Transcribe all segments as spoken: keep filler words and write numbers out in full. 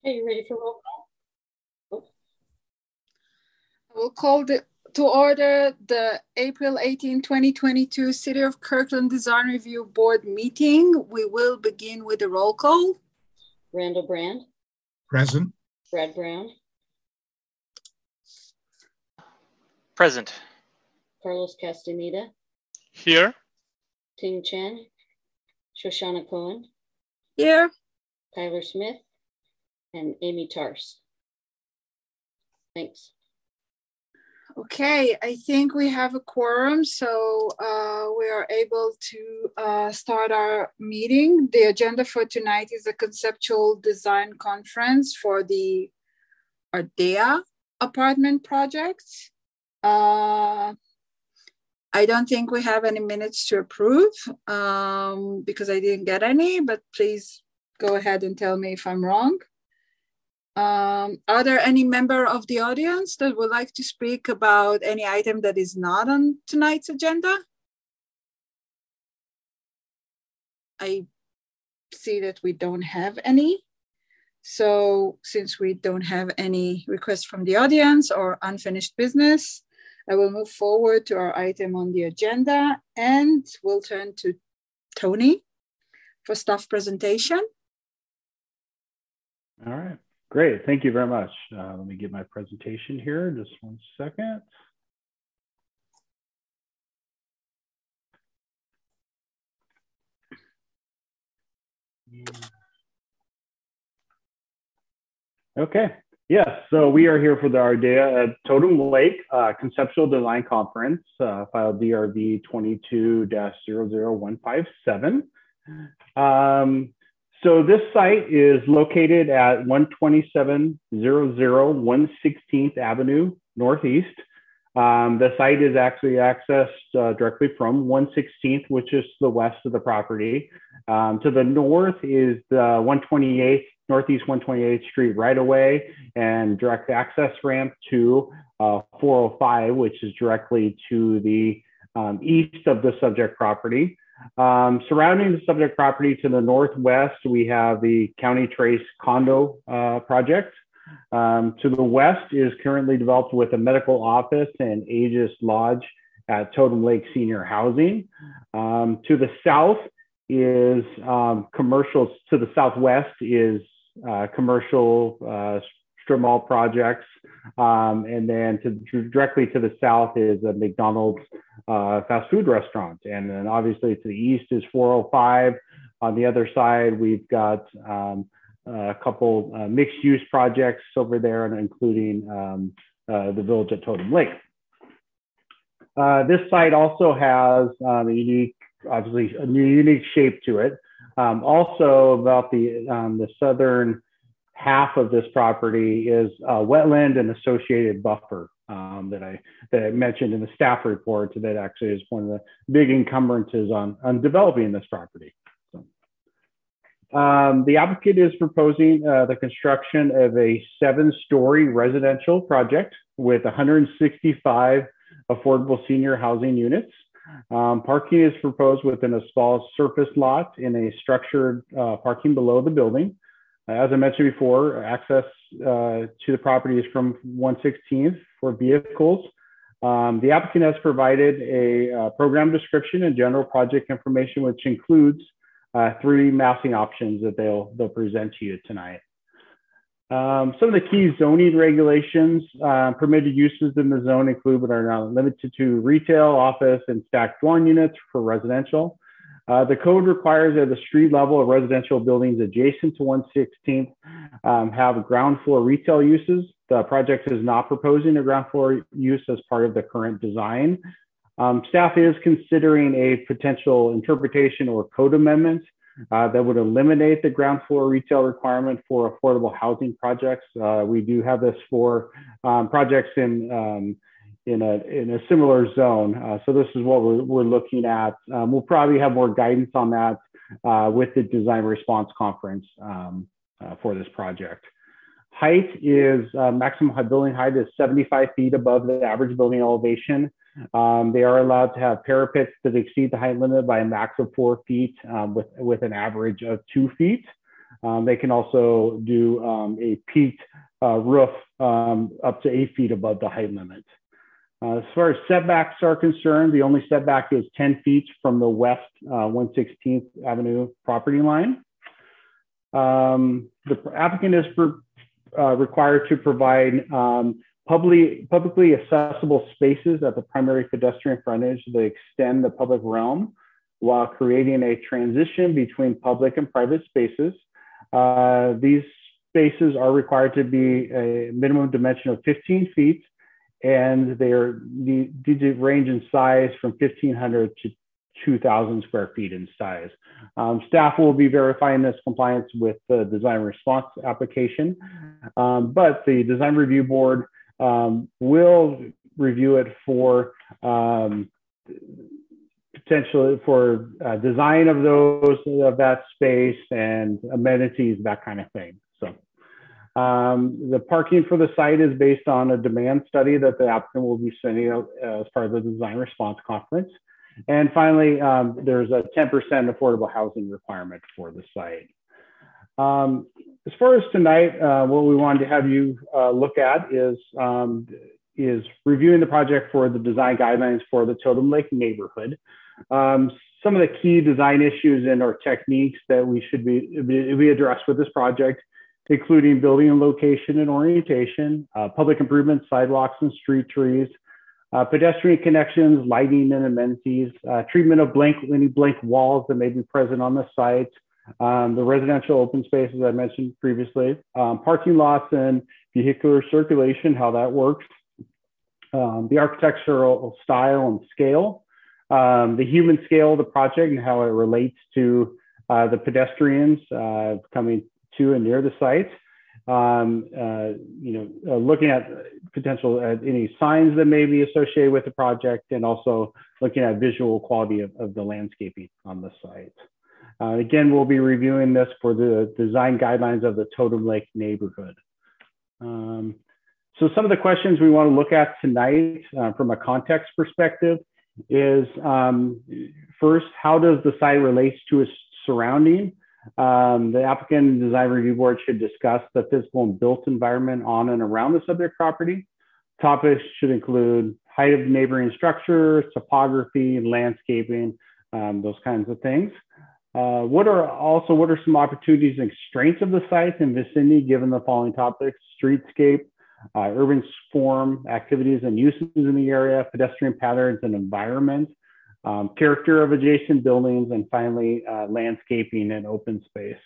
Okay, you ready for roll call? Oh. We'll call the, to order the April eighteenth, twenty twenty-two City of Kirkland Design Review Board meeting. We will begin with a roll call. Randall Brand. Present. Brad Brown. Present. Carlos Castaneda. Here. Ting Chen. Shoshana Cohen. Here. Tyler Smith. And Amy Tars. Thanks. Okay, I think we have a quorum, so uh, we are able to uh, start our meeting. The agenda for tonight is a conceptual design conference for the Ardea apartment project. Uh, I don't think we have any minutes to approve um, because I didn't get any, but please go ahead and tell me if I'm wrong. Um, are there any member of the audience that would like to speak about any item that is not on tonight's agenda? I see that we don't have any. So since we don't have any requests from the audience or unfinished business, I will move forward to our item on the agenda and we'll turn to Tony for staff presentation. All right. Great, thank you very much. Uh, let me get my presentation here, just one second. Okay, yes, so we are here for the Ardea at Totem Lake uh, Conceptual Design Conference, uh, file D R V twenty-two dash zero zero one five seven. Um, So this site is located at one twenty-seven hundred one sixteenth Avenue Northeast. Um, the site is actually accessed uh, directly from one sixteenth, which is to the west of the property. Um, to the north is the one twenty-eighth, Northeast one twenty-eighth Street right away and direct access ramp to uh, four oh five, which is directly to the um, east of the subject property. Um, surrounding the subject property to the northwest, we have the County Trace condo uh, project. Um, to the west is currently developed with a medical office and Aegis Lodge at Totem Lake Senior Housing. Um, to the south is um, commercial, to the southwest is uh, commercial uh, strip mall projects. Um, and then to, directly to the south is a McDonald's uh, fast food restaurant. And then obviously to the east is four oh five. On the other side, we've got um, a couple uh, mixed use projects over there, and including um, uh, the village at Totem Lake. Uh, this site also has um, a unique, obviously a unique shape to it. Um, also about the, um, the southern half of this property is a wetland and associated buffer um, that I that I mentioned in the staff report. That actually is one of the big encumbrances on, on developing this property. So, um, the applicant is proposing uh, the construction of a seven-story residential project with one hundred sixty-five affordable senior housing units. Um, parking is proposed within a small surface lot in a structured uh, parking below the building. As I mentioned before, access uh, to the property is from one sixteenth for vehicles. Um, the applicant has provided a uh, program description and general project information, which includes uh, three massing options that they'll, they'll present to you tonight. Um, some of the key zoning regulations, uh, permitted uses in the zone include but are not limited to retail, office, and stacked dwelling units for residential. Uh, the code requires that the street level of residential buildings adjacent to one sixteenth um, have ground floor retail uses. The project is not proposing a ground floor use as part of the current design. Um, staff is considering a potential interpretation or code amendment uh, that would eliminate the ground floor retail requirement for affordable housing projects. Uh, we do have this for um, projects in um, in a, in a similar zone. Uh, so this is what we're, we're looking at. Um, we'll probably have more guidance on that uh, with the design response conference um, uh, for this project. Height is, uh, maximum building height is seventy-five feet above the average building elevation. Um, they are allowed to have parapets that exceed the height limit by a max of four feet um, with, with an average of two feet. Um, they can also do um, a peaked uh, roof um, up to eight feet above the height limit. Uh, as far as setbacks are concerned, the only setback is ten feet from the west uh, one sixteenth Avenue property line. Um, the applicant is for, uh, required to provide um, publicly, publicly accessible spaces at the primary pedestrian frontage that extend the public realm while creating a transition between public and private spaces. Uh, these spaces are required to be a minimum dimension of fifteen feet, and they're need to range in size from fifteen hundred to two thousand square feet in size. Um, staff will be verifying this compliance with the design response application, um, but the design review board um, will review it for um, potentially for uh, design of those of that space and amenities, that kind of thing. So. Um, the parking for the site is based on a demand study that the applicant will be sending out as part of the design response conference. And finally, um, there's a ten percent affordable housing requirement for the site. Um, as far as tonight, uh, what we wanted to have you uh, look at is, um, is reviewing the project for the design guidelines for the Totem Lake neighborhood. Um, some of the key design issues and or techniques that we should be, be, be addressed with this project, including building and location and orientation, uh, public improvements, sidewalks and street trees, uh, pedestrian connections, lighting and amenities, uh, treatment of blank, any blank walls that may be present on the site, um, the residential open spaces I mentioned previously, um, parking lots and vehicular circulation, how that works, um, the architectural style and scale, um, the human scale of the project and how it relates to uh, the pedestrians uh, coming to and near the site, um, uh, you know, uh, looking at potential at any signs that may be associated with the project, and also looking at visual quality of, of the landscaping on the site. Uh, again, we'll be reviewing this for the design guidelines of the Totem Lake neighborhood. Um, so some of the questions we want to look at tonight uh, from a context perspective is, um, first, how does the site relate to its surrounding? Um, the applicant and design review board should discuss the physical and built environment on and around the subject property. Topics should include height of neighboring structures, topography, and landscaping, um, those kinds of things. Uh, what are also, what are some opportunities and constraints of the site and vicinity given the following topics: streetscape, uh, urban form, activities and uses in the area, pedestrian patterns and environment, Um, character of adjacent buildings, and finally, uh, landscaping and open space.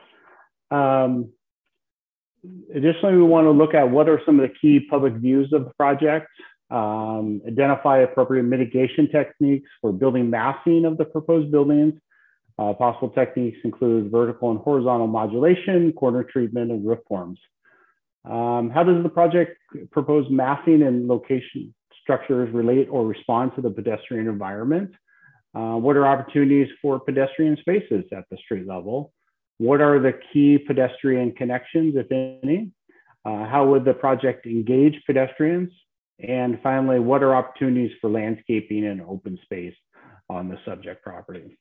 Um, additionally, we want to look at what are some of the key public views of the project, um, identify appropriate mitigation techniques for building massing of the proposed buildings. Uh, possible techniques include vertical and horizontal modulation, corner treatment, and roof forms. Um, how does the project propose massing and location structures relate or respond to the pedestrian environment? Uh, what are opportunities for pedestrian spaces at the street level? What are the key pedestrian connections, if any? Uh, how would the project engage pedestrians? And finally, what are opportunities for landscaping and open space on the subject property?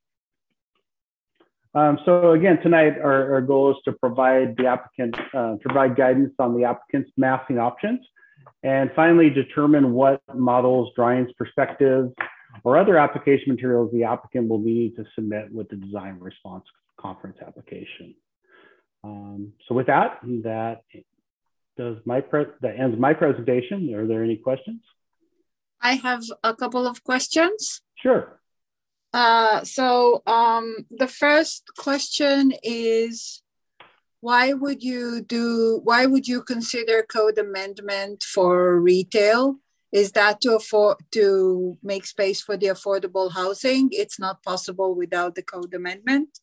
Um, so again, tonight, our, our goal is to provide the applicant, uh, provide guidance on the applicant's massing options, and finally determine what models, drawings, perspectives, or other application materials the applicant will need to submit with the design response conference application. Um, so with that, that does my pre that ends my presentation. Are there any questions? I have a couple of questions. Sure. Uh, so um, the first question is, why would you do, why would you consider code amendment for retail? Is that to afford, to make space for the affordable housing? It's not possible without the code amendment?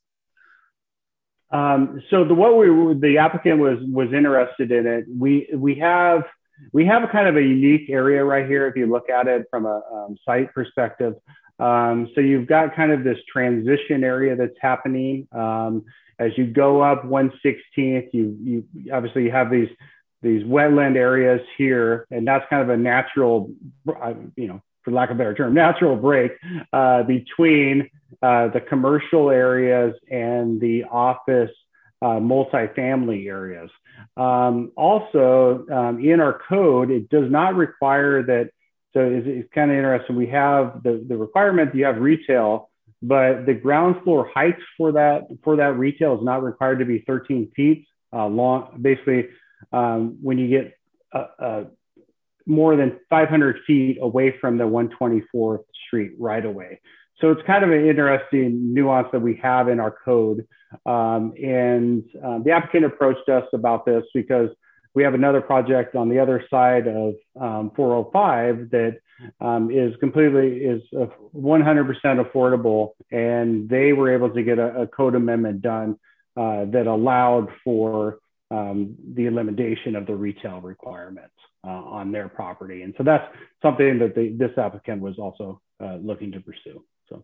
Um, so the what we the applicant was was interested in it. We we have we have a kind of a unique area right here if you look at it from a um, site perspective. Um, so you've got kind of this transition area that's happening um, as you go up one sixteenth. You you obviously you have these these wetland areas here, and that's kind of a natural, you know, for lack of a better term, natural break uh, between uh, the commercial areas and the office uh, multifamily areas. Um, also, um, in our code, it does not require that. So it's, it's kind of interesting. We have the, the requirement that you have retail, but the ground floor height for that for that retail is not required to be thirteen feet uh, long. Basically, um, when you get uh, uh, more than five hundred feet away from the one twenty-fourth Street right away. So it's kind of an interesting nuance that we have in our code. Um, and uh, the applicant approached us about this because we have another project on the other side of um, four oh five that um, is completely, is one hundred percent affordable. And they were able to get a, a code amendment done uh, that allowed for um, the elimination of the retail requirements uh, on their property. And so that's something that the, this applicant was also uh, looking to pursue. So.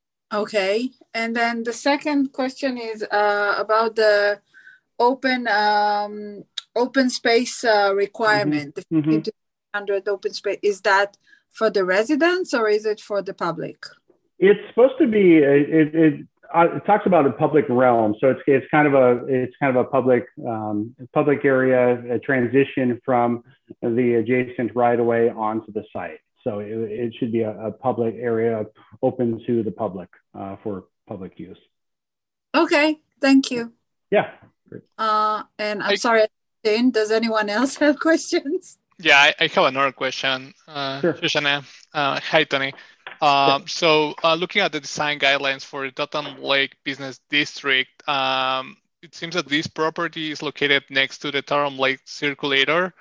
Okay. And then the second question is uh, about the open um, open space uh, requirement, mm-hmm. the fifty to one hundred open space. Is that for the residents or is it for the public? It's supposed to be, it, it, it talks about a public realm. So it's, it's kind of a, it's kind of a public, um, public area, a transition from the adjacent right of way onto the site. So it, it should be a, a public area open to the public uh, for public use. Okay, thank you. Yeah. Uh, and I'm I, sorry, does anyone else have questions? Yeah, I, I have another question, uh, sure. Shoshana. Uh, hi, Tony. Um, so uh, looking at the design guidelines for the Totem Lake Business District, um, it seems that this property is located next to the Totem Lake Circulator.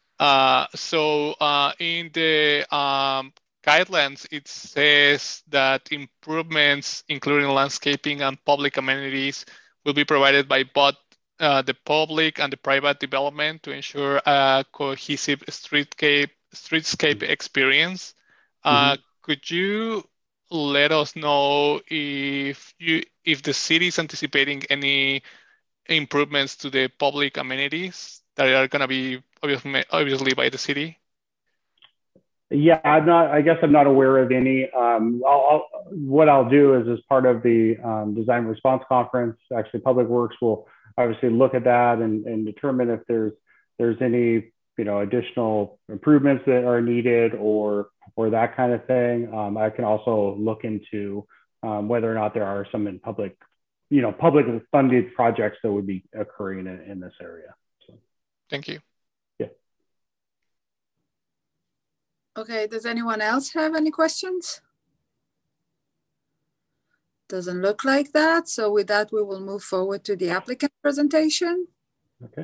Uh, so uh, in the um, guidelines, it says that improvements, including landscaping and public amenities, will be provided by both uh, the public and the private development to ensure a cohesive streetscape streetscape experience. Uh, mm-hmm. Could you let us know if you if the city is anticipating any improvements to the public amenities that are going to be obviously obviously by the city? Yeah, I'm not. I guess I'm not aware of any. Um, I'll, I'll, what I'll do is, as part of the um, design response conference, actually, Public Works will obviously look at that and, and determine if there's there's any you know additional improvements that are needed or or that kind of thing. Um, I can also look into um, whether or not there are some in public, you know, public funded projects that would be occurring in, in this area. So. Thank you. Okay, does anyone else have any questions? Doesn't look like that. So with that, we will move forward to the applicant presentation. Okay.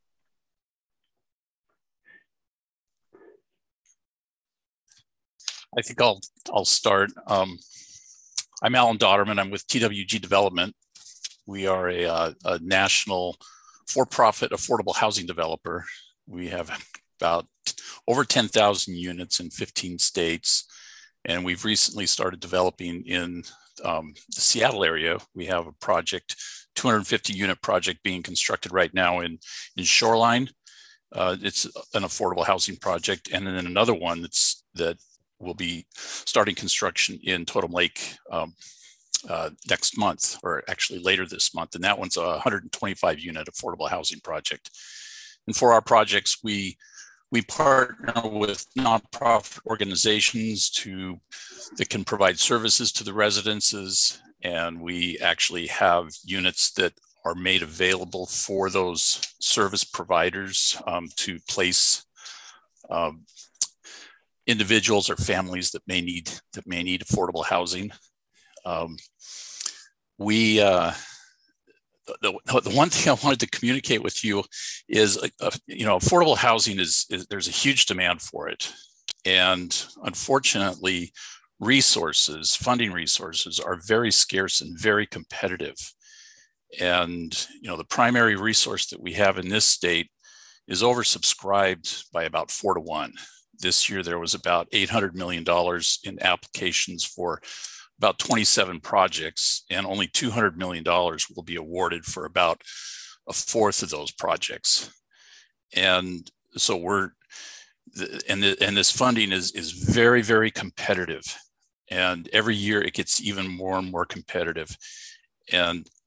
I think I'll, I'll start. Um, I'm Alan Dodderman. I'm with T W G Development. We are a, a, a national for-profit affordable housing developer. We have about over ten thousand units in fifteen states. And we've recently started developing in um, the Seattle area. We have a project, two hundred fifty unit project being constructed right now in, in Shoreline. Uh, it's an affordable housing project. And then another one that's, that will be starting construction in Totem Lake um, uh, next month, or actually later this month. And that one's a one hundred twenty-five unit affordable housing project. And for our projects, we We partner with nonprofit organizations to that can provide services to the residences, and we actually have units that are made available for those service providers um, to place um, individuals or families that may need that may need affordable housing. Um, we. Uh, The, the one thing I wanted to communicate with you is, uh, you know, affordable housing is, is, there's a huge demand for it. And unfortunately, resources, funding resources are very scarce and very competitive. And, you know, the primary resource that we have in this state is oversubscribed by about four to one. This year, there was about eight hundred million dollars in applications for about twenty-seven projects, and only two hundred million dollars will be awarded for about a fourth of those projects. And so we're, and, the, and this funding is, is very, very competitive. And every year it gets even more and more competitive. And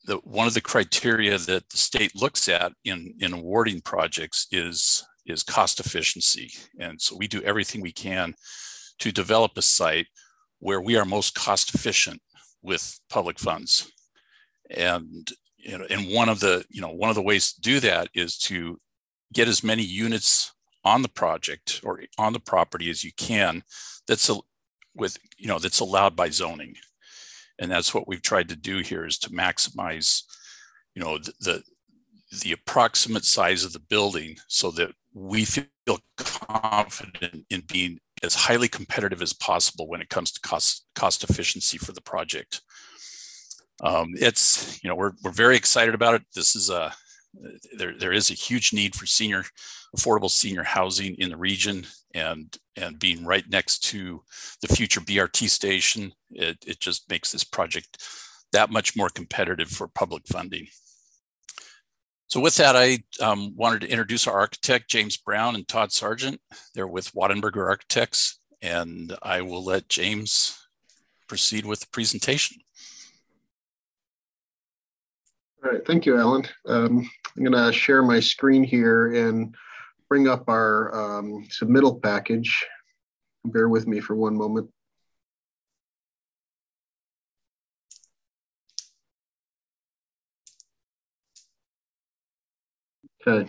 the one of the criteria that the state looks at in, in awarding projects is, is cost efficiency. And so we do everything we can to develop a site where we are most cost efficient with public funds. And, you know, and one of the, you know, one of the ways to do that is to get as many units on the project or on the property as you can that's a, with, you know, that's allowed by zoning. And that's what we've tried to do here, is to maximize, you know, the, the, the approximate size of the building so that we feel confident in being as highly competitive as possible when it comes to cost, cost efficiency for the project. Um, it's, you know, we're, we're very excited about it. This is a, there, there is a huge need for senior, affordable senior housing in the region, and, and being right next to the future B R T station, it, it just makes this project that much more competitive for public funding. So with that, I um, wanted to introduce our architect, James Brown and Todd Sargent. They're with Wattenberger Architects, and I will let James proceed with the presentation. All right, thank you, Alan. Um, I'm gonna share my screen here and bring up our um, submittal package. Bear with me for one moment. Okay.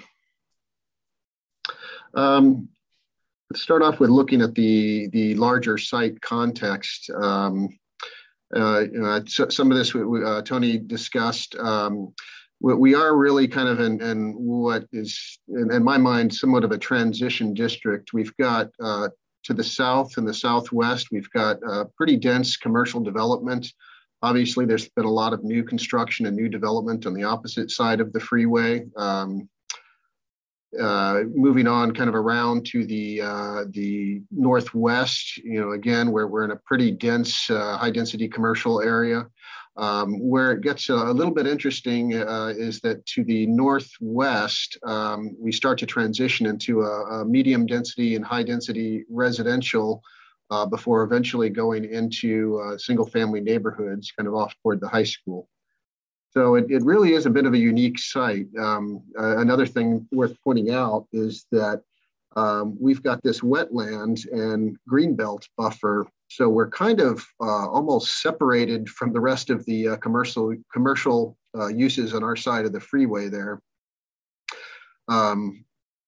Um, let's start off with looking at the, the larger site context. Um, uh, you know, so, some of this we, uh, Tony discussed. Um, we, we are really kind of in, in what is, in, in my mind, somewhat of a transition district. We've got uh, to the south and the southwest, we've got uh, pretty dense commercial development. Obviously, there's been a lot of new construction and new development on the opposite side of the freeway. Um, Uh, moving on kind of around to the uh, the northwest, you know, again, where we're in a pretty dense, uh, high density commercial area. Um, where it gets a, a little bit interesting uh, is that to the northwest, um, we start to transition into a, a medium density and high density residential uh, before eventually going into uh, single family neighborhoods kind of off toward the high school. So it, it really is a bit of a unique site. Um, uh, another thing worth pointing out is that um, we've got this wetland and greenbelt buffer. So we're kind of uh, almost separated from the rest of the uh, commercial commercial uh, uses on our side of the freeway there. Um,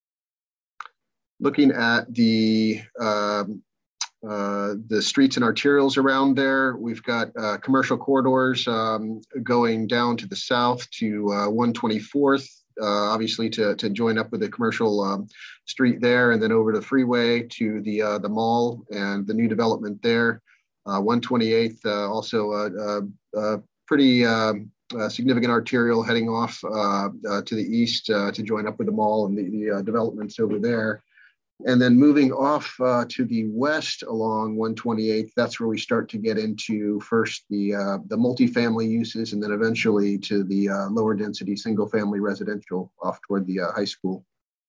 looking at the um, Uh, the streets and arterials around there, we've got uh, commercial corridors um, going down to the south to uh, one twenty-fourth, uh, obviously to, to join up with the commercial um, street there, and then over the freeway to the uh, the mall and the new development there. Uh, one twenty-eighth, uh, also a, a, a pretty uh, uh, significant arterial heading off uh, uh, to the east uh, to join up with the mall and the, the uh, developments over there. And then moving off uh, to the west along one twenty-eighth, that's where we start to get into first the uh, the multifamily uses, and then eventually to the uh, lower density single family residential off toward the uh, high school.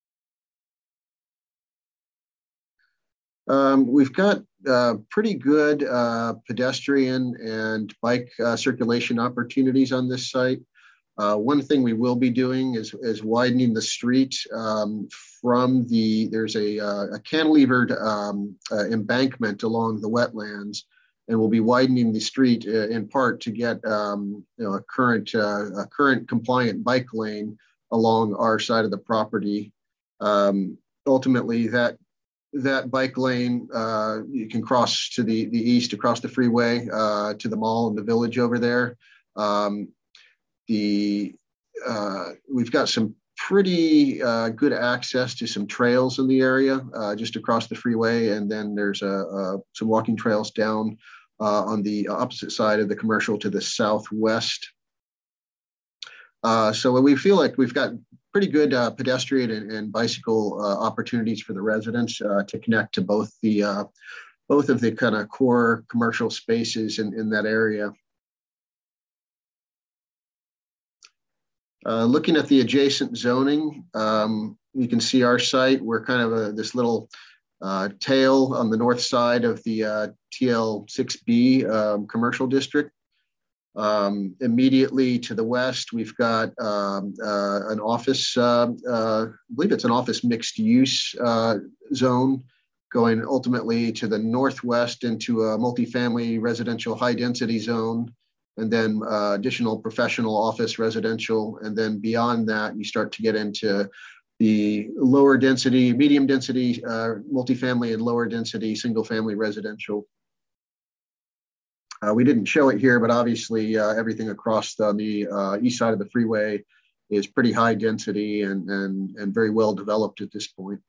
Um, we've got uh, pretty good uh, pedestrian and bike uh, circulation opportunities on this site. Uh, one thing we will be doing is, is widening the street um, from the, there's a, uh, a cantilevered um, uh, embankment along the wetlands, and we'll be widening the street uh, in part to get um, you know, a current, uh, a current compliant bike lane along our side of the property. Um, ultimately, that that bike lane uh, you can cross to the, the east across the freeway uh, to the mall and the village over there. Um, The uh, we've got some pretty uh, good access to some trails in the area uh, just across the freeway, and then there's a, a, some walking trails down uh, on the opposite side of the commercial to the southwest. Uh, so we feel like we've got pretty good uh, pedestrian and, and bicycle uh, opportunities for the residents uh, to connect to both the uh, both of the kind of core commercial spaces in, in that area. Uh, looking at the adjacent zoning, um, you can see our site. We're kind of a, this little uh, tail on the north side of the uh, T L six B um, commercial district. Um, immediately to the west, we've got um, uh, an office, uh, uh, I believe it's an office mixed use uh, zone, going ultimately to the northwest into a multifamily residential high density zone, and then uh, additional professional office residential. And then beyond that, you start to get into the lower density, medium density uh, multifamily and lower density single family residential. Uh, we didn't show it here, but obviously uh, everything across the, the uh, east side of the freeway is pretty high density and, and, and very well developed at this point.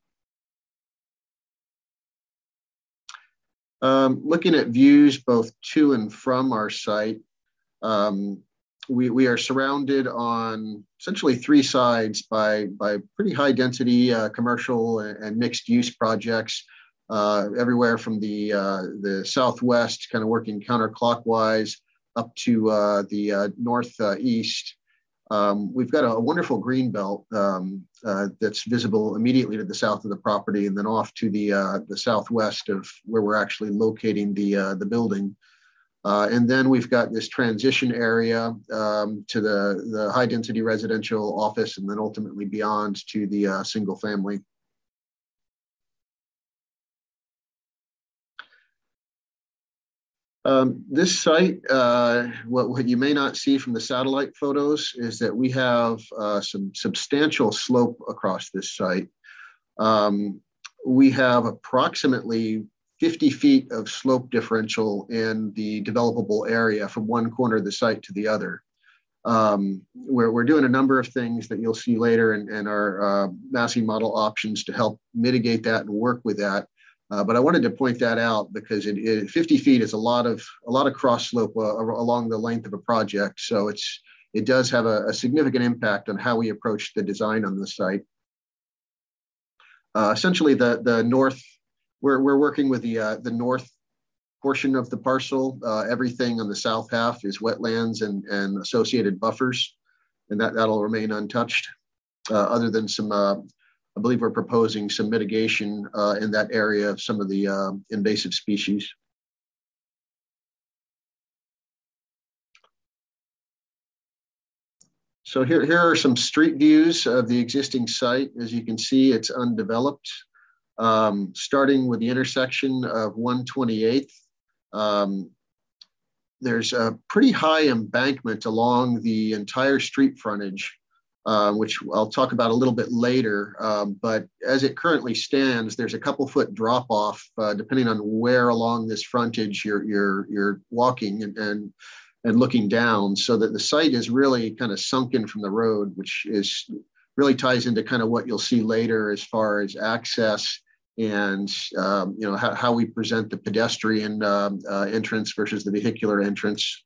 Um, looking at views both to and from our site, um, we, we are surrounded on essentially three sides by, by pretty high density uh, commercial and, and mixed use projects. Uh, everywhere from the uh, the southwest, kind of working counterclockwise, up to uh, the uh, northeast. Um, we've got a, a wonderful green belt um, uh, that's visible immediately to the south of the property, and then off to the uh, the southwest of where we're actually locating the uh, the building. Uh, and then we've got this transition area um, to the the high density residential office, and then ultimately beyond to the uh, single family. Um, this site, uh, what, what you may not see from the satellite photos is that we have uh, some substantial slope across this site. Um, we have approximately fifty feet of slope differential in the developable area from one corner of the site to the other. Um, we're, we're doing a number of things that you'll see later in, in our uh, massing model options to help mitigate that and work with that. Uh, but I wanted to point that out because it, it, fifty feet is a lot of a lot of cross slope uh, along the length of a project. So it's it does have a, a significant impact on how we approach the design on the site. Uh, essentially, the the north we're we're working with the uh, the north portion of the parcel. Uh, everything on the south half is wetlands and and associated buffers, and that that'll remain untouched, uh, other than some. Uh, I believe we're proposing some mitigation uh, in that area of some of the uh, invasive species. So here, here are some street views of the existing site. As you can see, it's undeveloped. Um, starting with the intersection of one twenty-eighth, um, there's a pretty high embankment along the entire street frontage, Uh, which I'll talk about a little bit later. Um, but as it currently stands, there's a couple foot drop off, uh, depending on where along this frontage you're you're you're walking and, and and looking down, so that the site is really kind of sunken from the road, which is really ties into kind of what you'll see later as far as access and um, you know how, how we present the pedestrian um, uh, entrance versus the vehicular entrance.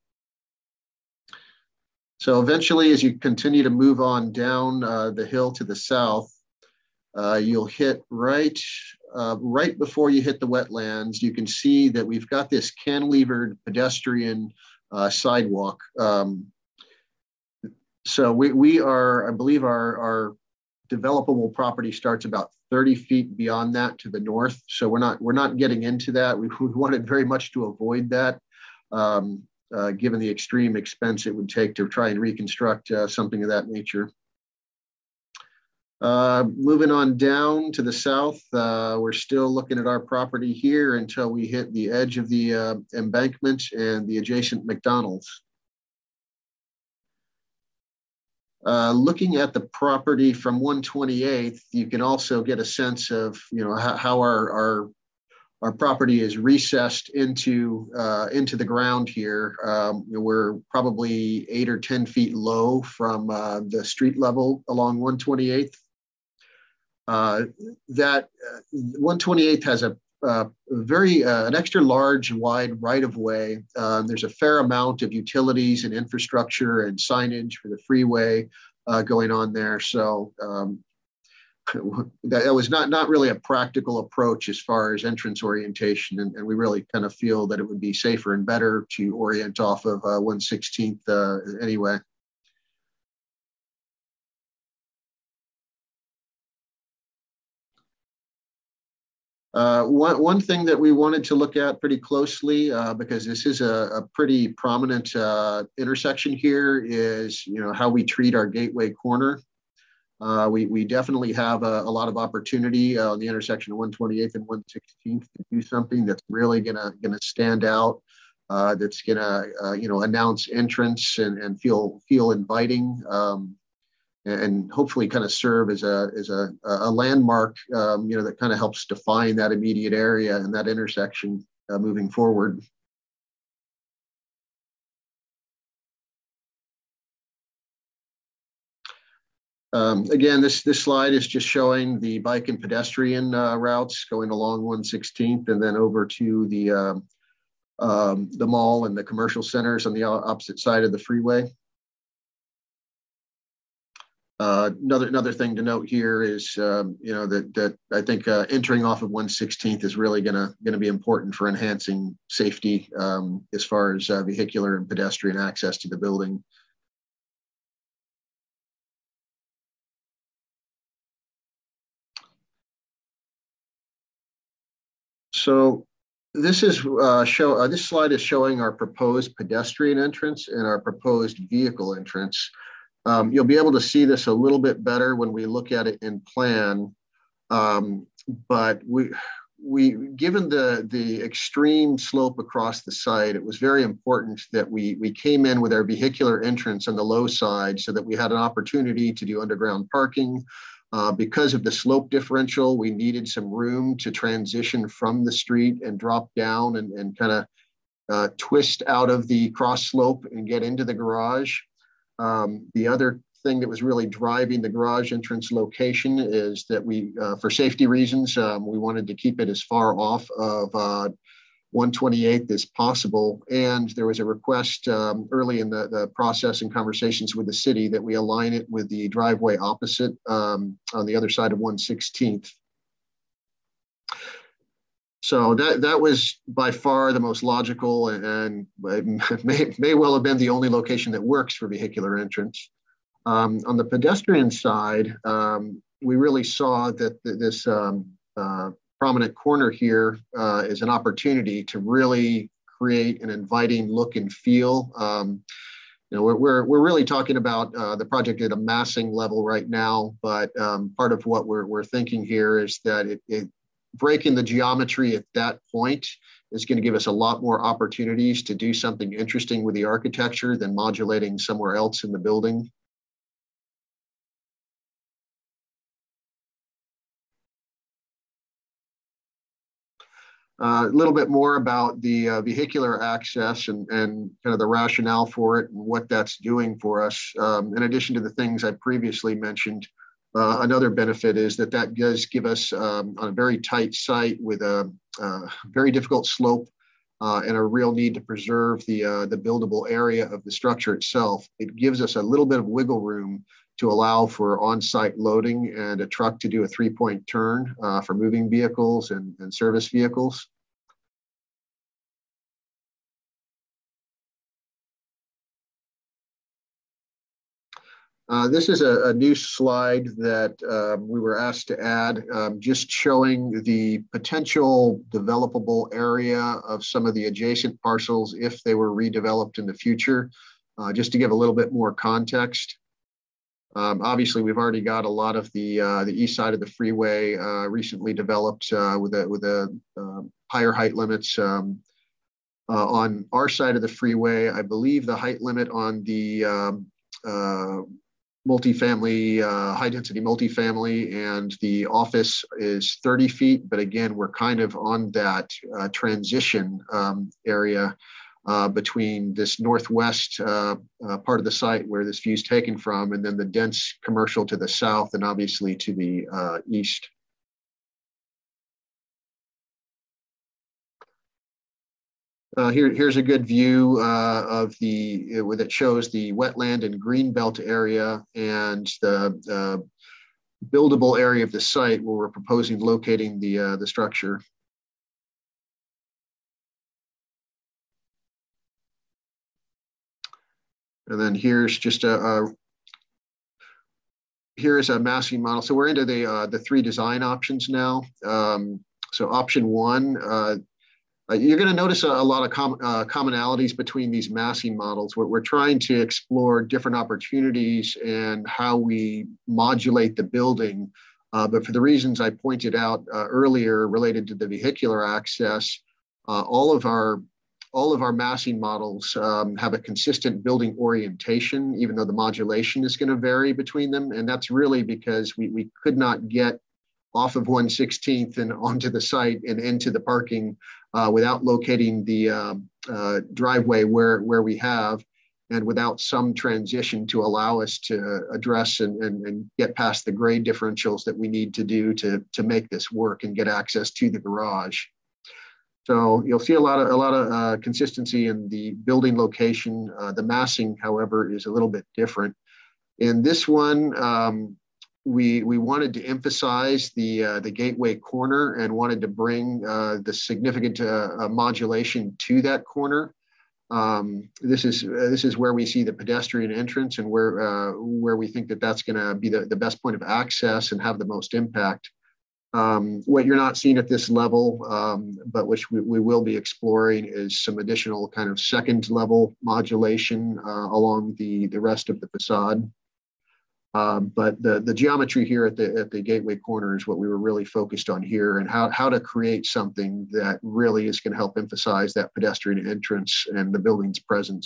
So eventually, as you continue to move on down uh, the hill to the south, uh, you'll hit right, uh, right before you hit the wetlands. You can see that we've got this cantilevered pedestrian uh, sidewalk. Um, so we, we are, I believe our, our developable property starts about thirty feet beyond that to the north. So we're not, we're not getting into that. We, we wanted very much to avoid that. Um, Uh, given the extreme expense it would take to try and reconstruct uh, something of that nature. Uh, moving on down to the south, uh, we're still looking at our property here until we hit the edge of the uh, embankment and the adjacent McDonald's. Uh, looking at the property from one twenty-eighth, you can also get a sense of you know how, how our, our Our property is recessed into uh, into the ground here. Um, we're probably eight or ten feet low from uh, the street level along one twenty-eighth. Uh, that uh, one twenty-eighth has a, a very uh, an extra large, wide right of way. Um, there's a fair amount of utilities and infrastructure and signage for the freeway uh, going on there. So. Um, That was not, not really a practical approach as far as entrance orientation. And, and we really kind of feel that it would be safer and better to orient off of uh, one sixteenth uh, anyway. Uh, one, one thing that we wanted to look at pretty closely, uh, because this is a, a pretty prominent uh, intersection here, is you know how we treat our gateway corner. Uh, we, we definitely have a, a lot of opportunity uh, on the intersection of one twenty-eighth and one sixteenth to do something that's really gonna gonna stand out. Uh, that's gonna uh, you know announce entrance and, and feel feel inviting. Um, and hopefully kind of serve as a as a, a landmark, um, you know, that kind of helps define that immediate area and that intersection uh, moving forward. Um, again, this this slide is just showing the bike and pedestrian uh, routes going along one sixteenth and then over to the uh, um, the mall and the commercial centers on the opposite side of the freeway. Uh, another another thing to note here is, um, you know, that that I think uh, entering off of one sixteenth is really gonna gonna be important for enhancing safety um, as far as uh, vehicular and pedestrian access to the building. So this is uh, show uh, this slide is showing our proposed pedestrian entrance and our proposed vehicle entrance. Um, you'll be able to see this a little bit better when we look at it in plan, um, but we, we, given the, the extreme slope across the site, it was very important that we, we came in with our vehicular entrance on the low side so that we had an opportunity to do underground parking. Uh, because of the slope differential, we needed some room to transition from the street and drop down and, and kind of uh, twist out of the cross slope and get into the garage. Um, the other thing that was really driving the garage entrance location is that we, uh, for safety reasons, um, we wanted to keep it as far off of uh, one twenty-eighth as possible. And there was a request um, early in the, the process and conversations with the city that we align it with the driveway opposite um, on the other side of one sixteenth. So that, that was by far the most logical and, and may, may well have been the only location that works for vehicular entrance. Um, on the pedestrian side, um, we really saw that th this um, uh, prominent corner here uh, is an opportunity to really create an inviting look and feel. Um, you know, we're, we're, we're really talking about uh, the project at a massing level right now, but um, part of what we're, we're thinking here is that it, it breaking the geometry at that point is going to give us a lot more opportunities to do something interesting with the architecture than modulating somewhere else in the building. Uh, a little bit more about the uh, vehicular access and, and kind of the rationale for it and what that's doing for us. Um, in addition to the things I previously mentioned, Uh, another benefit is that that does give us um, on a very tight site with a, a very difficult slope uh, and a real need to preserve the, uh, the buildable area of the structure itself. It gives us a little bit of wiggle room to allow for on-site loading and a truck to do a three-point turn uh, for moving vehicles and, and service vehicles. Uh, this is a, a new slide that um, we were asked to add, um, just showing the potential developable area of some of the adjacent parcels if they were redeveloped in the future, uh, just to give a little bit more context. Um, obviously, we've already got a lot of the uh, the east side of the freeway uh, recently developed uh, with a with a uh, higher height limits. Um, uh, on our side of the freeway, I believe the height limit on the um, uh, multifamily, uh, high density multifamily, and the office is thirty feet. But again, we're kind of on that uh, transition um, area uh, between this northwest uh, uh, part of the site where this view is taken from, and then the dense commercial to the south, and obviously to the uh, east. Uh, here, here's a good view uh, of the, uh, that shows the wetland and greenbelt area and the uh, buildable area of the site where we're proposing locating the, uh, the structure. And then here's just a, a here is a massing model. So we're into the, uh, the three design options now. Um, so option one, uh, uh, you're going to notice a, a lot of com uh, commonalities between these massing models. We're, we're trying to explore different opportunities and how we modulate the building. Uh, but for the reasons I pointed out uh, earlier related to the vehicular access, uh, all of our all of our massing models um, have a consistent building orientation, even though the modulation is going to vary between them. And that's really because we, we could not get off of one sixteenth and onto the site and into the parking uh, without locating the uh, uh, driveway where, where we have, and without some transition to allow us to address and, and, and get past the grade differentials that we need to do to, to make this work and get access to the garage. So you'll see a lot of a lot of uh, consistency in the building location. Uh, the massing, however, is a little bit different. In this one, um, we we wanted to emphasize the uh, the gateway corner and wanted to bring uh, the significant uh, uh, modulation to that corner. Um, this is uh, this is where we see the pedestrian entrance and where uh, where we think that that's going to be the, the best point of access and have the most impact. Um, what you're not seeing at this level, um, but which we, we will be exploring, is some additional kind of second level modulation uh, along the, the rest of the facade. Uh, but the, the geometry here at the, at the gateway corner is what we were really focused on here, and how, how to create something that really is going to help emphasize that pedestrian entrance and the building's presence.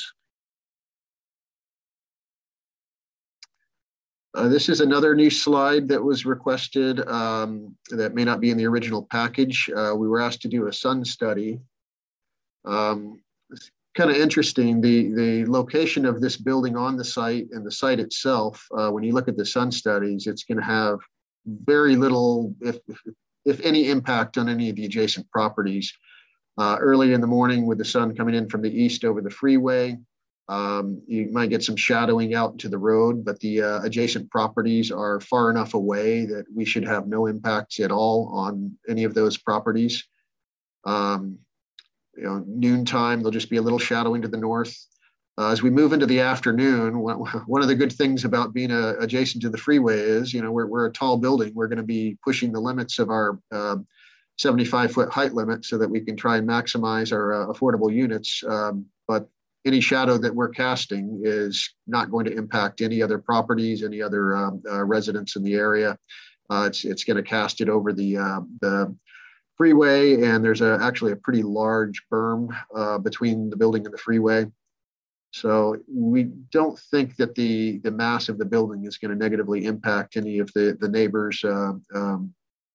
Uh, this is another new slide that was requested um, that may not be in the original package. Uh, we were asked to do a sun study. Um, it's kind of interesting, the, the location of this building on the site and the site itself, uh, when you look at the sun studies, it's going to have very little, if, if, if any, impact on any of the adjacent properties. Uh, early in the morning with the sun coming in from the east over the freeway, Um, you might get some shadowing out into the road, but the uh, adjacent properties are far enough away that we should have no impact at all on any of those properties. Um, you know, noontime, there'll just be a little shadowing to the north. Uh, as we move into the afternoon, one of the good things about being uh, adjacent to the freeway is, you know, we're, we're a tall building. We're going to be pushing the limits of our uh, seventy-five foot height limit so that we can try and maximize our uh, affordable units. Um, but any shadow that we're casting is not going to impact any other properties, any other uh, uh, residents in the area. Uh, it's it's going to cast it over the uh, the freeway, and there's a, actually a pretty large berm uh, between the building and the freeway. So we don't think that the the mass of the building is going to negatively impact any of the the neighbors. Uh, um,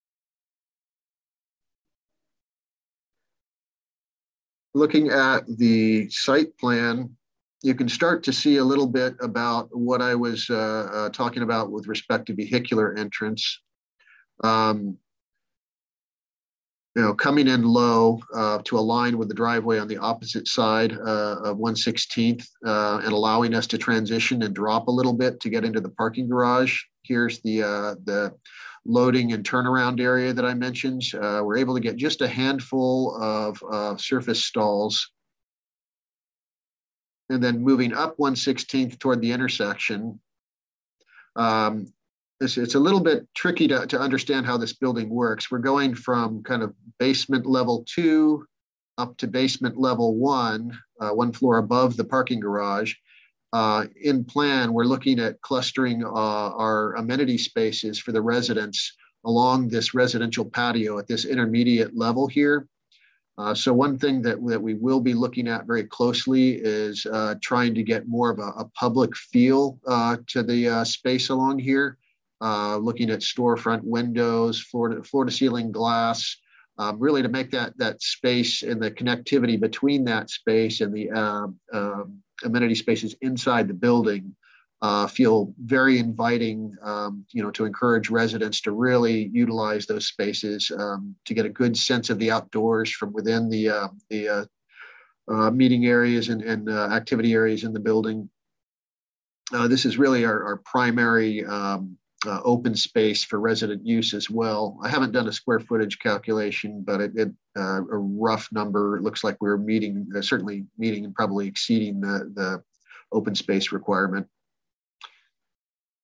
Looking at the site plan, you can start to see a little bit about what I was uh, uh, talking about with respect to vehicular entrance. Um, you know, coming in low uh, to align with the driveway on the opposite side uh, of one sixteenth uh, and allowing us to transition and drop a little bit to get into the parking garage. Here's the, uh, the loading and turnaround area that I mentioned. Uh, we're able to get just a handful of uh, surface stalls. And then moving up one sixteenth toward the intersection. Um, it's, it's a little bit tricky to, to understand how this building works. We're going from kind of basement level two up to basement level one, uh, one floor above the parking garage. Uh, in plan, we're looking at clustering uh, our amenity spaces for the residents along this residential patio at this intermediate level here. Uh, so one thing that, that we will be looking at very closely is uh, trying to get more of a, a public feel uh, to the uh, space along here, uh, looking at storefront windows, floor to, floor to ceiling glass, um, really to make that, that space and the connectivity between that space and the uh, uh, amenity spaces inside the building uh, feel very inviting, um, you know, to encourage residents to really utilize those spaces um, to get a good sense of the outdoors from within the, uh, the uh, uh, meeting areas and, and uh, activity areas in the building. Uh, this is really our, our primary um, uh, open space for resident use as well. I haven't done a square footage calculation, but it, it uh, a rough number. It looks like we're meeting, uh, certainly meeting and probably exceeding the, the open space requirement.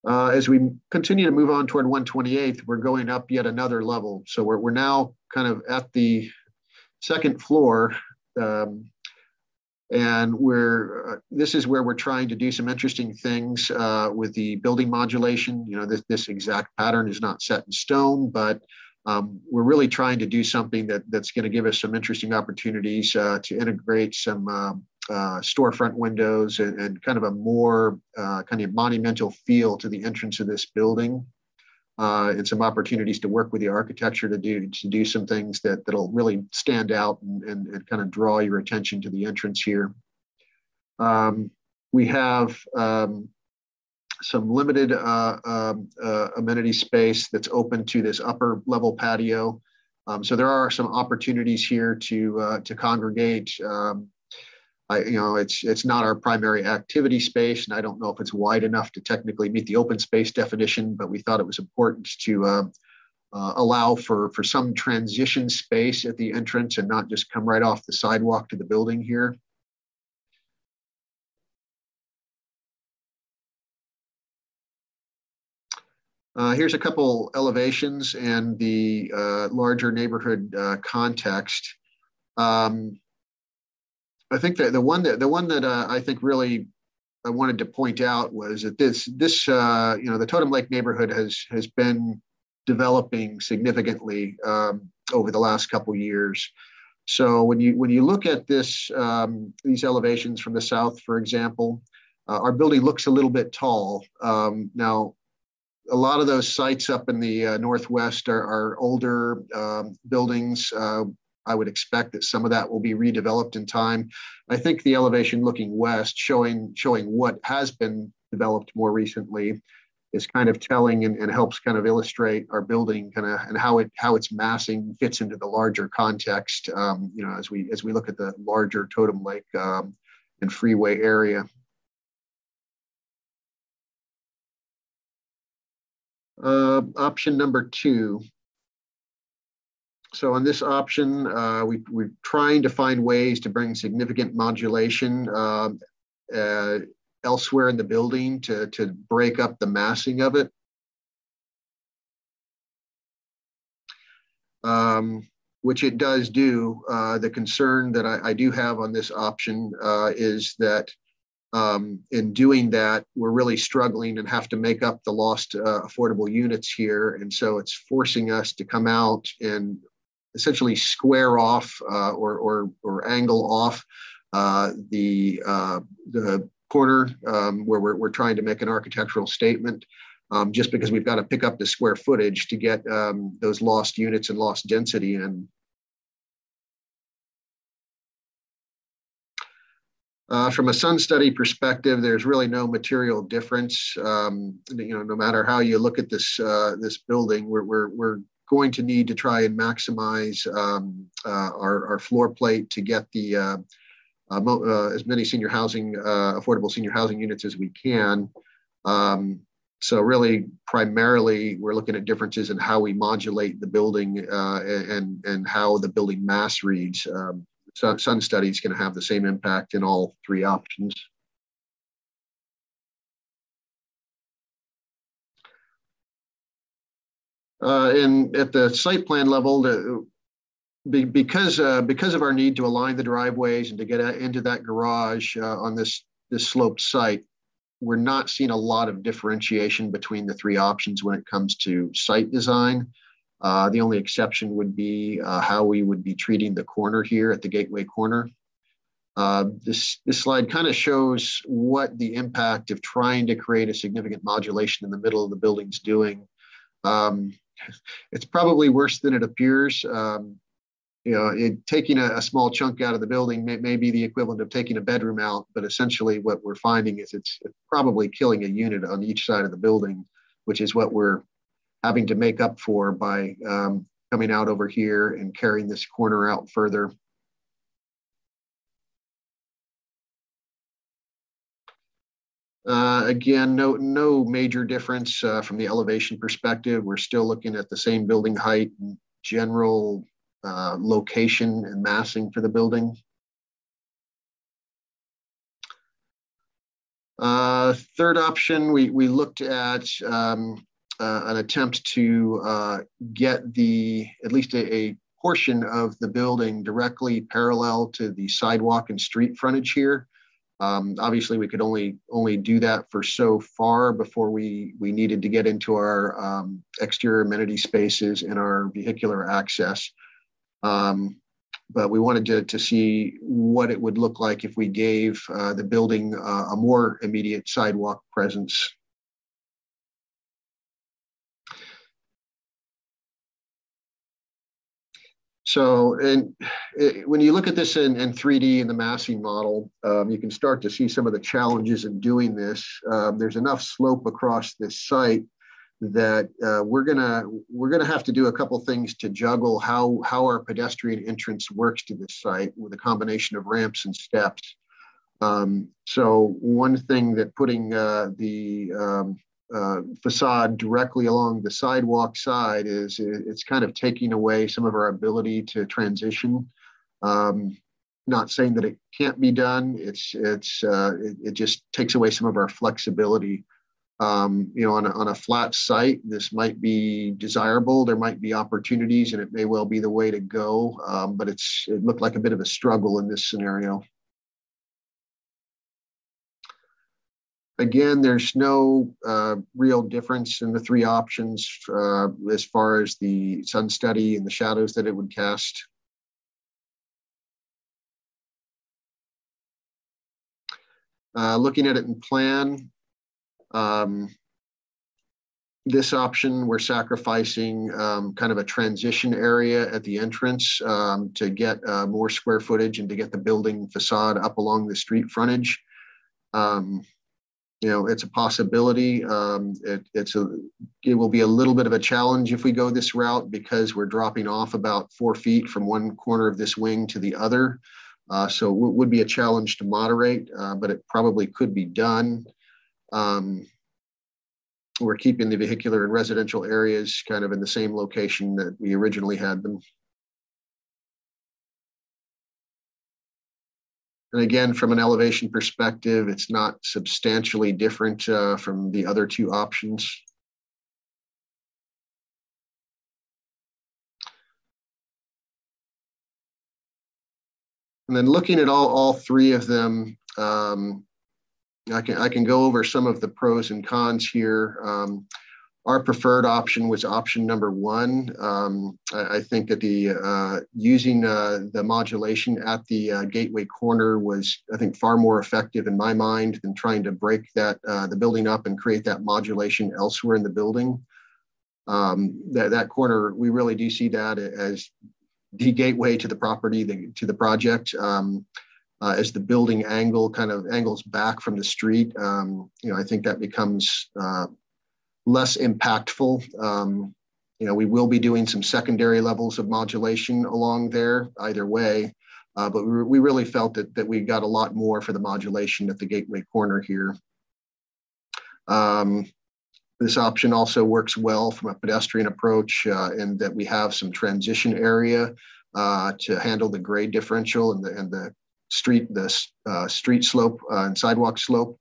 Uh, as we continue to move on toward one twenty-eighth, we're going up yet another level. So we're, we're now kind of at the second floor. Um, and we're, uh, this is where we're trying to do some interesting things uh, with the building modulation. You know, this, this exact pattern is not set in stone, but um, we're really trying to do something that, that's going to give us some interesting opportunities uh, to integrate some um, uh, storefront windows and, and kind of a more uh, kind of monumental feel to the entrance of this building. Uh, and some opportunities to work with the architecture to do to do some things that that'll really stand out and, and, and kind of draw your attention to the entrance here. Um, we have um, some limited uh, um, uh, amenity space that's open to this upper level patio. Um, so there are some opportunities here to uh, to congregate. Um, I, you know, it's it's not our primary activity space, and I don't know if it's wide enough to technically meet the open space definition, but we thought it was important to uh, uh, allow for, for some transition space at the entrance and not just come right off the sidewalk to the building here. Uh, here's a couple elevations and the uh, larger neighborhood uh, context. Um, I think that the one that the one that uh, I think really I wanted to point out was that this this uh, you know the Totem Lake neighborhood has has been developing significantly um, over the last couple of years. So when you when you look at this um, these elevations from the south, for example, uh, our building looks a little bit tall. Um, now, a lot of those sites up in the uh, northwest are, are older um, buildings. Uh, I would expect that some of that will be redeveloped in time. I think the elevation looking west, showing showing what has been developed more recently, is kind of telling and, and helps kind of illustrate our building kind of and how it how its massing fits into the larger context. Um, you know, as we as we look at the larger Totem Lake um, and Freeway area. Uh, option number two. So on this option, uh, we, we're trying to find ways to bring significant modulation uh, uh, elsewhere in the building to, to break up the massing of it. Um, which it does do. Uh, the concern that I, I do have on this option uh, is that um, in doing that, we're really struggling and have to make up the lost uh, affordable units here. And so it's forcing us to come out and essentially square off uh, or, or, or angle off uh, the, uh, the corner um, where we're, we're trying to make an architectural statement um, just because we've got to pick up the square footage to get um, those lost units and lost density in. Uh, from a sun study perspective, there's really no material difference. Um, you know, no matter how you look at this uh, this building, we're, we're, we're going to need to try and maximize um, uh, our, our floor plate to get the uh, uh, uh, as many senior housing, uh, affordable senior housing units as we can. Um, so really, primarily, we're looking at differences in how we modulate the building uh, and, and how the building mass reads. Um, so sun study is going to have the same impact in all three options. Uh, and at the site plan level, the, be, because uh, because of our need to align the driveways and to get into that garage uh, on this this sloped site, we're not seeing a lot of differentiation between the three options when it comes to site design. Uh, the only exception would be uh, how we would be treating the corner here at the gateway corner. Uh, this, this slide kind of shows what the impact of trying to create a significant modulation in the middle of the building's doing. Um, it's probably worse than it appears. Um, you know, it, taking a, a small chunk out of the building may, may be the equivalent of taking a bedroom out, but essentially what we're finding is it's, it's probably killing a unit on each side of the building, which is what we're having to make up for by um, coming out over here and carrying this corner out further. Uh, again, no, no major difference uh, from the elevation perspective. We're still looking at the same building height and general uh, location and massing for the building. Uh, third option, we, we looked at um, uh, an attempt to uh, get the, at least a, a portion of the building directly parallel to the sidewalk and street frontage here. Um, obviously, we could only only do that for so far before we, we needed to get into our um, exterior amenity spaces and our vehicular access. Um, but we wanted to, to see what it would look like if we gave uh, the building uh, a more immediate sidewalk presence. So, and it, when you look at this in, in three D in the massing model, um, you can start to see some of the challenges in doing this. Um, there's enough slope across this site that uh, we're gonna we're gonna have to do a couple things to juggle how how our pedestrian entrance works to this site with a combination of ramps and steps. Um, so one thing that putting uh, the um, uh, facade directly along the sidewalk side is it's kind of taking away some of our ability to transition. Um, not saying that it can't be done. It's it's uh, it, it just takes away some of our flexibility. Um, you know, on a, on a flat site, this might be desirable. There might be opportunities, and it may well be the way to go. Um, but it's it looked like a bit of a struggle in this scenario. Again, there's no uh, real difference in the three options uh, as far as the sun study and the shadows that it would cast. Uh, looking at it in plan, um, this option, we're sacrificing um, kind of a transition area at the entrance um, to get uh, more square footage and to get the building facade up along the street frontage. Um, You know, it's a possibility. Um, it, it's a, it will be a little bit of a challenge if we go this route because we're dropping off about four feet from one corner of this wing to the other. Uh, so it would be a challenge to moderate, uh, but it probably could be done. Um, we're keeping the vehicular and residential areas kind of in the same location that we originally had them. And again, from an elevation perspective, it's not substantially different uh, from the other two options. And then looking at all, all three of them, um, I can, I can go over some of the pros and cons here. Um, Our preferred option was option number one. Um, I, I think that the uh, using uh, the modulation at the uh, gateway corner was, I think, far more effective in my mind than trying to break that uh, the building up and create that modulation elsewhere in the building. Um, that that corner, we really do see that as the gateway to the property, the, to the project. Um, uh, as the building angle kind of angles back from the street, um, you know, I think that becomes uh, less impactful. Um, you know, we will be doing some secondary levels of modulation along there either way, uh, but we, we really felt that, that we got a lot more for the modulation at the gateway corner here. Um, this option also works well from a pedestrian approach uh, in that we have some transition area uh, to handle the grade differential and the, and the street, the uh, street slope uh, and sidewalk slope.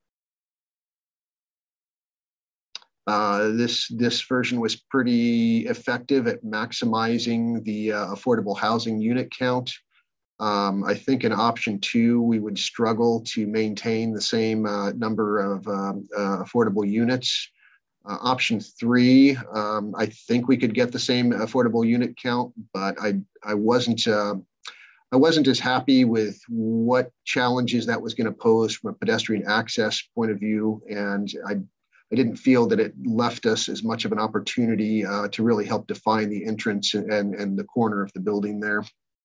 Uh, this, this version was pretty effective at maximizing the uh, affordable housing unit count. Um, I think in option two, we would struggle to maintain the same uh, number of um, uh, affordable units. Uh, option three, um, I think we could get the same affordable unit count, but I, I wasn't uh, I wasn't as happy with what challenges that was going to pose from a pedestrian access point of view, and I. I didn't feel that it left us as much of an opportunity uh, to really help define the entrance and, and the corner of the building there.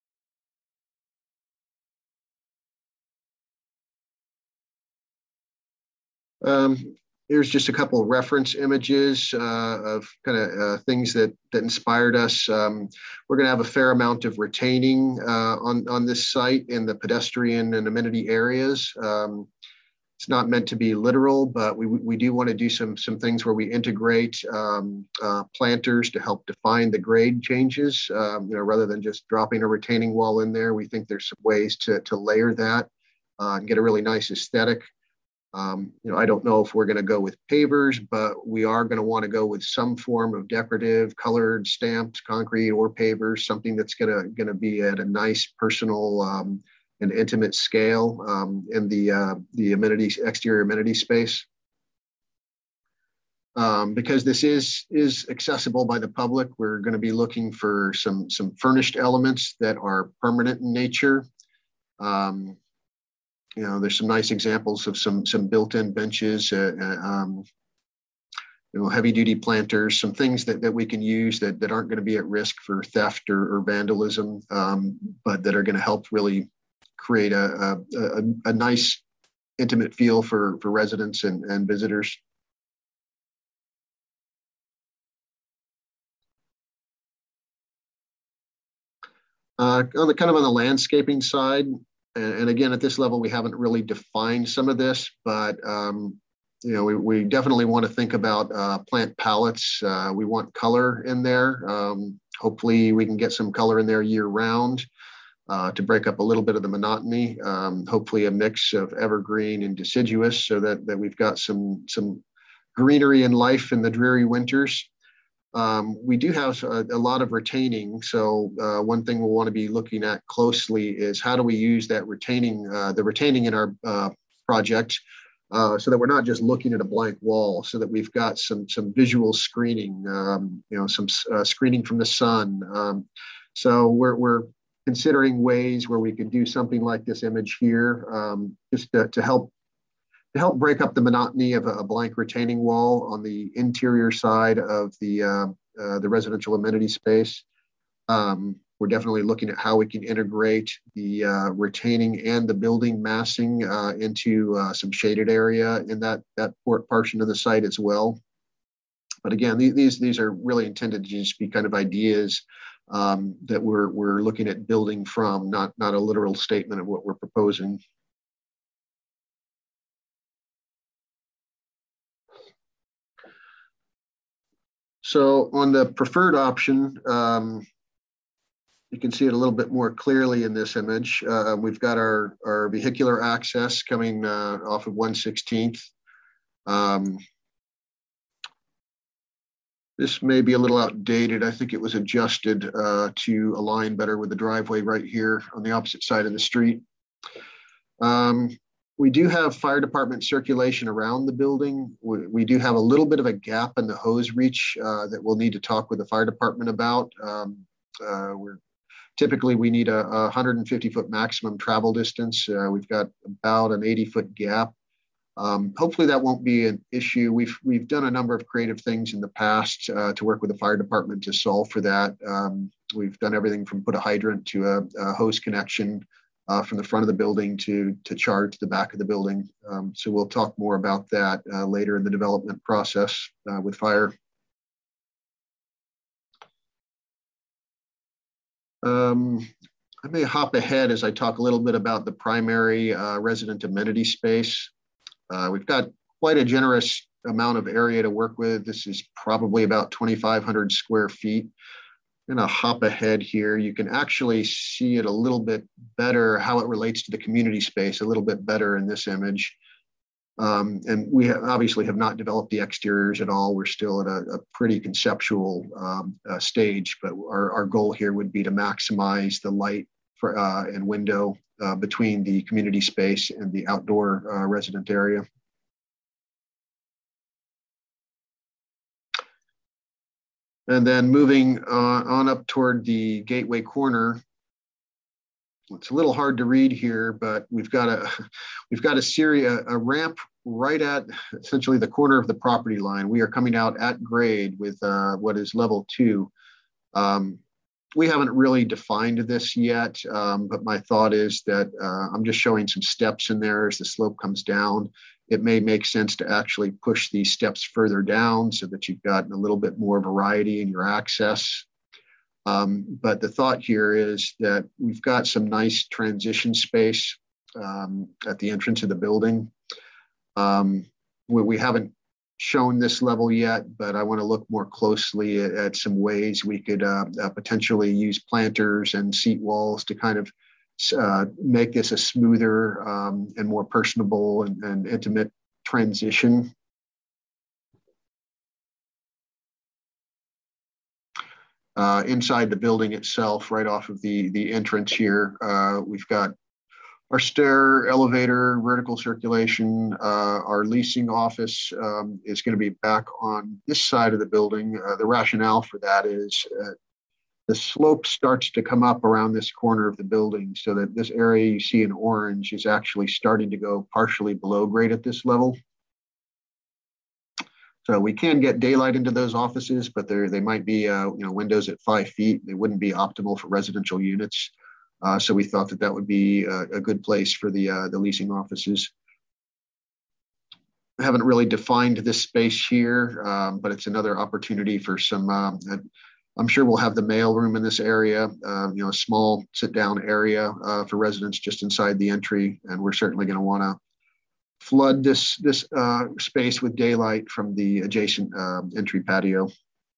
Um, here's just a couple of reference images uh, of kind of uh, things that, that inspired us. Um, we're going to have a fair amount of retaining uh, on, on this site in the pedestrian and amenity areas. Um, It's not meant to be literal, but we, we do want to do some, some things where we integrate um, uh, planters to help define the grade changes. Um, you know, rather than just dropping a retaining wall in there, we think there's some ways to, to layer that uh, and get a really nice aesthetic. Um, you know, I don't know if we're going to go with pavers, but we are going to want to go with some form of decorative, colored, stamped concrete or pavers, something that's going to going to be at a nice, personal, um, and intimate scale um, in the uh, the amenities exterior amenity space. Um, because this is is accessible by the public, we're going to be looking for some some furnished elements that are permanent in nature. Um, you know, there's some nice examples of some some built-in benches, uh, um, you know, heavy-duty planters, some things that that we can use that that aren't going to be at risk for theft or, or vandalism, um, but that are going to help really create a a, a a nice, intimate feel for for residents and and visitors. Uh, on the kind of on the landscaping side, and, and again, at this level, we haven't really defined some of this, but um, you know, we, we definitely want to think about uh, plant palettes. Uh, we want color in there. Um, hopefully we can get some color in there year round uh, to break up a little bit of the monotony. Um, hopefully a mix of evergreen and deciduous so that, that we've got some, some greenery and life in the dreary winters. Um, we do have a, a lot of retaining. So uh, one thing we'll want to be looking at closely is how do we use that retaining, uh, the retaining in our uh, project uh, so that we're not just looking at a blank wall, so that we've got some, some visual screening, um, you know, some uh, screening from the sun. Um, so we're, we're considering ways where we could do something like this image here, um, just to, to help to help break up the monotony of a, a blank retaining wall on the interior side of the, uh, uh, the residential amenity space. Um, we're definitely looking at how we can integrate the uh, retaining and the building massing uh, into uh, some shaded area in that, that portion of the site as well. But again, these, these are really intended to just be kind of ideas um, that we're, we're looking at building from, not, not a literal statement of what we're proposing. So on the preferred option, um, you can see it a little bit more clearly in this image. Uh, we've got our, our vehicular access coming uh, off of one sixteenth. Um, this may be a little outdated. I think it was adjusted uh, to align better with the driveway right here on the opposite side of the street. Um, We do have fire department circulation around the building. We, we do have a little bit of a gap in the hose reach uh, that we'll need to talk with the fire department about. Um, uh, we're typically we need a, a one hundred fifty foot maximum travel distance. Uh, we've got about an eighty foot gap. Um, hopefully that won't be an issue. We've we've done a number of creative things in the past uh, to work with the fire department to solve for that. Um, we've done everything from put a hydrant to a, a hose connection Uh, from the front of the building to, to charge the back of the building. Um, so we'll talk more about that uh, later in the development process uh, with fire. Um, I may hop ahead as I talk a little bit about the primary uh, resident amenity space. Uh, we've got quite a generous amount of area to work with. This is probably about twenty-five hundred square feet. I'm going to hop ahead here. You can actually see it a little bit better, how it relates to the community space, a little bit better in this image. Um, and we obviously have not developed the exteriors at all. We're still at a, a pretty conceptual um, uh, stage, but our, our goal here would be to maximize the light for, uh, and window uh, between the community space and the outdoor uh, resident area. And then moving uh, on up toward the gateway corner, it's a little hard to read here, but we've got a we've got a series a, a ramp right at essentially the corner of the property line. We are coming out at grade with uh, what is level two. Um, we haven't really defined this yet, um, but my thought is that uh, I'm just showing some steps in there as the slope comes down. It may make sense to actually push these steps further down so that you've got a little bit more variety in your access. Um, but the thought here is that we've got some nice transition space um, at the entrance of the building. Um, we, we haven't shown this level yet, but I want to look more closely at, at some ways we could uh, uh, potentially use planters and seat walls to kind of uh, make this a smoother um, and more personable and, and intimate transition. Uh, inside the building itself, right off of the, the entrance here, uh, we've got our stair, elevator, vertical circulation. Uh, our leasing office um, is going to be back on this side of the building. Uh, the rationale for that is uh, the slope starts to come up around this corner of the building, so that this area you see in orange is actually starting to go partially below grade at this level. So we can get daylight into those offices, but they they might be uh, you know, windows at five feet. They wouldn't be optimal for residential units. Uh, so we thought that that would be a, a good place for the uh, the leasing offices. We haven't really defined this space here, um, but it's another opportunity for some. Um, I'm sure we'll have the mail room in this area. Uh, you know, a small sit-down area uh, for residents just inside the entry, and we're certainly going to want to flood this this uh, space with daylight from the adjacent uh, entry patio.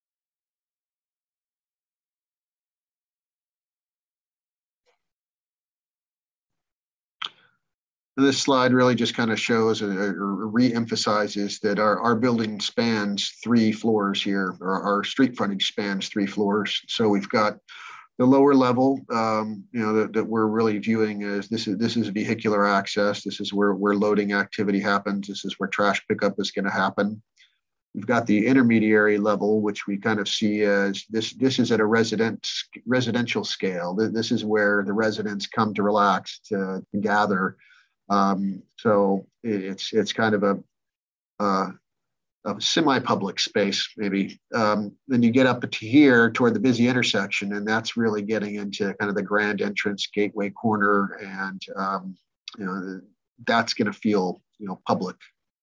This slide really just kind of shows or, or re-emphasizes that our, our building spans three floors here, or our street frontage spans three floors. So we've got the lower level, um, you know, that, that we're really viewing as this is this is vehicular access. This is where where loading activity happens. This is where trash pickup is going to happen. We've got the intermediary level, which we kind of see as this. This is at a resident residential scale. This is where the residents come to relax, to, to gather. Um, so it's it's kind of a, uh, a semi-public space, maybe. Um, then you get up to here toward the busy intersection, and that's really getting into kind of the grand entrance, gateway corner, and um, you know, that's going to feel, you know, public.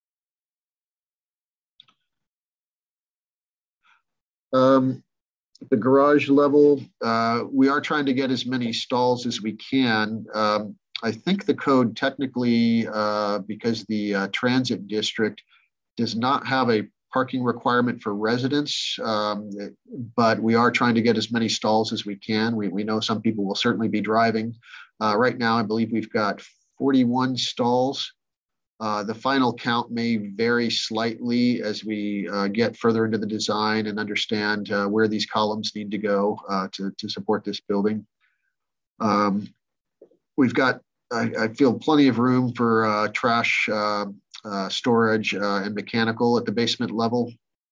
Um, the garage level, uh, we are trying to get as many stalls as we can. Um, I think the code technically, uh, because the uh, transit district does not have a parking requirement for residents, um, but we are trying to get as many stalls as we can. We, we know some people will certainly be driving. Uh, right now, I believe we've got forty-one stalls. Uh, the final count may vary slightly as we uh, get further into the design and understand uh, where these columns need to go uh, to, to support this building. Um, we've got, I, I feel, plenty of room for uh, trash uh, uh, storage uh, and mechanical at the basement level.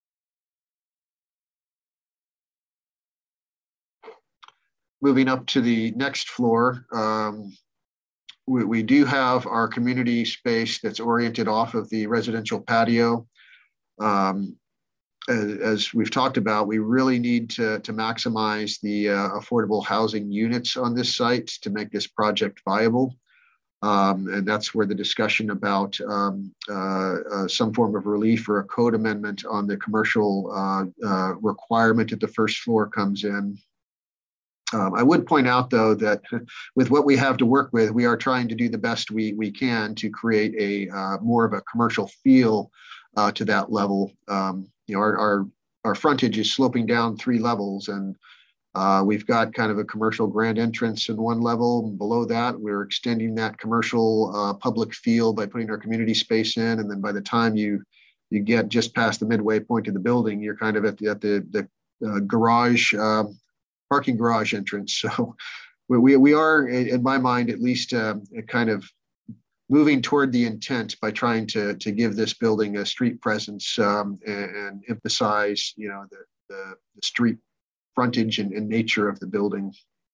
Moving up to the next floor, um, we, we do have our community space that's oriented off of the residential patio. Um, as, as we've talked about, we really need to, to maximize the uh, affordable housing units on this site to make this project viable. Um, and that's where the discussion about um, uh, uh, some form of relief or a code amendment on the commercial uh, uh, requirement at the first floor comes in. Um, I would point out, though, that with what we have to work with, we are trying to do the best we, we can to create a uh, more of a commercial feel uh, to that level. Um, you know, our, our, our frontage is sloping down three levels, and uh, we've got kind of a commercial grand entrance in one level. Below that, we're extending that commercial uh, public feel by putting our community space in. And then by the time you you get just past the midway point of the building, you're kind of at the, at the, the uh, garage, um, parking garage entrance. So we, we are, in my mind, at least uh, kind of moving toward the intent by trying to, to give this building a street presence um, and, and emphasize, you know, the, the, the street frontage and, and nature of the building.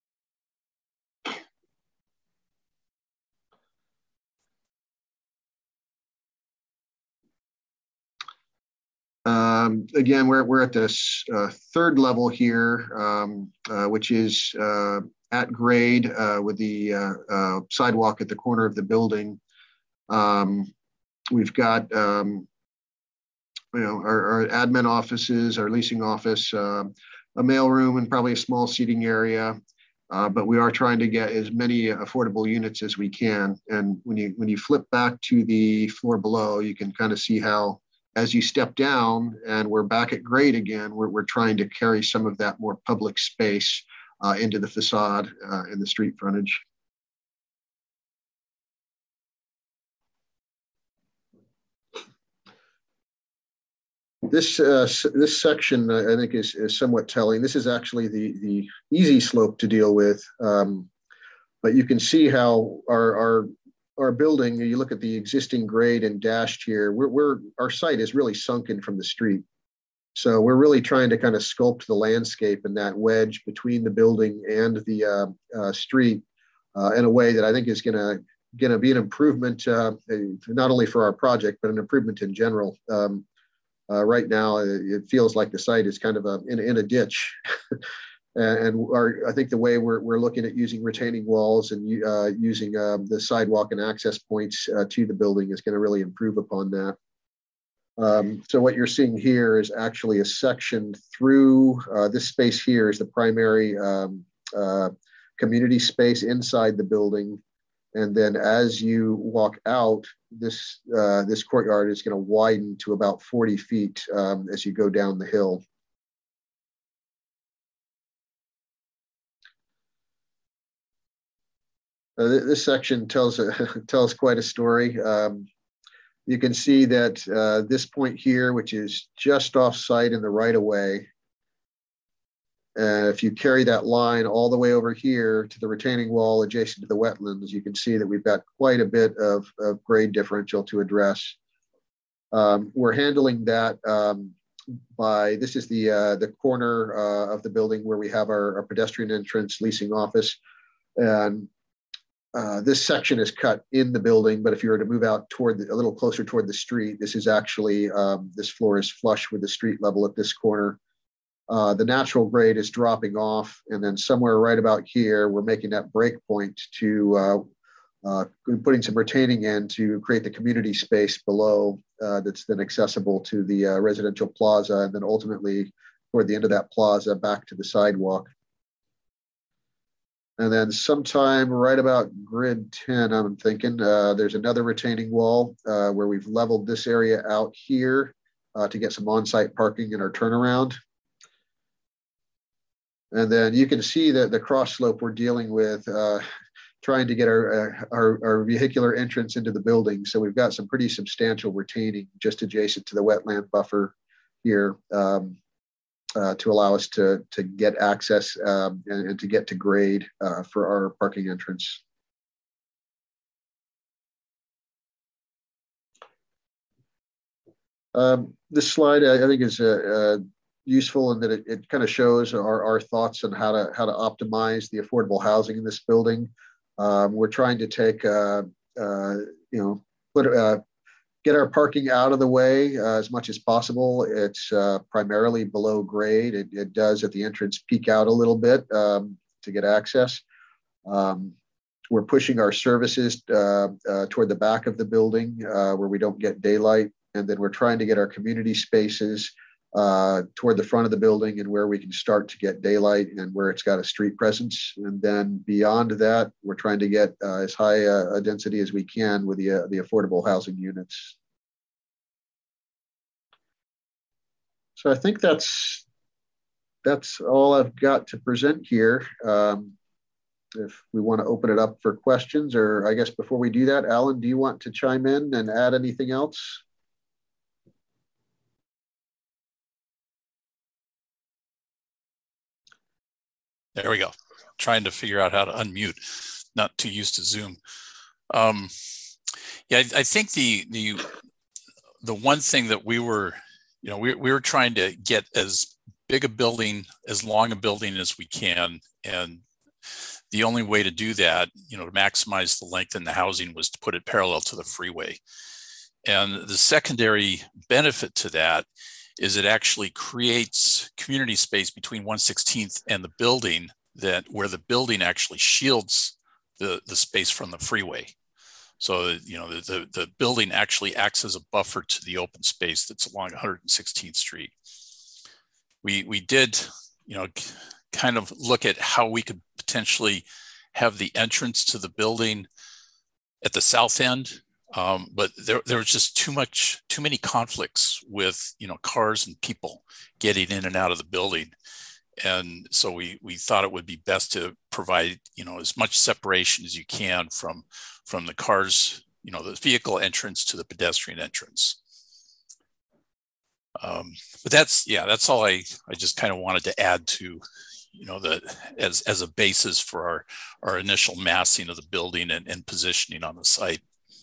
Um, again, we're, we're at this uh, third level here, um, uh, which is uh, at grade uh, with the uh, uh, sidewalk at the corner of the building. Um, we've got, um, you know, our, our admin offices, our leasing office, uh, a mail room, and probably a small seating area. Uh, but we are trying to get as many affordable units as we can. And when you when you flip back to the floor below, you can kind of see how, as you step down and we're back at grade again, we're, we're trying to carry some of that more public space uh, into the facade uh, and the street frontage. This uh, this section, uh, I think, is, is somewhat telling. This is actually the, the easy slope to deal with. Um, but you can see how our, our, our building, you look at the existing grade and dashed here, we're, we're, our site is really sunken from the street. So we're really trying to kind of sculpt the landscape in that wedge between the building and the uh, uh, street uh, in a way that I think is going to going to be an improvement, uh, not only for our project, but an improvement in general. Um, uh, right now, it feels like the site is kind of a, in, in a ditch. And our, I think the way we're, we're looking at using retaining walls and uh, using uh, the sidewalk and access points uh, to the building is going to really improve upon that. Um, so what you're seeing here is actually a section through uh, this space here is the primary um, uh, community space inside the building. And then as you walk out, this, uh, this courtyard is going to widen to about forty feet um, as you go down the hill. Uh, this section tells, uh, tells quite a story. Um, You can see that uh, this point here, which is just off site in the right of way, uh, if you carry that line all the way over here to the retaining wall adjacent to the wetlands, you can see that we've got quite a bit of, of grade differential to address. Um, we're handling that um, by, this is the, uh, the corner uh, of the building where we have our, our pedestrian entrance leasing office. And Uh, this section is cut in the building, but if you were to move out toward the, a little closer toward the street, this is actually, um, this floor is flush with the street level at this corner. Uh, the natural grade is dropping off. And then somewhere right about here, we're making that break point to uh, uh, putting some retaining in to create the community space below uh, that's then accessible to the uh, residential plaza. And then ultimately toward the end of that plaza back to the sidewalk. And then sometime right about grid ten, I'm thinking, uh, there's another retaining wall uh, where we've leveled this area out here uh, to get some on-site parking in our turnaround. And then you can see that the cross slope we're dealing with, uh, trying to get our, uh, our, our vehicular entrance into the building. So we've got some pretty substantial retaining just adjacent to the wetland buffer here. Um, Uh, to allow us to, to get access um, and, and to get to grade uh, for our parking entrance. Um, this slide, I, I think, is uh, uh, useful in that it, it kind of shows our, our thoughts on how to how to optimize the affordable housing in this building. Um, we're trying to take, uh, uh, you know, put uh, get our parking out of the way uh, as much as possible. It's uh, primarily below grade. It, it does at the entrance peak out a little bit um, to get access. Um, we're pushing our services uh, uh, toward the back of the building uh, where we don't get daylight. And then we're trying to get our community spaces uh, toward the front of the building and where we can start to get daylight and where it's got a street presence. And then beyond that, we're trying to get uh, as high a, a density as we can with the, uh, the affordable housing units. So I think that's, that's all I've got to present here. Um, if we want to open it up for questions, or I guess before we do that, Alan, do you want to chime in and add anything else? There we go. Trying to figure out how to unmute. Not too used to Zoom. Um, yeah, I, I think the the the one thing that we were, you know, we we were trying to get as big a building, as long a building as we can, and the only way to do that, you know, to maximize the length in the housing was to put it parallel to the freeway. And the secondary benefit to that is it actually creates community space between one sixteenth and the building, that where the building actually shields the, the space from the freeway. So, you know, the, the, the building actually acts as a buffer to the open space that's along one hundred sixteenth Street. We, we did, you know, kind of look at how we could potentially have the entrance to the building at the south end. Um, but there, there was just too much, too many conflicts with, you know, cars and people getting in and out of the building. And so we, we thought it would be best to provide, you know, as much separation as you can from, from the cars, you know, the vehicle entrance to the pedestrian entrance. Um, but that's, yeah, that's all I, I just kind of wanted to add to, you know, the, as, as a basis for our, our initial massing of the building and, and positioning on the site.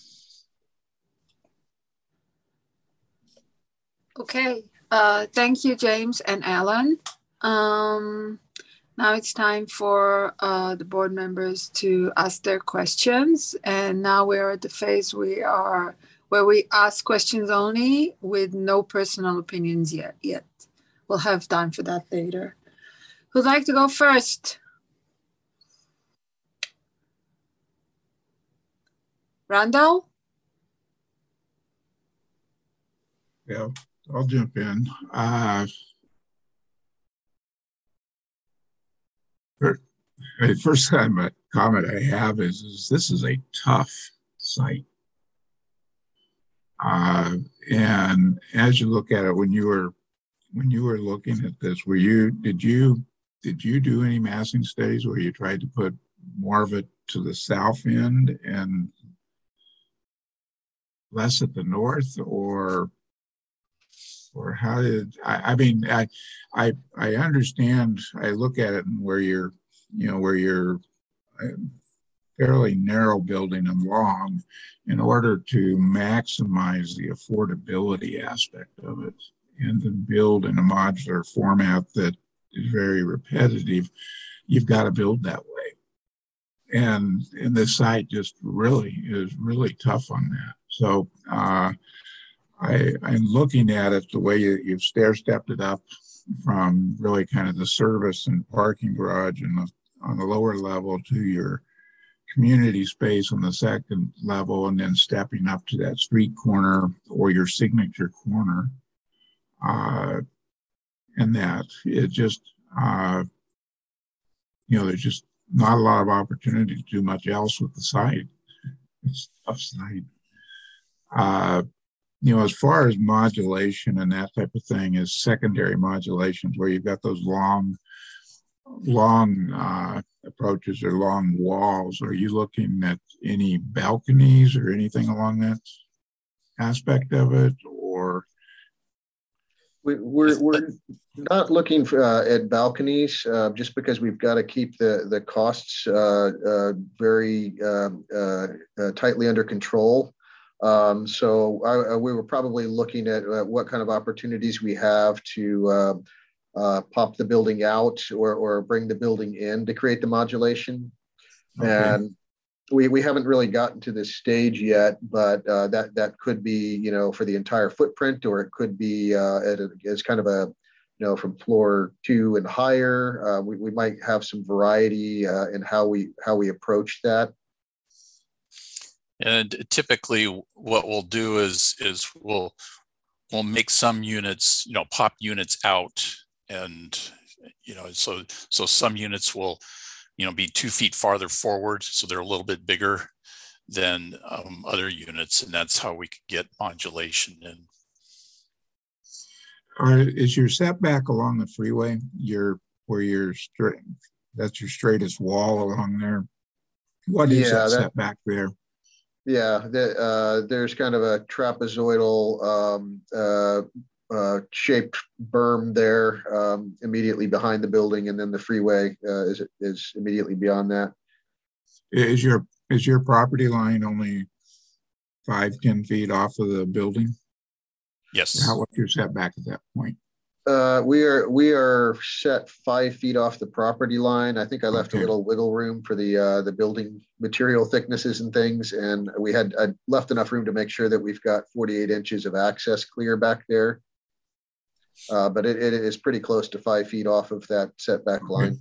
Okay, uh, thank you, James and Alan. Um, now it's time for uh, the board members to ask their questions. And now we're at the phase we are where we ask questions only with no personal opinions yet. Yet we'll have time for that later. Who'd like to go first? Randall? Yeah, I'll jump in. Uh, the first time a comment I have is, is this is a tough site. Uh, and as you look at it, when you were when you were looking at this, were you did you did you do any massing studies where you tried to put more of it to the south end and less at the north, or or how did I, I mean I I I understand, I look at it and where you're you know where you're fairly narrow building and long in order to maximize the affordability aspect of it and to build in a modular format that is very repetitive. You've got to build that way. And, and this site just really is really tough on that. So uh, I, I'm looking at it the way you, you've stair-stepped it up from really kind of the service and parking garage and the, on the lower level to your community space on the second level, and then stepping up to that street corner or your signature corner. Uh, and that it just, uh, you know, there's just not a lot of opportunity to do much else with the site. It's a tough site. Uh, you know, as far as modulation and that type of thing is secondary modulations where you've got those long, long uh, approaches or long walls. Are you looking at any balconies or anything along that aspect of it, or? We, we're we're not looking for, uh, at balconies uh, just because we've got to keep the the costs uh, uh, very um, uh, uh, tightly under control. Um, so I, I, we were probably looking at uh, what kind of opportunities we have to uh, uh, pop the building out or or bring the building in to create the modulation. Okay. And we we haven't really gotten to this stage yet, but uh, that that could be, you know, for the entire footprint, or it could be uh, at a, as kind of a, you know, from floor two and higher. Uh, we we might have some variety uh, in how we how we approach that. And typically, what we'll do is is we'll we'll make some units, you know, pop units out, and you know, so so some units will, you know, be two feet farther forward, so they're a little bit bigger than um, other units, and that's how we could get modulation in. Are, is your setback along the freeway, your where you're straight, that's your straightest wall along there? What is yeah, that, that setback there? Yeah, the, uh, there's kind of a trapezoidal um, uh, uh, shaped berm there um, immediately behind the building, and then the freeway uh, is is immediately beyond that. Is your is your property line only five, ten feet off of the building? Yes. How, what's your setback at that point? Uh, we are we are set five feet off the property line. I think I left okay. a little wiggle room for the uh, the building material thicknesses and things, and we had I left enough room to make sure that we've got forty-eight inches of access clear back there. Uh, but it, it is pretty close to five feet off of that setback okay. line.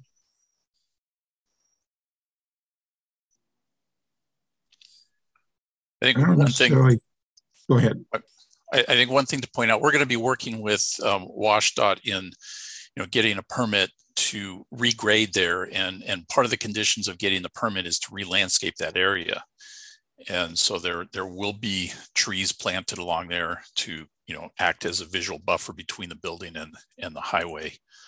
I think I one thing. Go ahead. I, I think one thing to point out, we're going to be working with um, WashDOT in, you know, getting a permit to regrade there, and and part of the conditions of getting the permit is to re-landscape that area, and so there there will be trees planted along there to, you know, act as a visual buffer between the building and and the highway.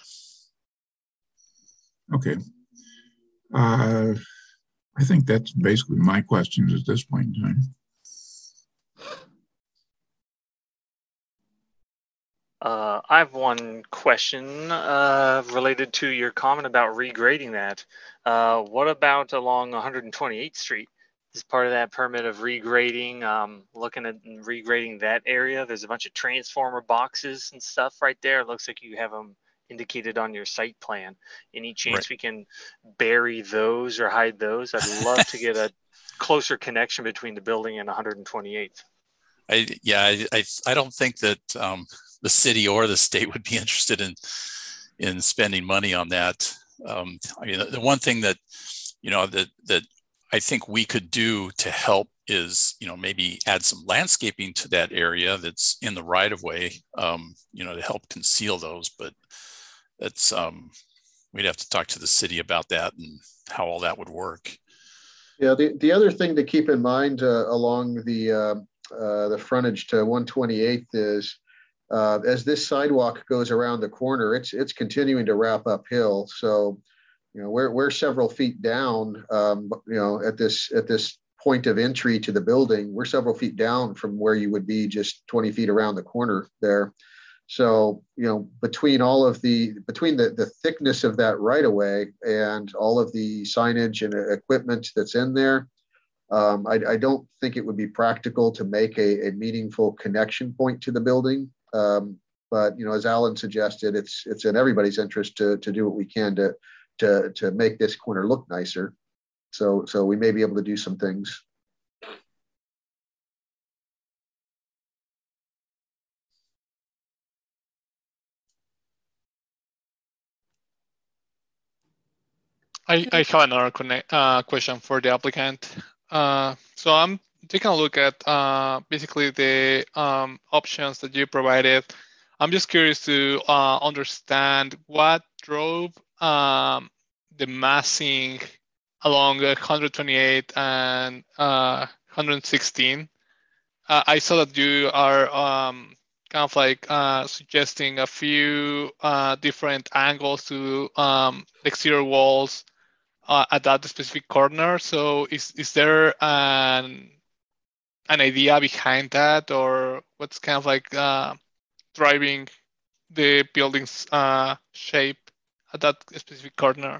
Okay, uh, I think that's basically my questions at this point in time. Uh, I have one question uh, related to your comment about regrading that. Uh, what about along one hundred twenty-eighth Street? As part of that permit of regrading, um, looking at regrading that area, there's a bunch of transformer boxes and stuff right there. It looks like you have them indicated on your site plan. Any chance Right. we can bury those or hide those? I'd love to get a closer connection between the building and one hundred twenty-eighth. I, yeah, I, I, I don't think that um, the city or the state would be interested in in spending money on that. Um, I mean, the, the one thing that, you know, that that I think we could do to help is, you know, maybe add some landscaping to that area that's in the right of way, um, you know, to help conceal those. But that's, um, we'd have to talk to the city about that and how all that would work. Yeah, the, the other thing to keep in mind uh, along the uh, uh, the frontage to one twenty-eighth is uh, as this sidewalk goes around the corner, it's it's continuing to wrap uphill. So, you know, we're we're several feet down. Um, you know, at this at this point of entry to the building, we're several feet down from where you would be just twenty feet around the corner there. So, you know, between all of the between the the thickness of that right of way and all of the signage and equipment that's in there, um, I, I don't think it would be practical to make a, a meaningful connection point to the building. Um, but, you know, as Alan suggested, it's it's in everybody's interest to to do what we can to to to make this corner look nicer. So so we may be able to do some things. I, I have another connect, uh, question for the applicant. Uh, so I'm taking a look at uh, basically the um, options that you provided. I'm just curious to uh, understand what drove um, the massing along one hundred twenty-eight and uh, one hundred sixteen. Uh, I saw that you are um, kind of like uh, suggesting a few uh, different angles to um, the exterior walls Uh, at that specific corner. So is is there an an idea behind that, or what's kind of like uh, driving the building's uh, shape at that specific corner?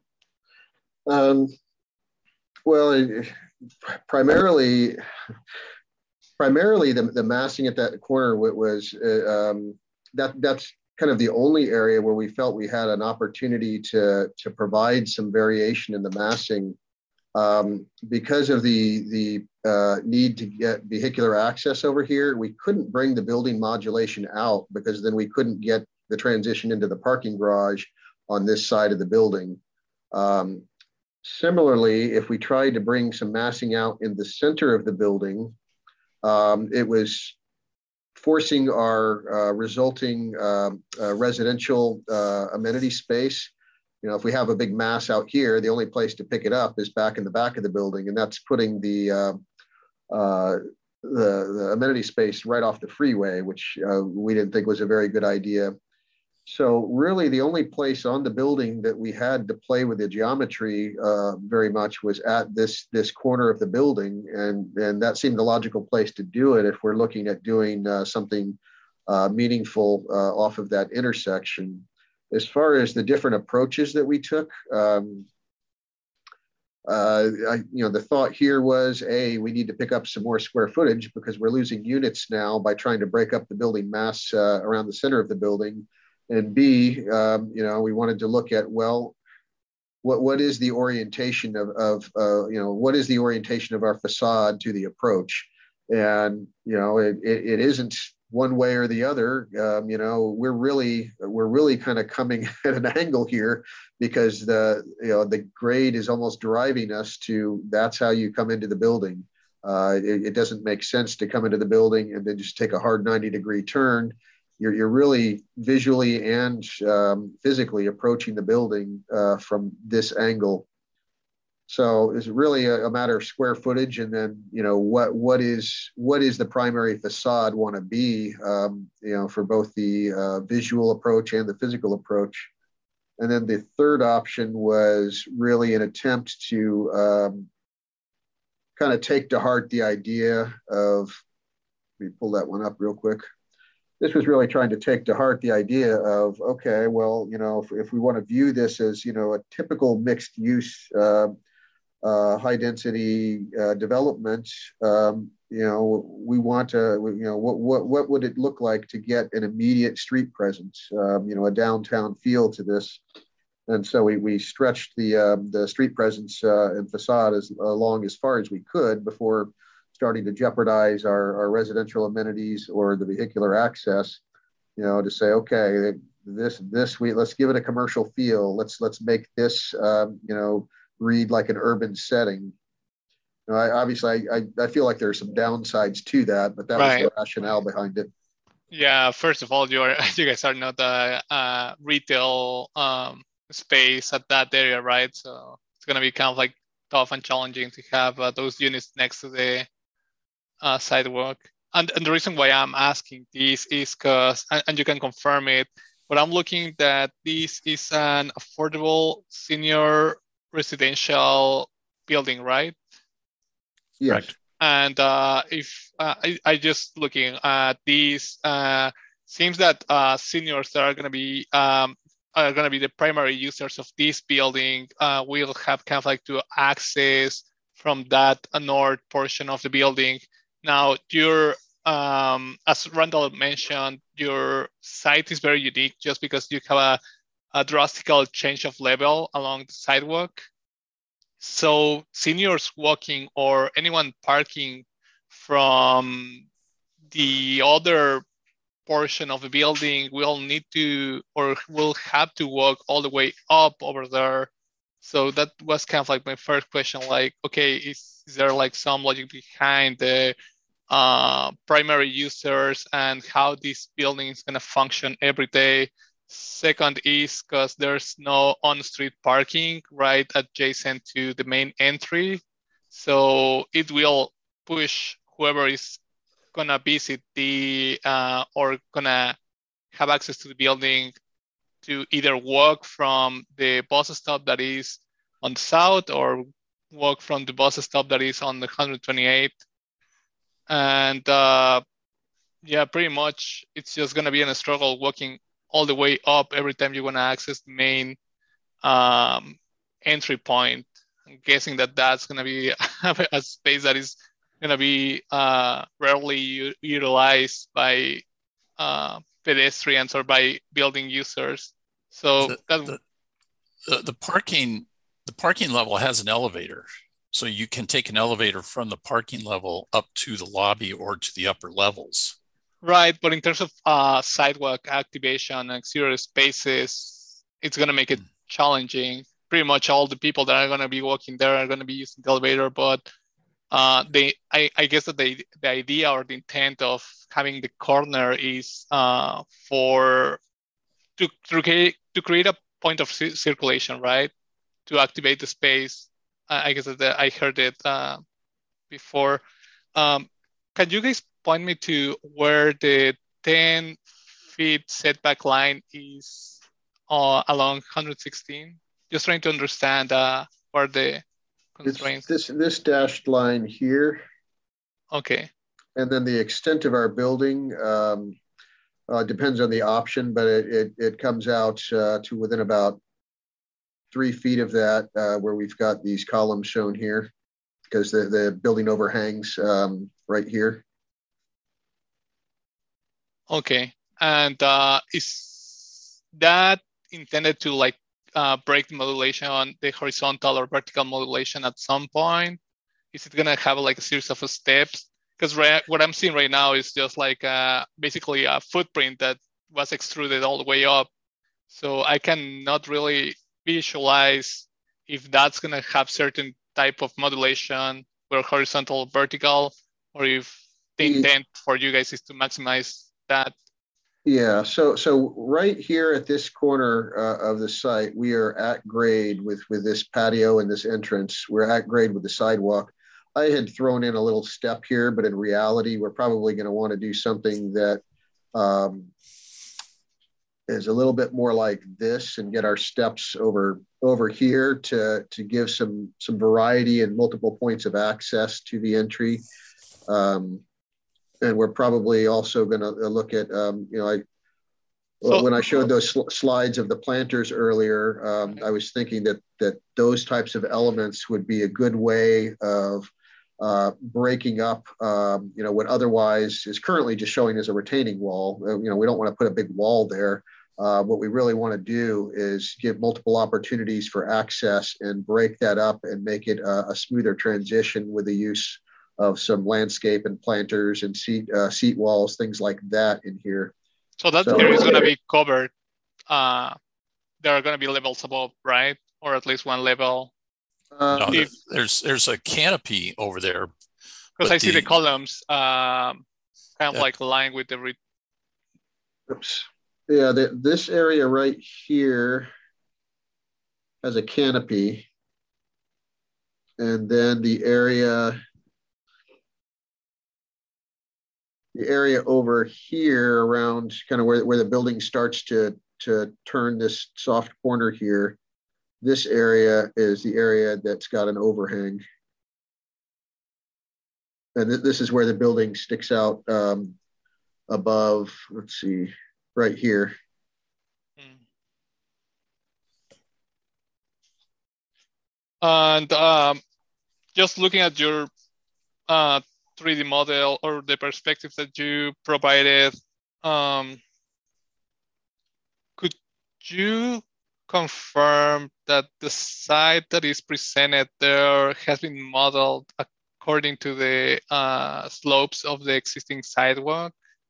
Um, well, it, primarily, primarily the, the massing at that corner was uh, um, that that's kind of the only area where we felt we had an opportunity to to provide some variation in the massing um, because of the the uh, need to get vehicular access over here. We couldn't bring the building modulation out because then we couldn't get the transition into the parking garage on this side of the building. Um, similarly, if we tried to bring some massing out in the center of the building, um, it was forcing our uh, resulting uh, uh, residential uh, amenity space. You know, if we have a big mass out here, the only place to pick it up is back in the back of the building, and that's putting the uh, uh, the, the amenity space right off the freeway, which uh, we didn't think was a very good idea. So really the only place on the building that we had to play with the geometry uh, very much was at this, this corner of the building. And, and that seemed the logical place to do it if we're looking at doing uh, something uh, meaningful uh, off of that intersection. As far as the different approaches that we took, um, uh, I, you know, the thought here was, A, we need to pick up some more square footage because we're losing units now by trying to break up the building mass uh, around the center of the building. And B, um, you know, we wanted to look at, well, what what is the orientation of, of uh, you know, what is the orientation of our facade to the approach? And, you know, it, it, it isn't one way or the other. Um, you know, we're really, we're really kind of coming at an angle here because the, you know, the grade is almost driving us to, that's how you come into the building. Uh, it, it doesn't make sense to come into the building and then just take a hard ninety degree turn. You're, you're really visually and um, physically approaching the building uh, from this angle. So it's really a, a matter of square footage, and then, you know, what what is what is the primary facade want to be, um, you know, for both the uh, visual approach and the physical approach. And then the third option was really an attempt to um, kind of take to heart the idea of, let me pull that one up real quick. this was really trying to take to heart the idea of, okay, well, you know, if, if we want to view this as, you know, a typical mixed use, uh, uh, high density uh, development, um, you know, we want to, you know, what, what, what would it look like to get an immediate street presence, um, you know, a downtown feel to this. And so we, we stretched the, uh, the street presence uh, and facade as along as far as we could before starting to jeopardize our, our residential amenities or the vehicular access, you know, to say, okay, this, this, we, let's give it a commercial feel. Let's, let's make this, um, you know, read like an urban setting. You know, I, obviously, I, I, I feel like there's some downsides to that, but that right. was the rationale behind it. Yeah, first of all, you are, you guys are not a, a retail um, space at that area, right? So it's going to be kind of like tough and challenging to have uh, those units next to the uh, sidewalk. And, and the reason why I'm asking this is because, and, and you can confirm it, but I'm looking that this is an affordable senior residential building, right? Yes. Correct. And uh, if uh, I, I just looking at these, uh, seems that uh, seniors are going to be um, are going to be the primary users of this building. Uh, we'll have kind of like to access from that north portion of the building. Now, your um, as Randall mentioned, your site is very unique just because you have a, a drastic change of level along the sidewalk. So seniors walking or anyone parking from the other portion of the building will need to or will have to walk all the way up over there. So that was kind of like my first question, like, okay, is, is there like some logic behind the uh, primary users and how this building is going to function every day? Second is because there's no on-street parking right adjacent to the main entry. So it will push whoever is gonna visit the uh, or gonna have access to the building to either walk from the bus stop that is on the south or walk from the bus stop that is on the one hundred twenty-eighth. And uh, yeah, pretty much it's just gonna be in a struggle walking all the way up every time you want to access the main um, entry point. I'm guessing that that's going to be a space that is going to be uh, rarely u- utilized by uh, pedestrians or by building users. So the, that the, the, the parking the parking level has an elevator, so you can take an elevator from the parking level up to the lobby or to the upper levels. Right, but in terms of uh, sidewalk activation and exterior spaces, it's going to make it challenging. Pretty much all the people that are going to be walking there are going to be using the elevator, but uh, they, I, I guess that they, the idea or the intent of having the corner is uh, for to to create, to create a point of c- circulation, right? To activate the space. Uh, I guess that I heard it uh, before. Um, can you guys point me to where the ten feet setback line is uh, along one hundred sixteen? Just trying to understand uh, where the constraints. It's this this dashed line here. Okay. And then the extent of our building um, uh, depends on the option, but it it, it comes out uh, to within about three feet of that, uh, where we've got these columns shown here, because the the building overhangs um, right here. Okay, and uh, is that intended to like uh, break the modulation, the horizontal or vertical modulation at some point? Is it gonna have like a series of steps? Because re- what I'm seeing right now is just like uh, basically a footprint that was extruded all the way up. So I cannot really visualize if that's gonna have certain type of modulation, where horizontal, vertical, or if the intent for you guys is to maximize that. Yeah, so so right here at this corner uh, of the site, we are at grade with with this patio and this entrance. We're at grade with the sidewalk. I had thrown in a little step here, but in reality, we're probably going to want to do something that um, is a little bit more like this and get our steps over over here to to give some some variety and multiple points of access to the entry. Um, and we're probably also going to look at, um, you know, I So, when I showed those sl slides of the planters earlier, um, I was thinking that that those types of elements would be a good way of uh, breaking up, um, you know, what otherwise is currently just showing as a retaining wall. Uh, you know, we don't want to put a big wall there. Uh, what we really want to do is give multiple opportunities for access and break that up and make it a, a smoother transition with the use of some landscape and planters and seat uh, seat walls, things like that in here. So that So- area is going to be covered. Uh, there are going to be levels above, right? Or at least one level. Uh, No, if- there's there's a canopy over there. Because but I see the the- columns um, kind of Yeah. like aligned with the. Re Oops. Yeah, the, this area right here has a canopy. And then the area, the area over here around kind of where, where the building starts to, to turn this soft corner here, this area is the area that's got an overhang. And th this is where the building sticks out um, above, let's see, right here. And um, just looking at your uh, three D model or the perspective that you provided, um, could you confirm that the site that is presented there has been modeled according to the uh, slopes of the existing sidewalk?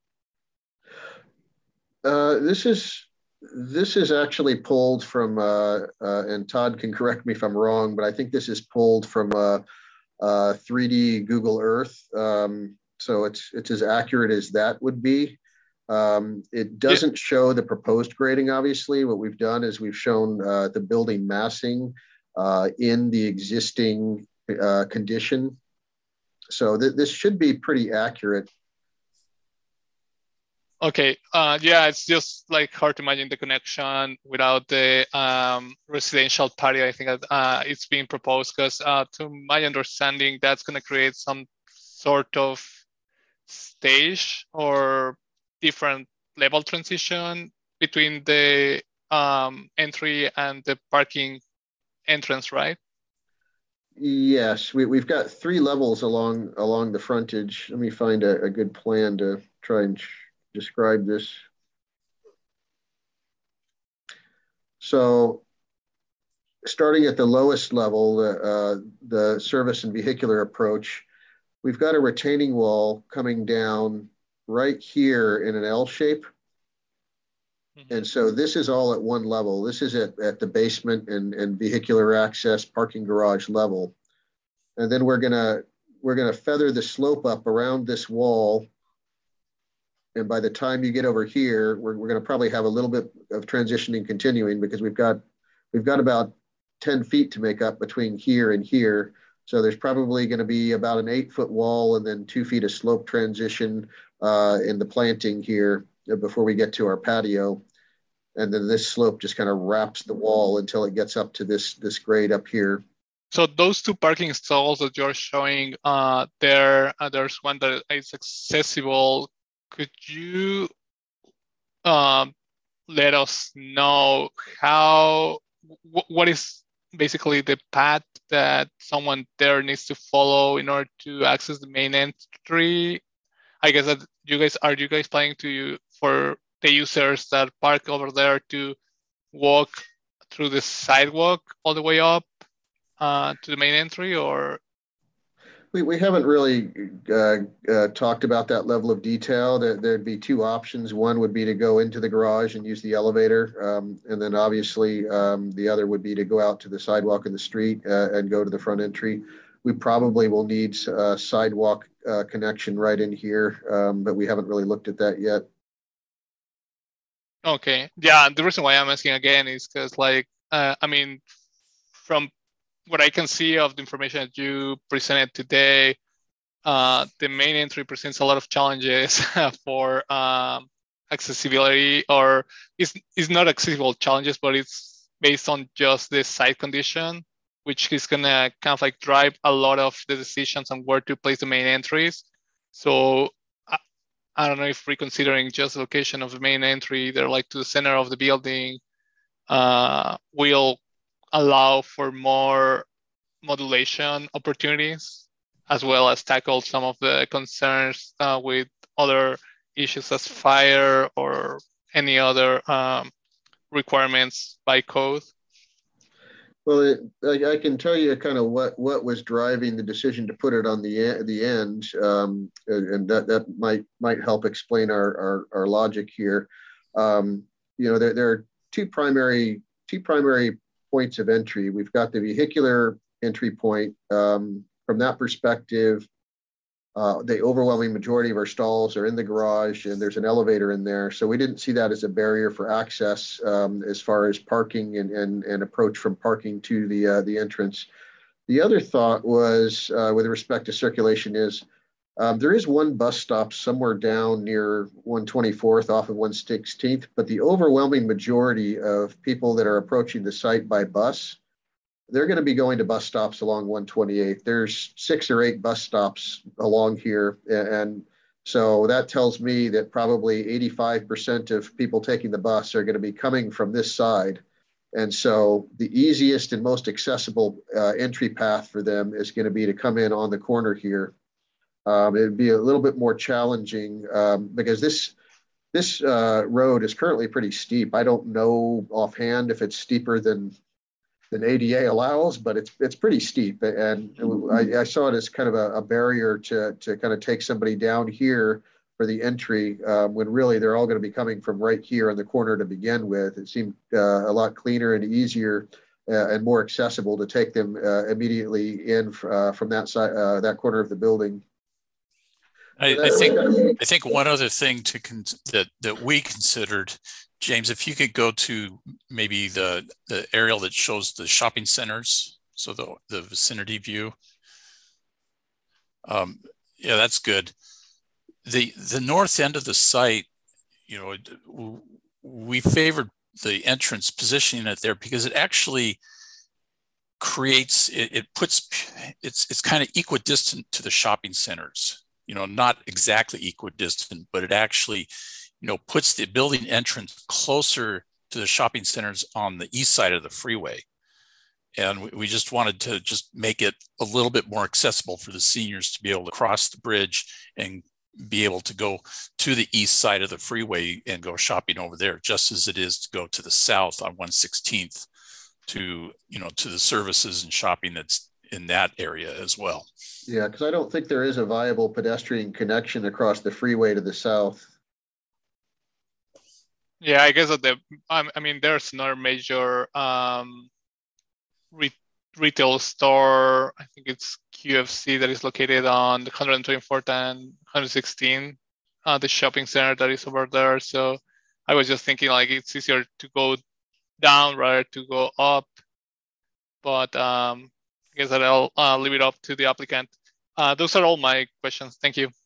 Uh, this is this is actually pulled from, uh, uh, and Todd can correct me if I'm wrong, but I think this is pulled from uh, uh, three D Google Earth. Um, so it's it's as accurate as that would be. Um, it doesn't yeah. show the proposed grading, obviously. What we've done is we've shown uh, the building massing uh, in the existing uh, condition. So th this should be pretty accurate. Okay, uh, yeah, it's just like hard to imagine the connection without the um, residential patio. I think that uh, it's being proposed because uh, to my understanding, that's gonna create some sort of stage or different level transition between the um, entry and the parking entrance, right? Yes, we, we've got three levels along along the frontage. Let me find a, a good plan to try and describe this. So starting at the lowest level, the, uh, the service and vehicular approach, we've got a retaining wall coming down right here in an L shape. Mm-hmm. And so this is all at one level. This is at, at the basement and, and vehicular access parking garage level. And then we're gonna, we're gonna feather the slope up around this wall. And by the time you get over here, we're, we're going to probably have a little bit of transitioning continuing because we've got we've got about ten feet to make up between here and here. So there's probably going to be about an eight foot wall and then two feet of slope transition uh, in the planting here before we get to our patio. And then this slope just kind of wraps the wall until it gets up to this, this grade up here. So those two parking stalls that you're showing uh, there, uh, there's one that is accessible. Could you um, let us know how, what is basically the path that someone there needs to follow in order to access the main entry? I guess that you guys, are you guys planning to, for the users that park over there to walk through the sidewalk all the way up uh, to the main entry, or? We, we haven't really uh, uh, talked about that level of detail. There, there'd be two options. One would be to go into the garage and use the elevator. Um, and then obviously um, the other would be to go out to the sidewalk in the street uh, and go to the front entry. We probably will need a sidewalk uh, connection right in here, um, but we haven't really looked at that yet. Okay, yeah, the reason why I'm asking again is because like, uh, I mean, from what I can see of the information that you presented today, uh, the main entry presents a lot of challenges for um, accessibility, or it's, it's not accessible challenges, but it's based on just the site condition, which is gonna kind of like drive a lot of the decisions on where to place the main entries. So I don't know if reconsidering just the location of the main entry, they're like to the center of the building, uh, will allow for more modulation opportunities, as well as tackle some of the concerns uh, with other issues as fire or any other um, requirements by code. Well, it, I, I can tell you kind of what, what was driving the decision to put it on the the end, um, and, and that that might might help explain our our, our logic here. Um, you know, there, there are two primary two primary points of entry. We've got the vehicular entry point. Um, from that perspective, uh, the overwhelming majority of our stalls are in the garage, and there's an elevator in there. So we didn't see that as a barrier for access um, as far as parking and, and, and approach from parking to the, uh, the entrance. The other thought was, uh, with respect to circulation, is um, there is one bus stop somewhere down near one twenty-fourth off of one sixteenth, but the overwhelming majority of people that are approaching the site by bus, they're going to be going to bus stops along one twenty-eighth. There's six or eight bus stops along here. And so that tells me that probably eighty-five percent of people taking the bus are going to be coming from this side. And so the easiest and most accessible uh, entry path for them is going to be to come in on the corner here. Um, it'd be a little bit more challenging um, because this this uh, road is currently pretty steep. I don't know offhand if it's steeper than than A D A allows, but it's it's pretty steep. And I, I saw it as kind of a, a barrier to, to kind of take somebody down here for the entry um, when really they're all going to be coming from right here in the corner to begin with. It seemed uh, a lot cleaner and easier uh, and more accessible to take them uh, immediately in uh, from that side, uh, that corner of the building. I, I think I think one other thing to con that that we considered, James, if you could go to maybe the the aerial that shows the shopping centers, so the the vicinity view. Um, yeah, that's good. The the north end of the site, you know, we favored the entrance positioning it there because it actually creates it, it puts it's it's kind of equidistant to the shopping centers. You know, not exactly equidistant, but it actually, you know, puts the building entrance closer to the shopping centers on the east side of the freeway. And we, we just wanted to just make it a little bit more accessible for the seniors to be able to cross the bridge and be able to go to the east side of the freeway and go shopping over there, just as it is to go to the south on one sixteenth to, you know, to the services and shopping that's in that area as well. Yeah, because I don't think there is a viable pedestrian connection across the freeway to the south. Yeah, I guess that the um, I mean, there's another major um, re retail store. I think it's Q F C that is located on the one twenty-fourth and one sixteenth, uh, the shopping center that is over there. So I was just thinking like it's easier to go down rather to go up. But um, I guess that I'll uh, leave it up to the applicant. Uh, those are all my questions. Thank you.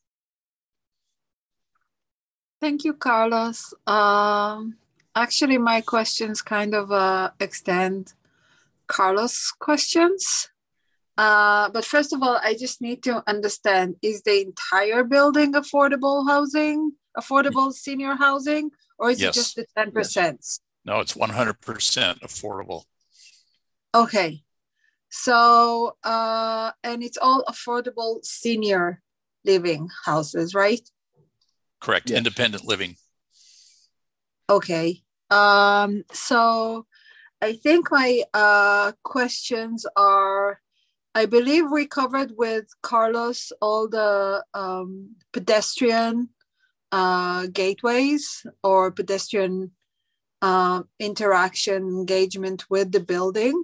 Thank you, Carlos. Um, actually, my questions kind of uh, extend Carlos' questions. Uh, but first of all, I just need to understand, is the entire building affordable housing, affordable senior housing, or is Yes. it just the ten percent? Yes. No, it's one hundred percent affordable. Okay. So, uh, and it's all affordable senior living houses, right? Correct. Yes. Independent living. Okay. Um, so I think my uh, questions are, I believe we covered with Carlos all the um, pedestrian uh, gateways or pedestrian uh, interaction engagement with the building.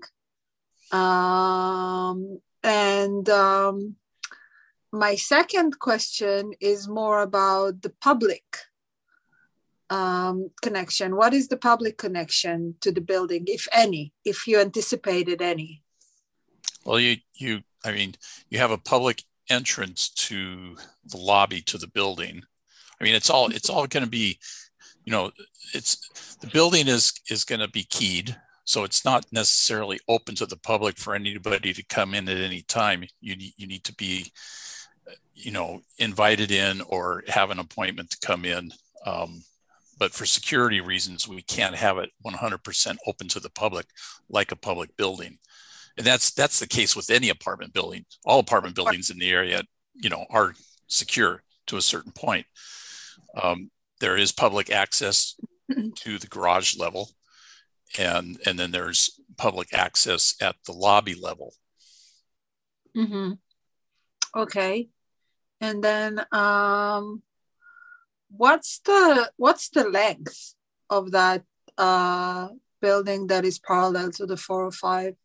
Um, and um, my second question is more about the public um, connection. What is the public connection to the building, if any, if you anticipated any? Well, you, you, I mean, you have a public entrance to the lobby to the building. I mean, it's all, it's all going to be, you know, it's, the building is, is going to be keyed. So it's not necessarily open to the public for anybody to come in at any time. You need, you need to be, you know, invited in or have an appointment to come in. Um, but for security reasons, we can't have it one hundred percent open to the public like a public building. And that's that's the case with any apartment building. All apartment buildings in the area, you know, are secure to a certain point. Um, there is public access to the garage level, and and then there's public access at the lobby level. Mm-hmm. Okay, and then um, what's the what's the length of that uh, building that is parallel to the four oh five?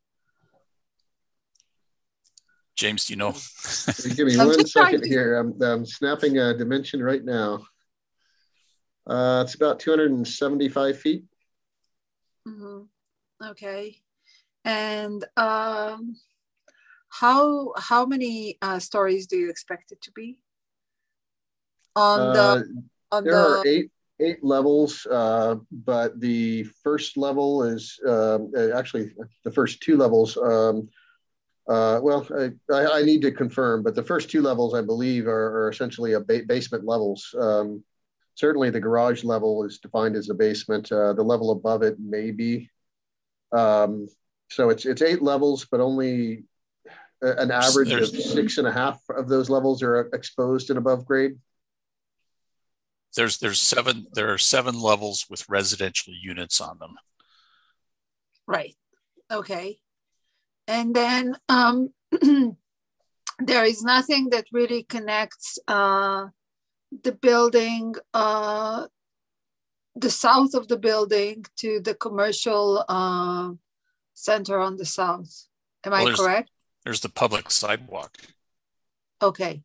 James, do you know? Give me one second here. I'm, I'm snapping a dimension right now. Uh, it's about two hundred seventy-five feet. Mm-hmm. Okay, and um, how how many uh, stories do you expect it to be? On Uh, the on there the are eight eight levels, uh, but the first level is uh, actually the first two levels. Um, Uh, well, I, I need to confirm, but the first two levels, I believe, are, are essentially a ba basement levels. Um, certainly, the garage level is defined as a basement. Uh, the level above it may be. Um, so it's it's eight levels, but only an average There's, of six and a half of those levels are exposed and above grade. There's there's seven. There are seven levels with residential units on them. right. Okay. And then um, there is nothing that really connects uh, the building, uh, the south of the building to the commercial uh, center on the south. Am Well, I there's, correct? There's the public sidewalk. Okay.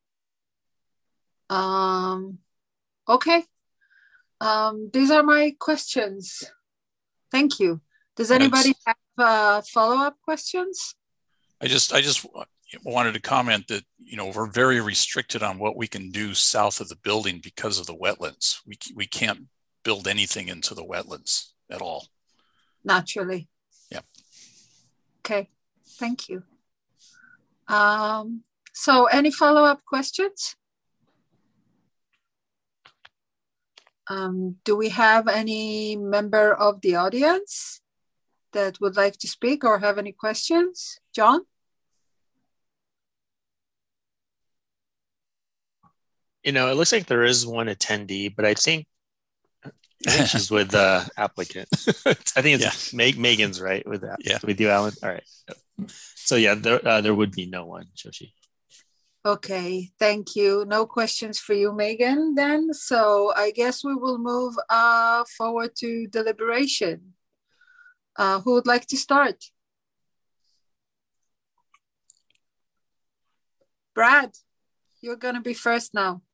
Um, okay. Um, these are my questions. Thank you. Does anybody have uh, follow-up questions? I just, I just wanted to comment that, you know, we're very restricted on what we can do south of the building because of the wetlands. We, we can't build anything into the wetlands at all. Naturally. Yep. Okay, thank you. Um, so any follow-up questions? Um, do we have any member of the audience that would like to speak or have any questions? John? You know, it looks like there is one attendee, but I think, I think she's with the applicant. I think it's yeah. Meg, Megan's right with that. Yeah. With you, Alan. All right. So yeah, there uh, there would be no one, Joshi. Okay, thank you. No questions for you, Megan, then. So I guess we will move uh, forward to deliberation. Uh, who would like to start? Brad, you're gonna be first now.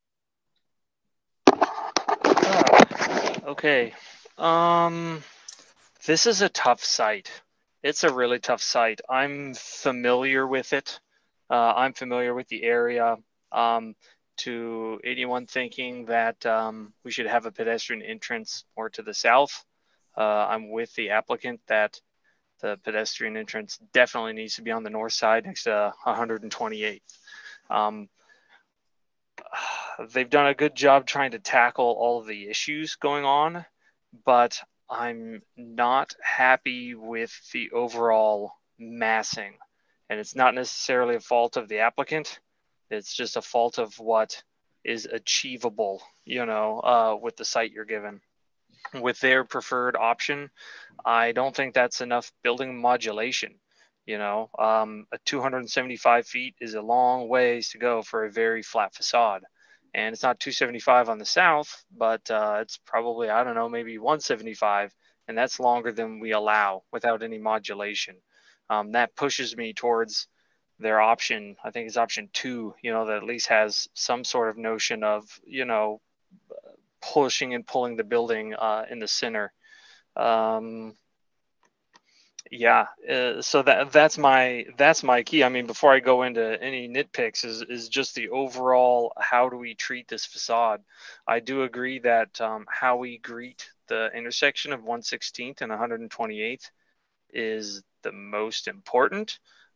Okay. Um, this is a tough site. It's a really tough site. I'm familiar with it. Uh, I'm familiar with the area. Um, to anyone thinking that um, we should have a pedestrian entrance more to the south, uh, I'm with the applicant that the pedestrian entrance definitely needs to be on the north side next to one hundred twenty-eighth. Um, they've done a good job trying to tackle all of the issues going on, but I'm not happy with the overall massing. And it's not necessarily a fault of the applicant. It's just a fault of what is achievable, you know, uh, with the site you're given. With their preferred option, I don't think that's enough building modulation. You know, um, a two hundred seventy-five feet is a long ways to go for a very flat facade. And it's not two seventy-five on the south, but uh, it's probably, I don't know, maybe one seventy-five. And that's longer than we allow without any modulation. Um, that pushes me towards their option. I think it's option two, you know, that at least has some sort of notion of, you know, pushing and pulling the building uh, in the center. Um, yeah, uh, so that that's my that's my key. I mean, before I go into any nitpicks, is is just the overall how do we treat this facade. I do agree that um, how we greet the intersection of one sixteenth and one hundred twenty-eighth is the most important.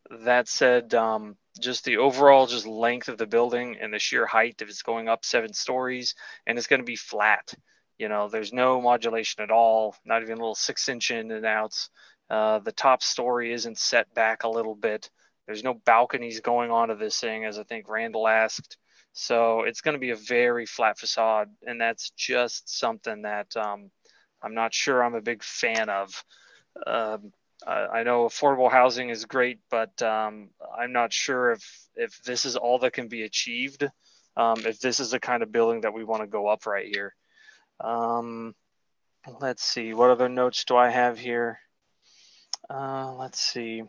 that said, um, just the overall just length of the building and the sheer height, if it's going up seven stories and it's going to be flat, you know, there's no modulation at all, not even a little six inch in and outs. Uh, the top story isn't set back a little bit. There's no balconies going onto this thing, as I think Randall asked. So it's going to be a very flat facade. And that's just something that um, I'm not sure I'm a big fan of. Um, I know affordable housing is great, but um, I'm not sure if if this is all that can be achieved. Um, if this is the kind of building that we want to go up right here. Um, let's see, what other notes do I have here? Uh, let's see.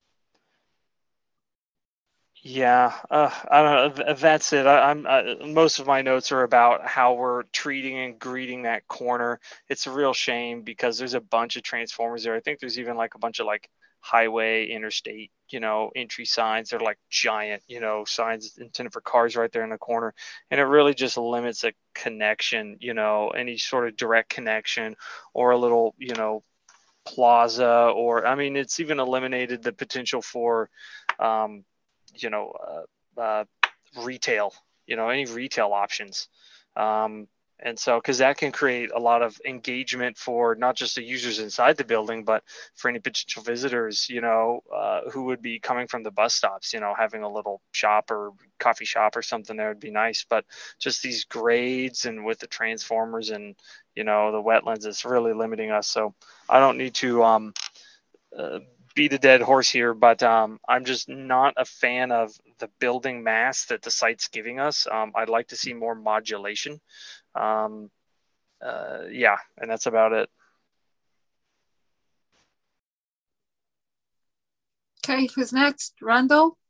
Yeah, uh, I don't know. That's it. I, I'm I, most of my notes are about how we're treating and greeting that corner. It's a real shame because there's a bunch of transformers there. I think there's even like a bunch of like highway, interstate, you know, entry signs. They're like giant, you know, signs intended for cars right there in the corner, and it really just limits a connection, you know, any sort of direct connection or a little, you know, plaza, or I mean, it's even eliminated the potential for. Um, you know, uh, uh, retail, you know, any retail options. Um, and so, cause that can create a lot of engagement for not just the users inside the building, but for any potential visitors, you know, uh, who would be coming from the bus stops, you know, having a little shop or coffee shop or something there would be nice. But just these grades and with the transformers and, you know, the wetlands, it's really limiting us. So I don't need to, um, uh, beat a dead horse here, but um, I'm just not a fan of the building mass that the site's giving us. Um, I'd like to see more modulation. Um, uh, yeah, and that's about it. Okay, who's next? Randall?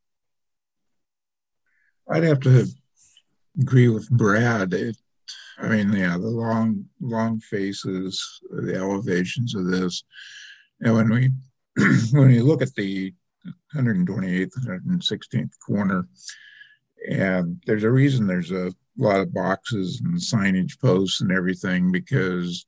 I'd have to agree with Brad. It, I mean, yeah, the long, long faces, the elevations of this. And when we when you look at the one hundred twenty-eighth, one hundred sixteenth corner, and there's a reason there's a lot of boxes and signage posts and everything, because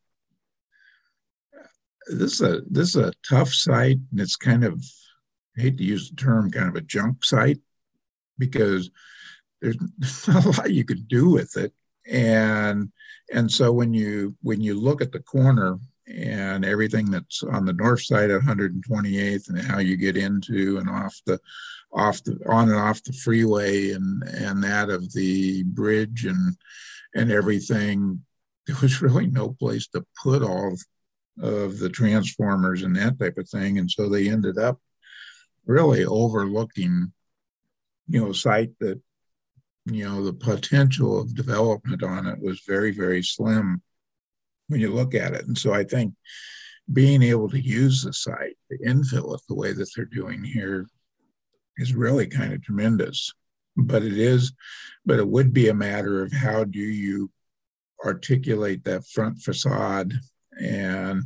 this is a this is a tough site, and it's kind of, I hate to use the term, kind of a junk site, because there's not a lot you could do with it. And and so when you when you look at the corner and everything that's on the north side of one hundred twenty-eighth and how you get into and off the off the on and off the freeway and and that of the bridge and and everything, there was really no place to put all of the transformers and that type of thing. And so they ended up really overlooking, you know, a site that, you know, the potential of development on it was very, very slim when you look at it. And so I think being able to use the site to infill it the way that they're doing here is really kind of tremendous. But it is, but it would be a matter of how do you articulate that front facade, and,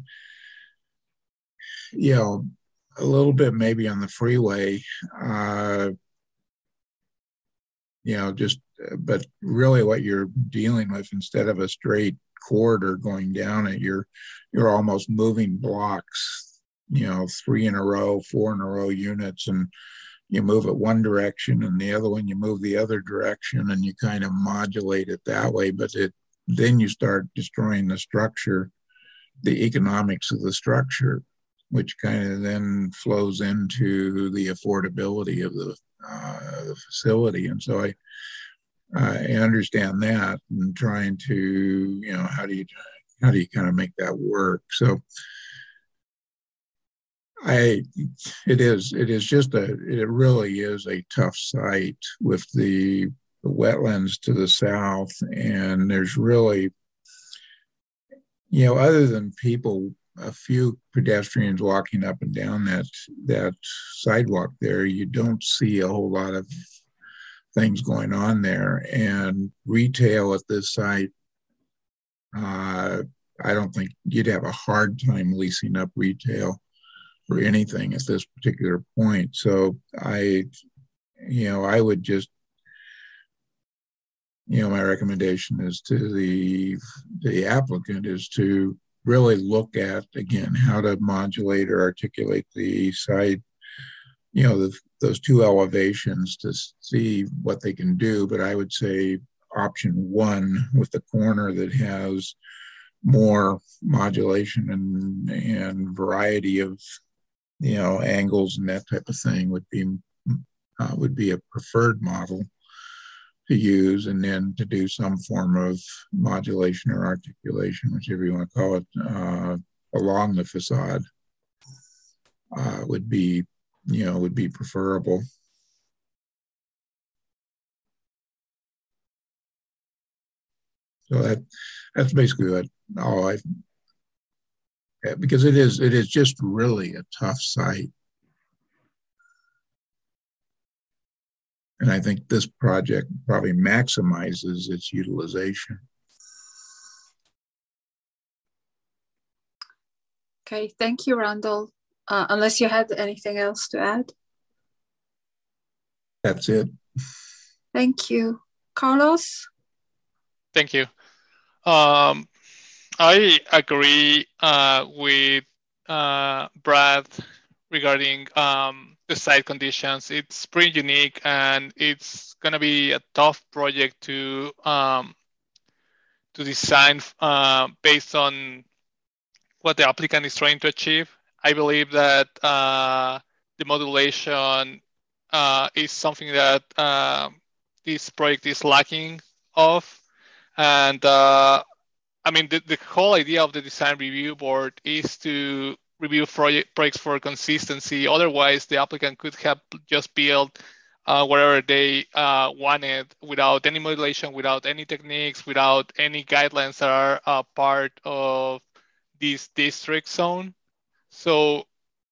you know, a little bit maybe on the freeway, uh, you know, just, but really what you're dealing with, instead of a straight corridor going down it, you're you're almost moving blocks, you know, three in a row, four in a row units, and you move it one direction and the other one you move the other direction, and you kind of modulate it that way. But it then you start destroying the structure, the economics of the structure, which kind of then flows into the affordability of the, uh, the facility. And so I I understand that, and trying to, you know, how do you how do you kind of make that work? So I, it is it is just a it really is a tough site with the, the wetlands to the south, and there's really, you know, other than people, a few pedestrians walking up and down that that sidewalk there, you don't see a whole lot of things going on there. And retail at this site, uh, I don't think you'd have a hard time leasing up retail for anything at this particular point. So I, you know, I would just, you know, my recommendation is to the the applicant is to really look at, again, how to modulate or articulate the site you know, the, those two elevations to see what they can do. But I would say option one with the corner that has more modulation and, and variety of, you know, angles and that type of thing would be, uh, would be a preferred model to use, and then to do some form of modulation or articulation, whichever you want to call it, uh, along the facade uh, would be, you know, would be preferable. So that that's basically what all I, because it is it is just really a tough site. And I think this project probably maximizes its utilization. Okay, thank you, Randall. Uh, unless you had anything else to add. That's it. Thank you. Carlos? Thank you. Um, I agree uh, with uh, Brad regarding um, the site conditions. It's pretty unique, and it's going to be a tough project to um, to design uh, based on what the applicant is trying to achieve. I believe that uh, the modulation uh, is something that uh, this project is lacking of. And uh, I mean, the, the whole idea of the design review board is to review project, projects for consistency. Otherwise, the applicant could have just built uh, whatever they uh, wanted without any modulation, without any techniques, without any guidelines that are uh, part of this district zone. So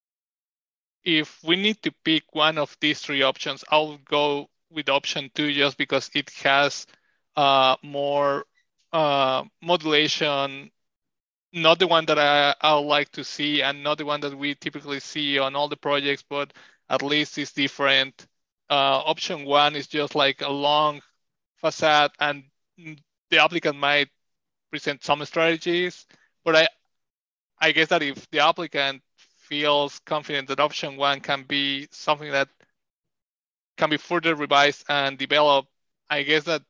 if we need to pick one of these three options, I'll go with option two just because it has uh, more uh, modulation, not the one that I, I would like to see and not the one that we typically see on all the projects, but at least it's different. Uh, option one is just like a long facade, and the applicant might present some strategies, but I, I guess that if the applicant feels confident that option one can be something that can be further revised and developed, I guess that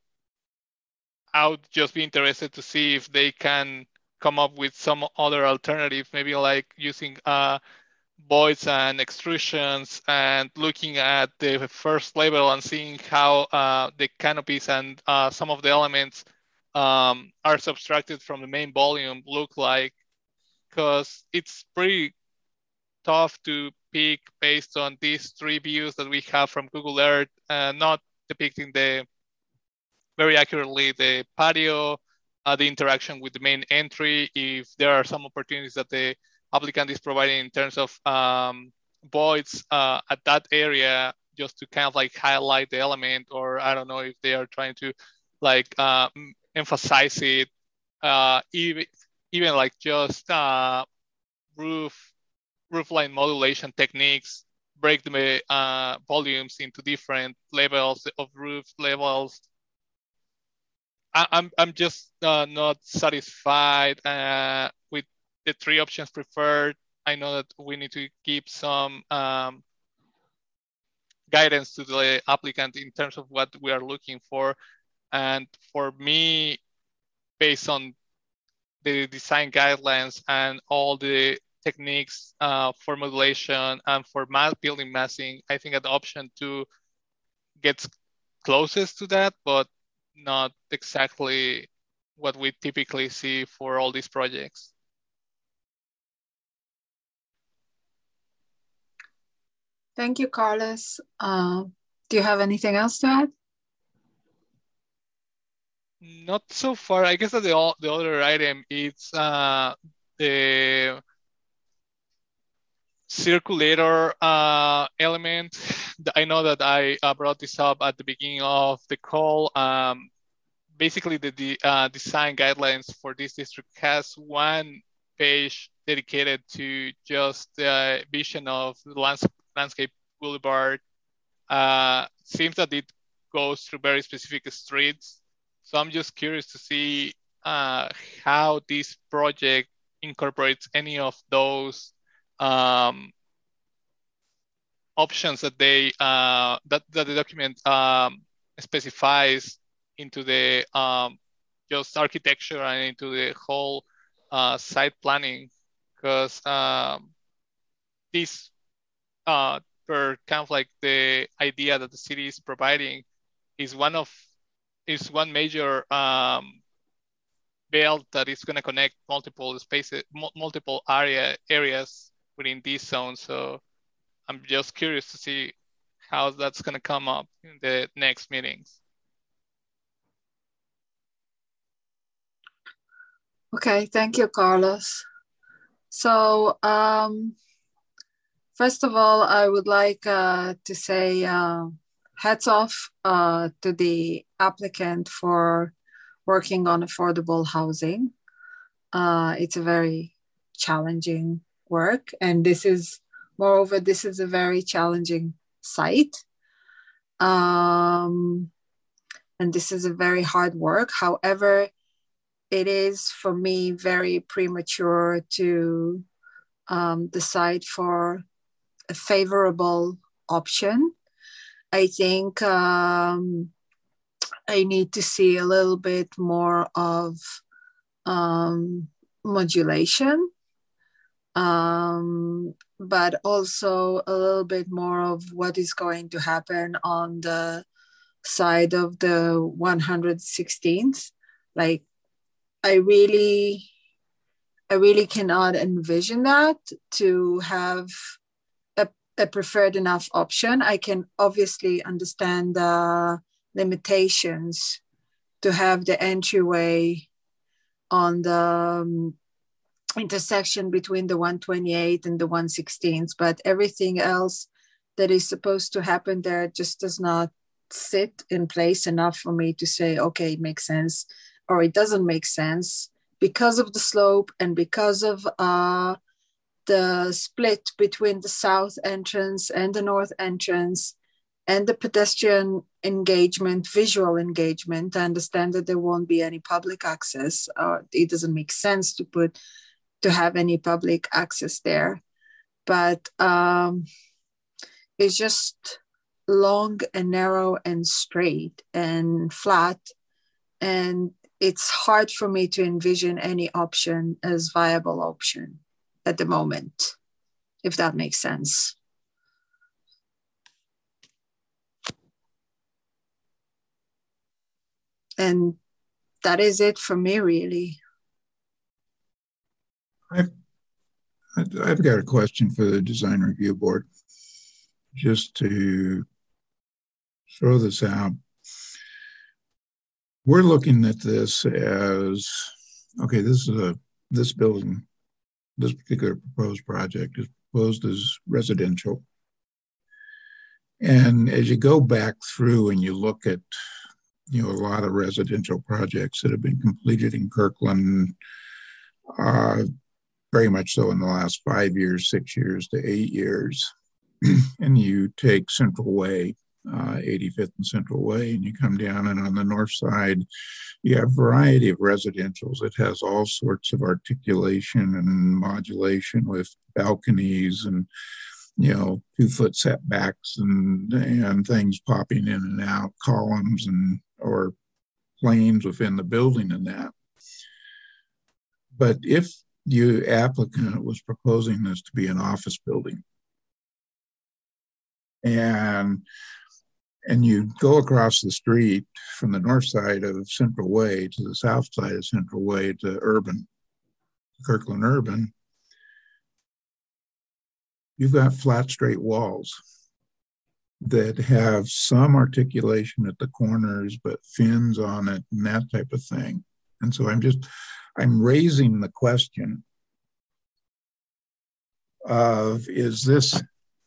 I would just be interested to see if they can come up with some other alternative, maybe like using uh, voids and extrusions and looking at the first level and seeing how uh, the canopies and uh, some of the elements um, are subtracted from the main volume look like, because it's pretty tough to pick based on these three views that we have from Google Earth, uh, not depicting the very accurately the patio, uh, the interaction with the main entry, if there are some opportunities that the applicant is providing in terms of um, voids uh, at that area, just to kind of like highlight the element, or I don't know if they are trying to like uh, emphasize it, uh, even, even like just uh, roof, roofline modulation techniques, break the uh, volumes into different levels of roof levels. I, I'm I'm just uh, not satisfied uh, with the three options preferred. I know that we need to keep some um, guidance to the applicant in terms of what we are looking for. And for me, based on the design guidelines and all the techniques uh, for modulation and for mass building massing, I think that option two gets closest to that, but not exactly what we typically see for all these projects. Thank you, Carlos. Uh, do you have anything else to add? Not so far. I guess that the, the other item is uh, the circulator uh, element. I know that I uh, brought this up at the beginning of the call. Um, basically, the, the uh, design guidelines for this district has one page dedicated to just the vision of the lands landscape boulevard. Uh, seems that it goes through very specific streets. So I'm just curious to see uh, how this project incorporates any of those um, options that they uh, that, that the document um, specifies into the um, just architecture and into the whole uh, site planning, because um, this uh, per kind of like the idea that the city is providing is one of is one major um, belt that is going to connect multiple spaces, multiple area areas within this zone. So I'm just curious to see how that's going to come up in the next meetings. Okay, thank you, Carlos. So um, first of all, I would like uh, to say uh, hats off uh, to the applicant for working on affordable housing. Uh, it's a very challenging work, and this is, moreover, this is a very challenging site. Um, and this is a very hard work. However, it is for me very premature to um, decide for a favorable option. I think um, I need to see a little bit more of um, modulation, um, but also a little bit more of what is going to happen on the side of the one hundred sixteenth. Like, I really, I really cannot envision that to have a, a preferred enough option. I can obviously understand the limitations to have the entryway on the um, intersection between the one twenty-eight and the one sixteenth, but everything else that is supposed to happen there just does not sit in place enough for me to say, okay, it makes sense, or it doesn't make sense, because of the slope and because of uh, the split between the south entrance and the north entrance and the pedestrian engagement, visual engagement. I understand that there won't be any public access, or it doesn't make sense to put, to have any public access there. But um, it's just long and narrow and straight and flat. And it's hard for me to envision any option as viable option at the moment, if that makes sense. And that is it for me, really. I've, I've got a question for the design review board, just to throw this out. We're looking at this as, okay, this is a, this building, this particular proposed project is proposed as residential. And as you go back through and you look at, you know, a lot of residential projects that have been completed in Kirkland, uh, very much so in the last five years, six years to eight years. And you take Central Way, uh, eighty-fifth and Central Way, and you come down, and on the north side, you have a variety of residentials. It has all sorts of articulation and modulation with balconies and, you know, two foot setbacks and, and things popping in and out, columns and, or planes within the building and that. But if you applicant was proposing this to be an office building, and and you go across the street from the north side of Central Way to the south side of Central Way to Urban, Kirkland Urban, you've got flat, straight walls that have some articulation at the corners, but fins on it and that type of thing. And so I'm just, I'm raising the question of, is this,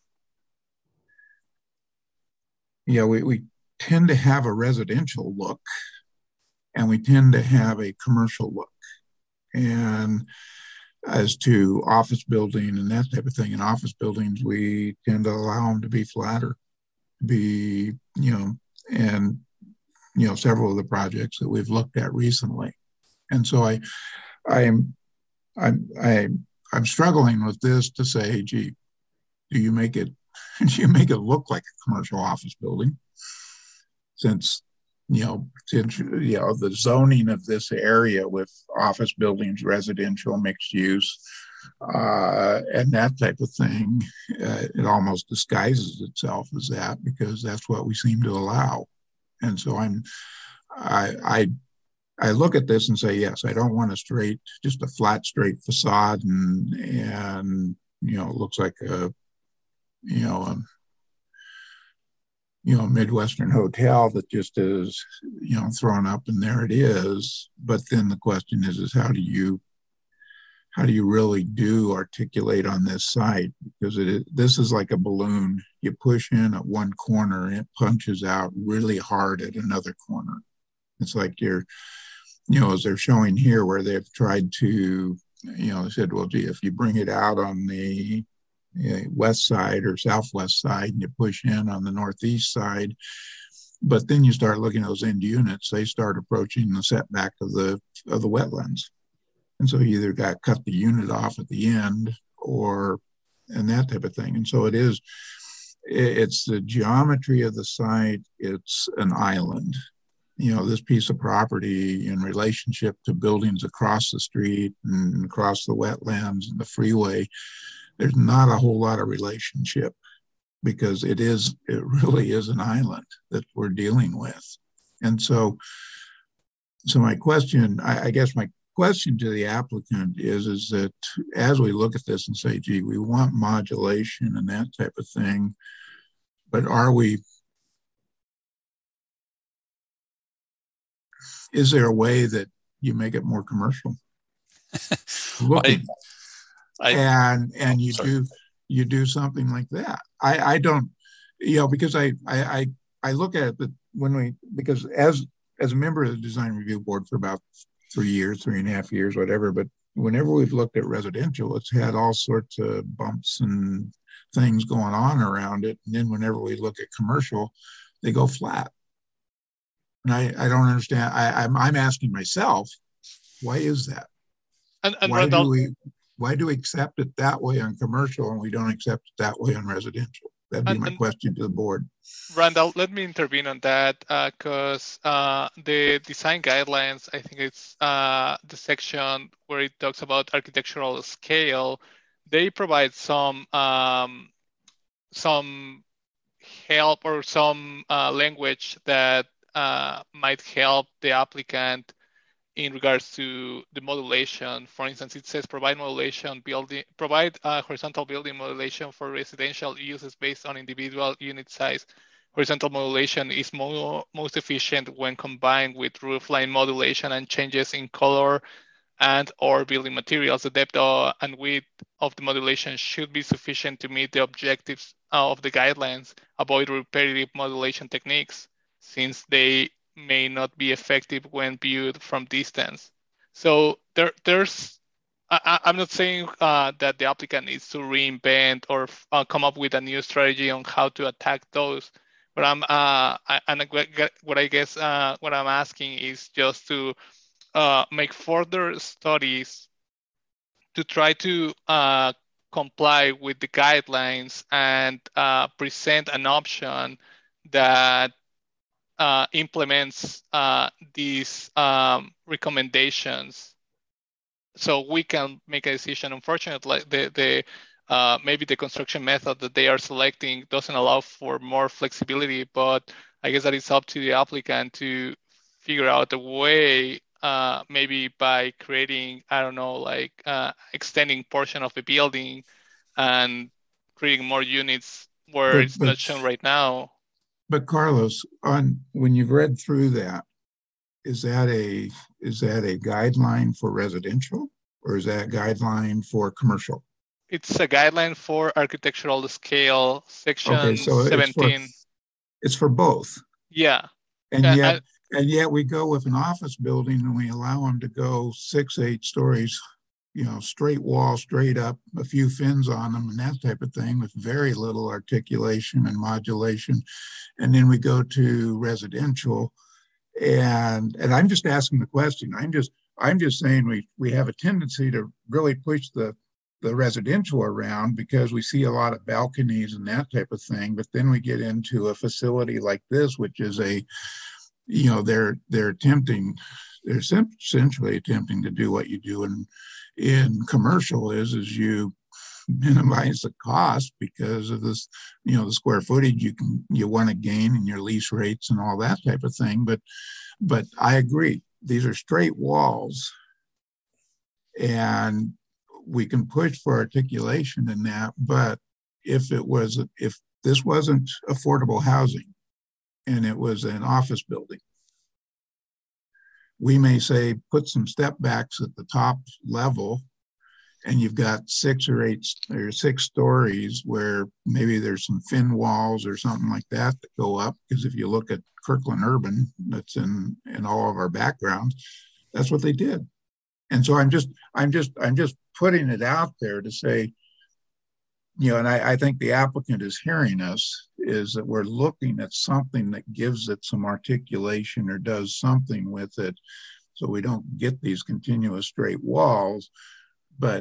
you know, we, we tend to have a residential look and we tend to have a commercial look. And as to office building and that type of thing, in office buildings, we tend to allow them to be flatter, be, you know, and, you know, several of the projects that we've looked at recently. And so I, I'm, I'm, I'm, I'm struggling with this to say, gee, do you make it you make it look like a commercial office building, since, you know, since, you know, the zoning of this area with office buildings, residential, mixed use, uh, and that type of thing, uh, it almost disguises itself as that because that's what we seem to allow. And so I'm, I, I, I look at this and say, yes, I don't want a straight, just a flat, straight facade, and and you know, it looks like a, you know, a, you know, Midwestern hotel that just is, you know, thrown up and there it is. But then the question is, is how do you, how do you really do articulate on this site? Because it is, this is like a balloon. You push in at one corner and it punches out really hard at another corner. It's like you're, you know, as they're showing here where they've tried to, you know, they said, well, gee, if you bring it out on the uh, west side or southwest side and you push in on the northeast side, but then you start looking at those end units, they start approaching the setback of the of the wetlands. And so you either got to cut the unit off at the end or, and that type of thing. And so it is, it's the geometry of the site, it's an island. You know, this piece of property in relationship to buildings across the street and across the wetlands and the freeway, there's not a whole lot of relationship because it is, it really is an island that we're dealing with. And so, so my question, I, I guess my question to the applicant is, is that as we look at this and say, gee, we want modulation and that type of thing, but are we, is there a way that you make it more commercial? I, I, and and you sorry. do you do something like that. I I don't, you know, because I I I, I look at it, but when we, because as as a member of the design review board for about three years, three and a half years, whatever, but whenever we've looked at residential, it's had all sorts of bumps and things going on around it. And then whenever we look at commercial, they go flat. And I, I don't understand. I, I'm, I'm asking myself, why is that? And, and why Randall, do we why do we accept it that way on commercial and we don't accept it that way on residential? That'd be and, my and, question to the board. Randall, let me intervene on that because uh, uh, the design guidelines, I think it's uh, the section where it talks about architectural scale. They provide some um, some help or some uh, language that uh, might help the applicant in regards to the modulation. For instance, it says provide modulation building, provide uh, horizontal building modulation for residential uses based on individual unit size. Horizontal modulation is more, most efficient when combined with roofline modulation and changes in color and or building materials. The depth or, and width of the modulation should be sufficient to meet the objectives of the guidelines. Avoid repetitive modulation techniques since they may not be effective when viewed from distance. So there, there's, I, I'm not saying uh, that the applicant needs to reinvent or uh, come up with a new strategy on how to attack those, but I'm, uh, I, and what I guess uh, what I'm asking is just to uh, make further studies to try to uh, comply with the guidelines and uh, present an option that Uh, implements uh, these um, recommendations, so we can make a decision. Unfortunately, the the uh, maybe the construction method that they are selecting doesn't allow for more flexibility. But I guess that it's up to the applicant to figure out a way, uh, maybe by creating, I don't know, like uh, extending portion of the building and creating more units where But- it's but- not shown right now. But Carlos, on when you've read through that, is that a is that a guideline for residential or is that a guideline for commercial? It's a guideline for architectural scale, section Okay, so seventeen. It's for, it's for both. Yeah. And Uh, yet, uh, and yet we go with an office building and we allow them to go six, eight stories, you know, straight wall, straight up, a few fins on them and that type of thing with very little articulation and modulation. And then we go to residential and, and I'm just asking the question. I'm just, I'm just saying we, we have a tendency to really push the, the residential around because we see a lot of balconies and that type of thing. But then we get into a facility like this, which is a, you know, they're they're attempting, they're essentially attempting to do what you do in in commercial is is you minimize the cost because of this, you know, the square footage you can you want to gain in your lease rates and all that type of thing. But but I agree, these are straight walls, and we can push for articulation in that. But if it was, if this wasn't affordable housing and it was an office building, we may say put some step backs at the top level, and you've got six or eight or six stories where maybe there's some fin walls or something like that that go up. Because if you look at Kirkland Urban, that's in in all of our backgrounds, that's what they did. And so I'm just, I'm just, I'm just putting it out there to say, you know, and I, I think the applicant is hearing us, is that we're looking at something that gives it some articulation or does something with it, so we don't get these continuous straight walls. But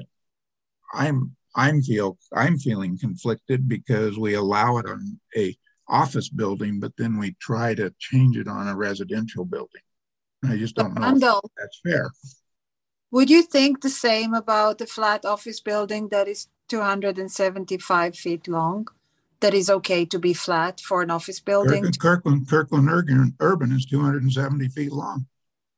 I'm, I'm feel, I'm feeling conflicted because we allow it on a office building, but then we try to change it on a residential building. And I just don't know if that's fair. Would you think the same about the flat office building that is two hundred seventy-five feet long, that is okay to be flat for an office building? Kirkland, Kirkland, Kirkland Urban is two hundred seventy feet long,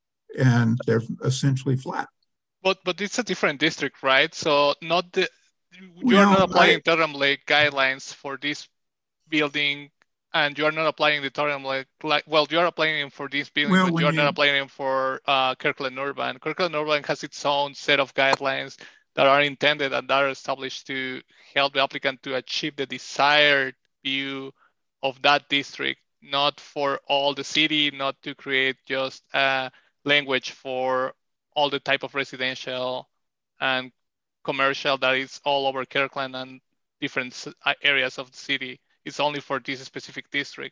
and they're essentially flat. But but it's a different district, right? So not the you're well, not applying I, Durham Lake guidelines for this building, and you're not applying the Durham Lake. Like, well, you're applying them for this building, well, but you're you, not applying them for uh, Kirkland Urban. Kirkland Urban has its own set of guidelines that are intended and that are established to help the applicant to achieve the desired view of that district, not for all the city, not to create just a language for all the type of residential and commercial that is all over Kirkland and different areas of the city. It's only for this specific district,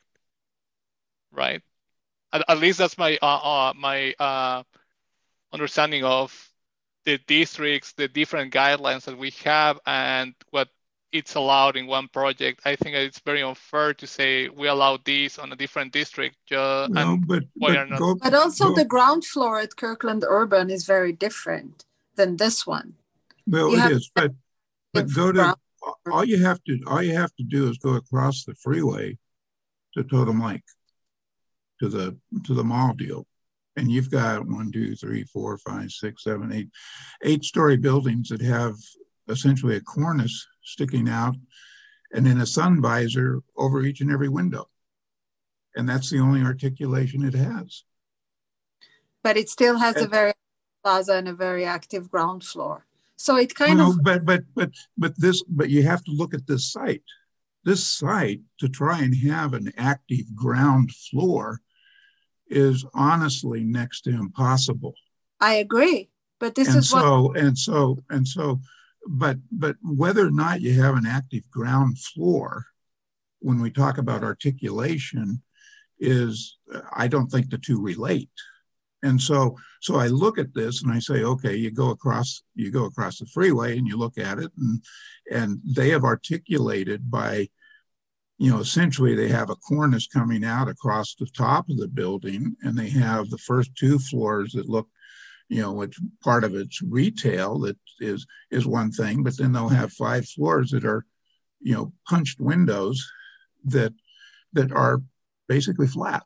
right? At, at least that's my uh, uh, my uh, understanding of the districts, the different guidelines that we have, and what it's allowed in one project. I think it's very unfair to say we allow this on a different district. Uh, well, and but, but, but, go, but also go. the ground floor at Kirkland Urban is very different than this one. Well, you it is, but but go to ground. all you have to all you have to do is go across the freeway to Totem Lake, to the to the mall deal. And you've got one, two, three, four, five, six, seven, eight, eight story buildings that have essentially a cornice sticking out and then a sun visor over each and every window. And that's the only articulation it has. But it still has and, a very plaza and a very active ground floor. So it kind well, of but but but but this but you have to look at this site. This site, to try and have an active ground floor, is honestly next to impossible. I agree, but this and is so what and so and so but but whether or not you have an active ground floor, when we talk about articulation, is I don't think the two relate. And so so I look at this and I say, okay, you go across you go across the freeway and you look at it, and and they have articulated by, you know, essentially they have a cornice coming out across the top of the building, and they have the first two floors that look, you know, which part of it's retail that is is one thing, but then they'll have five floors that are, you know, punched windows that that are basically flat.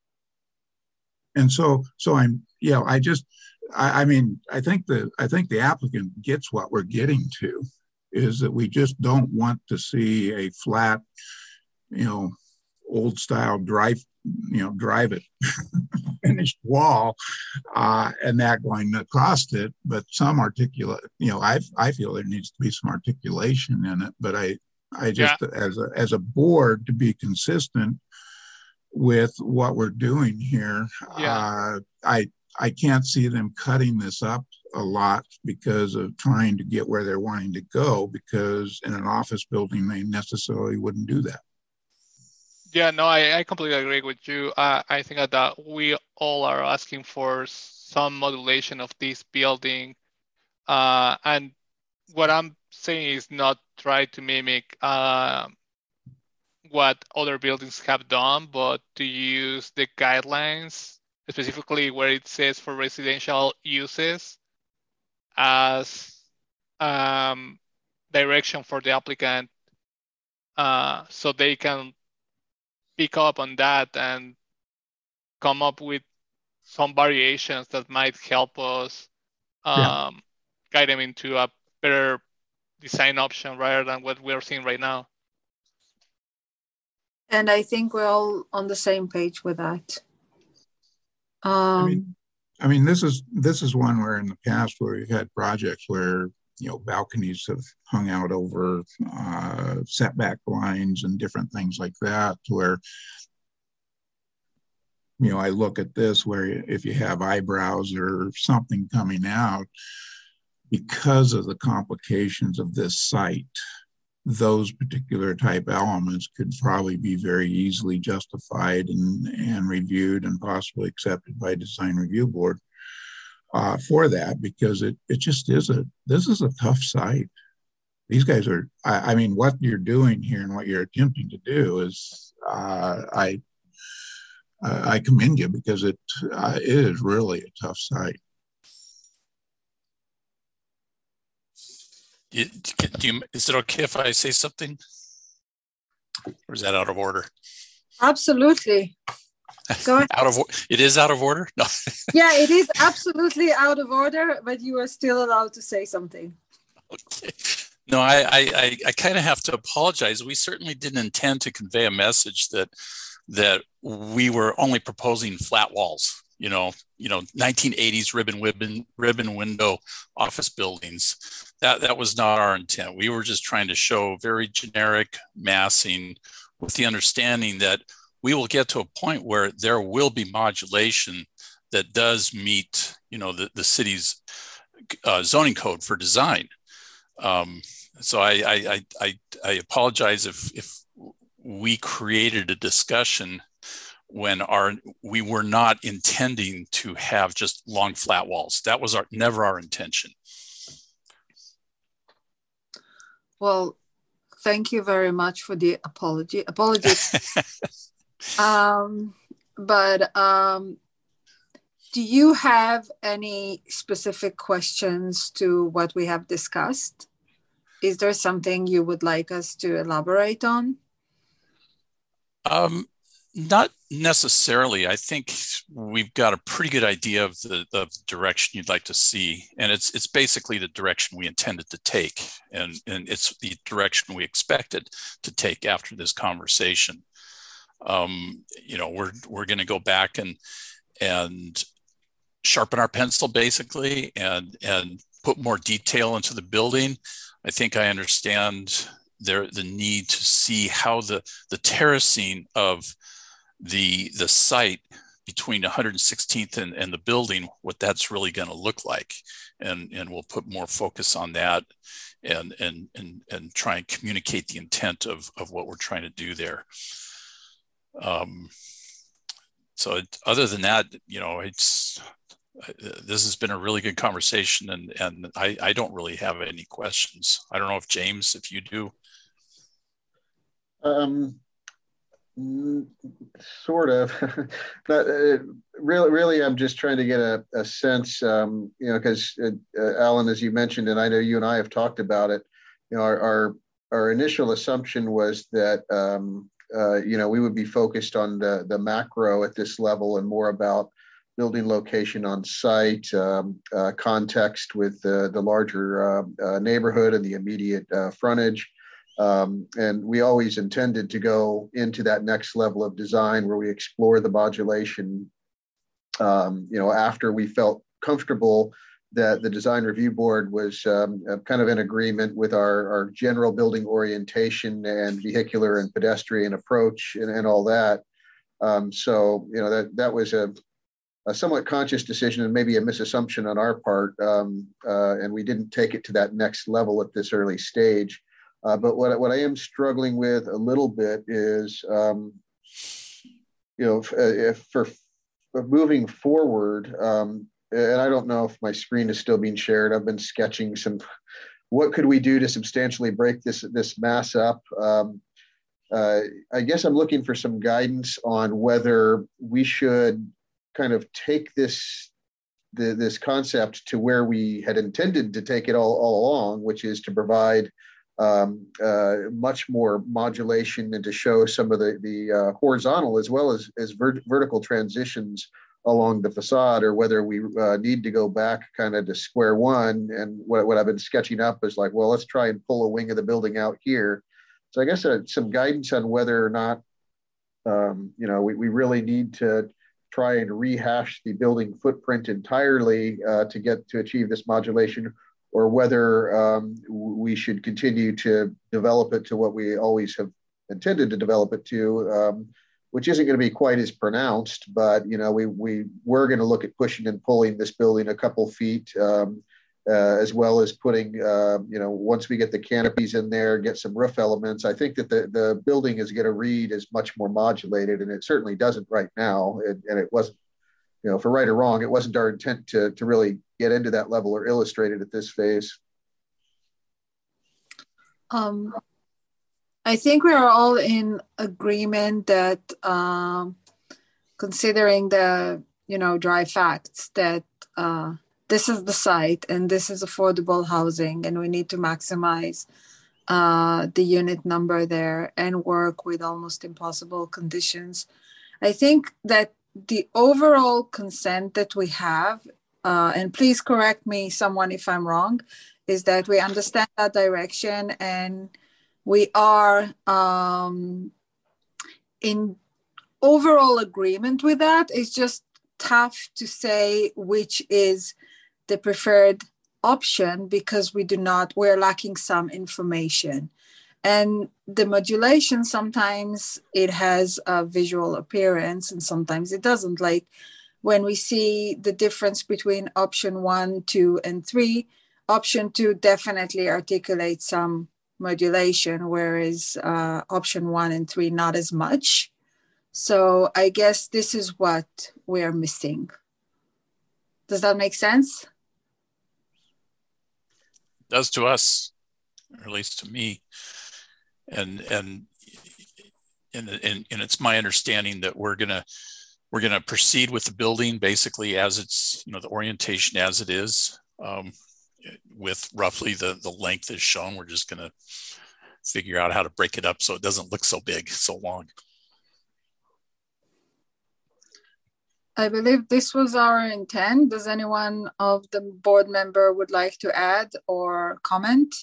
And so so I'm, you know, I just I, I mean, I think the I think the applicant gets what we're getting to, is that we just don't want to see a flat, you know, old style drive, you know, drive it finished wall, uh, and that going across it, but some articulate, you know, I I feel there needs to be some articulation in it, but I I just yeah. as a as a board, to be consistent with what we're doing here, yeah. uh, I I can't see them cutting this up a lot because of trying to get where they're wanting to go, because in an office building they necessarily wouldn't do that. Yeah, no, I, I completely agree with you. Uh, I think that we all are asking for some modulation of this building. Uh, and what I'm saying is not try to mimic uh, what other buildings have done, but to use the guidelines, specifically where it says for residential uses, as um, direction for the applicant, uh, so they can pick up on that and come up with some variations that might help us um, yeah. guide them into a better design option rather than what we're seeing right now. And I think we're all on the same page with that. Um, I mean, I mean, this is this is one where in the past where we've had projects where, you know, balconies have hung out over uh, setback lines and different things like that, where, you know, I look at this where if you have eyebrows or something coming out, because of the complications of this site, those particular type elements could probably be very easily justified and, and reviewed and possibly accepted by design review board uh, for that, because it, it just is a, this is a tough site. These guys are, I, I mean, what you're doing here and what you're attempting to do is, uh, I, I commend you, because it, uh, it is really a tough site. You, do you, is it okay if I say something? Or is that out of order? Absolutely. Go ahead. Out of, it is out of order? No. Yeah, it is absolutely out of order, but you are still allowed to say something. Okay. No, I, I, I kind of have to apologize. We certainly didn't intend to convey a message that that we were only proposing flat walls. You know, you know, nineteen eighties ribbon ribbon ribbon window office buildings. That that was not our intent. We were just trying to show very generic massing, with the understanding that we will get to a point where there will be modulation that does meet, you know, the the city's uh, zoning code for design. Um, so I I I I, I apologize if if we created a discussion when our we were not intending to have just long flat walls. That was our never our intention. Well, thank you very much for the apology. Apologies. um, but um, do you have any specific questions to what we have discussed? Is there something you would like us to elaborate on? Um, not necessarily. I think we've got a pretty good idea of the, the direction you'd like to see. And it's it's basically the direction we intended to take. And, and it's the direction we expected to take after this conversation. Um, you know, we're we're going to go back and and sharpen our pencil basically and and put more detail into the building. I think I understand there the need to see how the the terracing of the the site between one hundred sixteenth and, and the building, what that's really going to look like, and and we'll put more focus on that and and and and try and communicate the intent of of what we're trying to do there. Um, so it, other than that, you know, it's this has been a really good conversation, and and I I don't really have any questions. I don't know if James, if you do. Um, sort of, but uh, really, really, I'm just trying to get a, a sense, um, you know, because uh, uh, Alan, as you mentioned, and I know you and I have talked about it, you know, our our, our initial assumption was that, um, uh, you know, we would be focused on the the macro at this level and more about building location on site, um, uh, context with uh, the larger uh, uh, neighborhood and the immediate uh, frontage. Um, and we always intended to go into that next level of design where we explore the modulation, um, you know, after we felt comfortable that the design review board was um, kind of in agreement with our, our general building orientation and vehicular and pedestrian approach and, and all that. Um, so, you know, that, that was a, a somewhat conscious decision and maybe a misassumption on our part. Um, uh, and we didn't take it to that next level at this early stage. Uh, but what, what I am struggling with a little bit is, um, you know, if, if for, for moving forward, um, and I don't know if my screen is still being shared. I've been sketching some what could we do to substantially break this, this mass up? Um, uh, I guess I'm looking for some guidance on whether we should kind of take this, the, this concept to where we had intended to take it all, all along, which is to provide um, uh, much more modulation and to show some of the, the uh, horizontal as well as, as vert vertical transitions along the facade, or whether we uh, need to go back kind of to square one. And what, what I've been sketching up is like, well, let's try and pull a wing of the building out here. So I guess uh, some guidance on whether or not, um, you know, we, we really need to try and rehash the building footprint entirely uh, to get to achieve this modulation, or whether um, we should continue to develop it to what we always have intended to develop it to, um, which isn't going to be quite as pronounced, but you know, we we were going to look at pushing and pulling this building a couple feet, um, uh, as well as putting, uh, you know, once we get the canopies in there, get some roof elements. I think that the the building is going to read as much more modulated, and it certainly doesn't right now, and, and it wasn't, you know, for right or wrong, it wasn't our intent to to really get into that level or illustrate it at this phase. Um. I think we are all in agreement that um, considering the, you know, dry facts that uh, this is the site and this is affordable housing and we need to maximize uh, the unit number there and work with almost impossible conditions. I think that the overall consent that we have, uh, and please correct me someone if I'm wrong, is that we understand that direction and we are um, in overall agreement with that. It's just tough to say which is the preferred option because we do not, we're lacking some information. And the modulation, sometimes it has a visual appearance and sometimes it doesn't. Like when we see the difference between option one, two, and three, option two definitely articulates some modulation, whereas uh, option one and three, not as much. So I guess this is what we're missing. Does that make sense? It does to us, or at least to me. And and and, and, and it's my understanding that we're gonna we're gonna proceed with the building basically as it's, you know, the orientation as it is. Um, with roughly the, the length is shown. We're just gonna figure out how to break it up so it doesn't look so big, so long. I believe this was our intent. Does anyone of the board member would like to add or comment?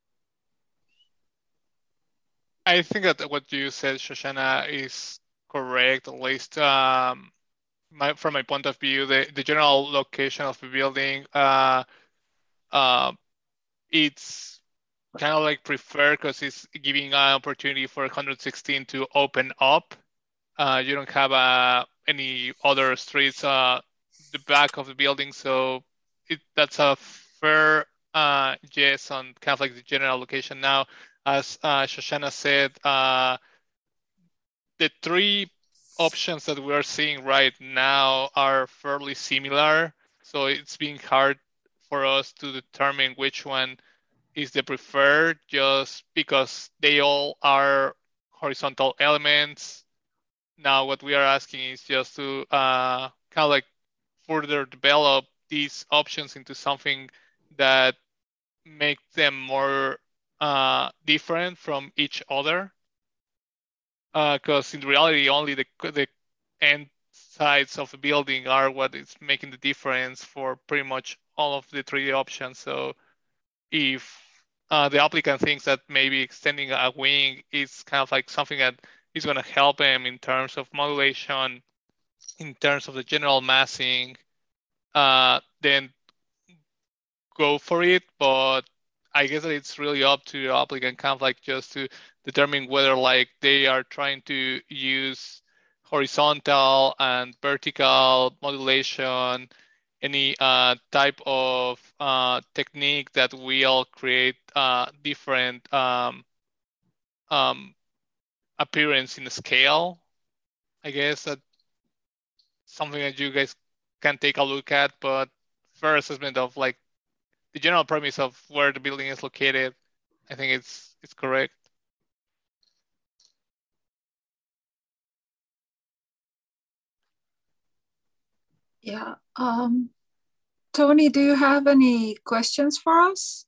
I think that what you said, Shoshana, is correct, at least um, my, from my point of view. The, the general location of the building, uh, uh, it's kind of like preferred because it's giving an opportunity for one hundred sixteen to open up. Uh, you don't have uh, any other streets uh, the back of the building, so it, that's a fair uh, yes on kind of like the general location. Now, as uh, Shoshana said, uh, the three options that we are seeing right now are fairly similar, so it's being hard for us to determine which one is the preferred, just because they all are horizontal elements. Now, what we are asking is just to uh, kind of like further develop these options into something that make them more uh, different from each other. Because uh, in reality, only the, the end sides of the building are what is making the difference for pretty much all of the three options. So if uh, the applicant thinks that maybe extending a wing is kind of like something that is going to help them in terms of modulation, in terms of the general massing, uh, then go for it. But I guess that it's really up to the applicant, kind of like just to determine whether like they are trying to use horizontal and vertical modulation, any uh, type of uh, technique that will create uh, different um, um, appearance in the scale. I guess that's something that you guys can take a look at, but fair assessment of like the general premise of where the building is located, I think it's it's correct. Yeah. Um, Tony, do you have any questions for us?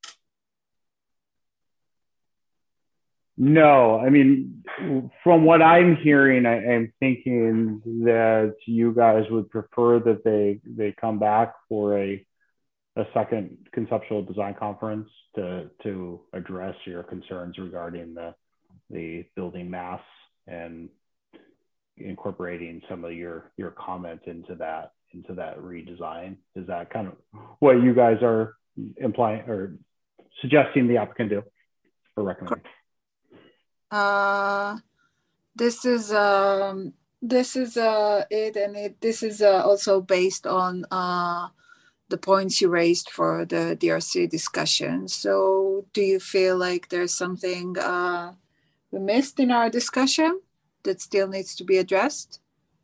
No, I mean, from what I'm hearing, I, I'm thinking that you guys would prefer that they they come back for a a second conceptual design conference to to address your concerns regarding the the building mass and incorporating some of your your comments into that into that redesign. Is that kind of what you guys are implying or suggesting the applicant do or recommend? Uh, this is um, this is uh, it, and it this is uh, also based on uh, the points you raised for the D R C discussion. So, do you feel like there's something uh, we missed in our discussion that still needs to be addressed?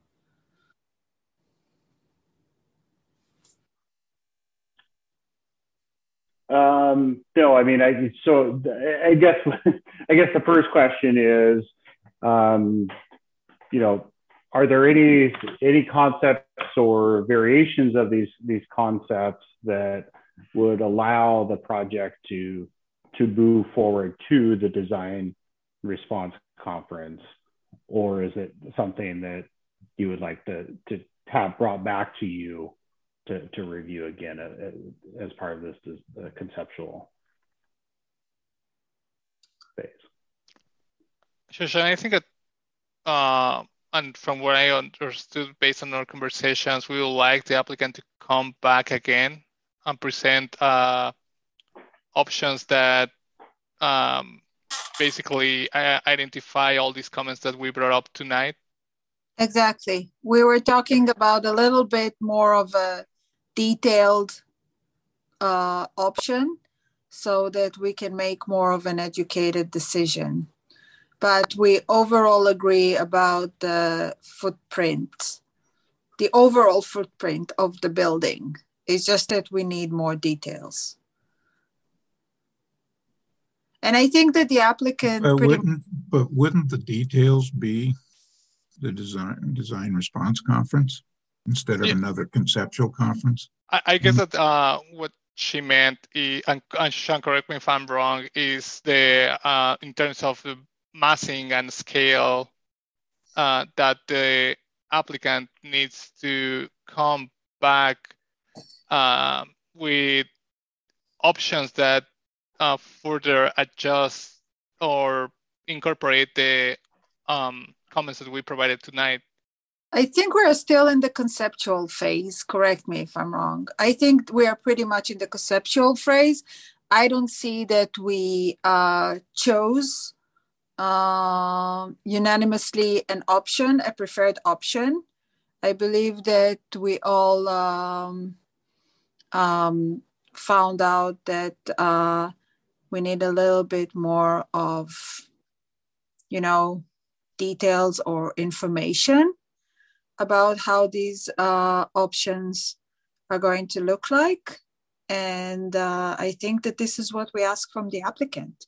Um, no, I mean, I so I guess I guess the first question is, um, you know, are there any any concepts or variations of these these concepts that would allow the project to to move forward to the design response conference, or is it something that you would like to to have brought back to you to, to review again uh, as part of this uh, conceptual phase? Sure, I think that, uh, and from what I understood based on our conversations, we would like the applicant to come back again and present uh, options that um, basically identify all these comments that we brought up tonight. Exactly. We were talking about a little bit more of a detailed uh, option so that we can make more of an educated decision. But we overall agree about the footprint, the overall footprint of the building. It's just that we need more details. And I think that the applicant But pretty wouldn't, but wouldn't the details be the design design response conference instead of yeah. another conceptual conference? I, I guess that uh, what she meant, is, and, and Sean, correct me if I'm wrong, is the uh, in terms of the massing and scale uh, that the applicant needs to come back uh, with options that uh, further adjust or incorporate the um, comments that we provided tonight. I think we're still in the conceptual phase. Correct me if I'm wrong. I think we are pretty much in the conceptual phase. I don't see that we uh, chose uh, unanimously an option, a preferred option. I believe that we all um, um, found out that uh, we need a little bit more of, you know, details or information about how these uh, options are going to look like. And uh, I think that this is what we ask from the applicant.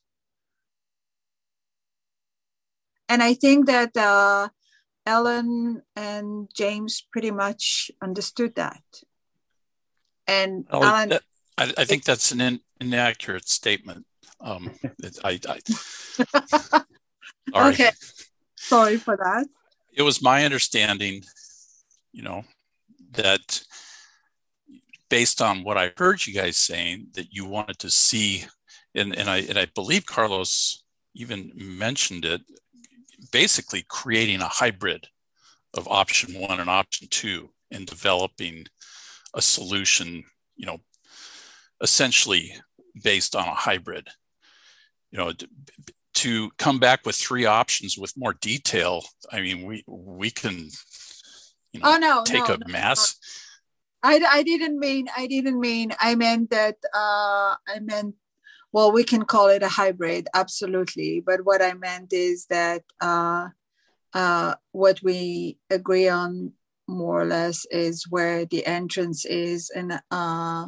And I think that uh, Ellen and James pretty much understood that. And well, Alan, that, I, I think that's an in, inaccurate statement. Um, it, I, I, okay, sorry for that. It was my understanding, you know, that based on what I heard you guys saying, that you wanted to see, and, and I and I believe Carlos even mentioned it, basically creating a hybrid of option one and option two and developing a solution, you know, essentially based on a hybrid. You know, to, to come back with three options with more detail, I mean, we we can, you know, oh, no, take no, a no, mass. No. I, I didn't mean, I didn't mean, I meant that, uh, I meant, well, we can call it a hybrid, absolutely. But what I meant is that uh, uh, what we agree on more or less is where the entrance is, and uh,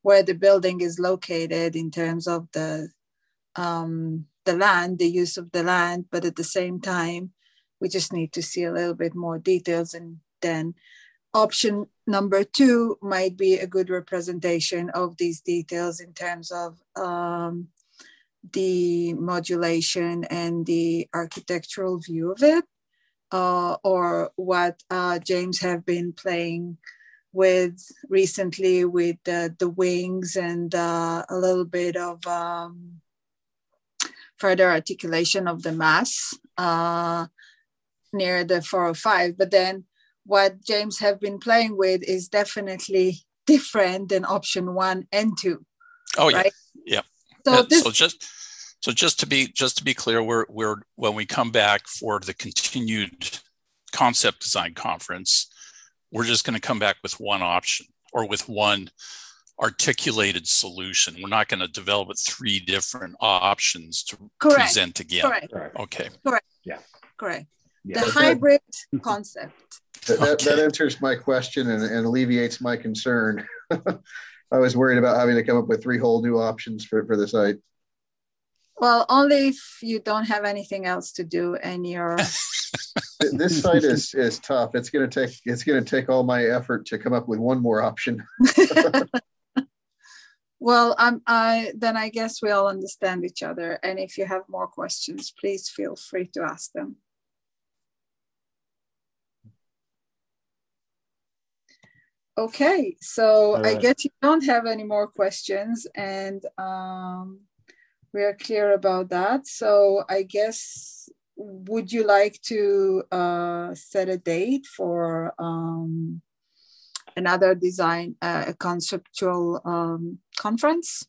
where the building is located in terms of the um, the land, the use of the land, but at the same time, we just need to see a little bit more details. And then option number two might be a good representation of these details in terms of um, the modulation and the architectural view of it, uh, or what uh, James have been playing with recently with uh, the wings and uh, a little bit of um, further articulation of the mass uh, near the four oh five. But then what James have been playing with is definitely different than option one and two. Oh, right? yeah. Yeah. So, Uh, this, so just so just to be just to be clear, we're we're when we come back for the continued concept design conference, we're just going to come back with one option or with one articulated solution. We're not going to develop three different options to correct. present again. Correct. Correct. Okay. Correct. Yeah. Correct. Yeah. The That- hybrid concept. That, that, that Okay. answers my question and, and alleviates my concern. I was worried about having to come up with three whole new options for, for the site. Well, only if you don't have anything else to do and you're Th- This site is is tough. It's gonna take it's gonna take all my effort to come up with one more option. well, I'm I then I guess we all understand each other. And if you have more questions, please feel free to ask them. Okay, so All I right. guess you don't have any more questions, and um, we are clear about that. So I guess, would you like to uh, set a date for um, another design, uh, a conceptual um, conference?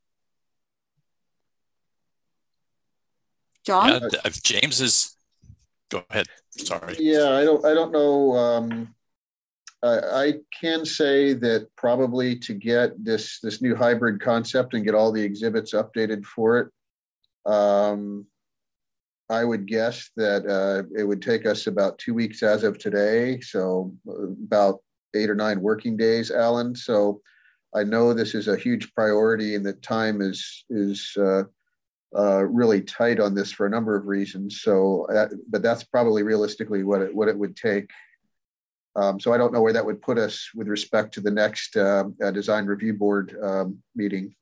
John? Yeah, th- if James is, go ahead. Sorry. Yeah, I don't I don't know. Um, I, I can say that probably to get this this new hybrid concept and get all the exhibits updated for it, um, I would guess that uh, it would take us about two weeks as of today, so about eight or nine working days, Alan. So I know this is a huge priority and that time is is uh, uh, really tight on this for a number of reasons. So, that, but that's probably realistically what it what it would take. Um, so I don't know where that would put us with respect to the next uh, uh, design review board um, meeting.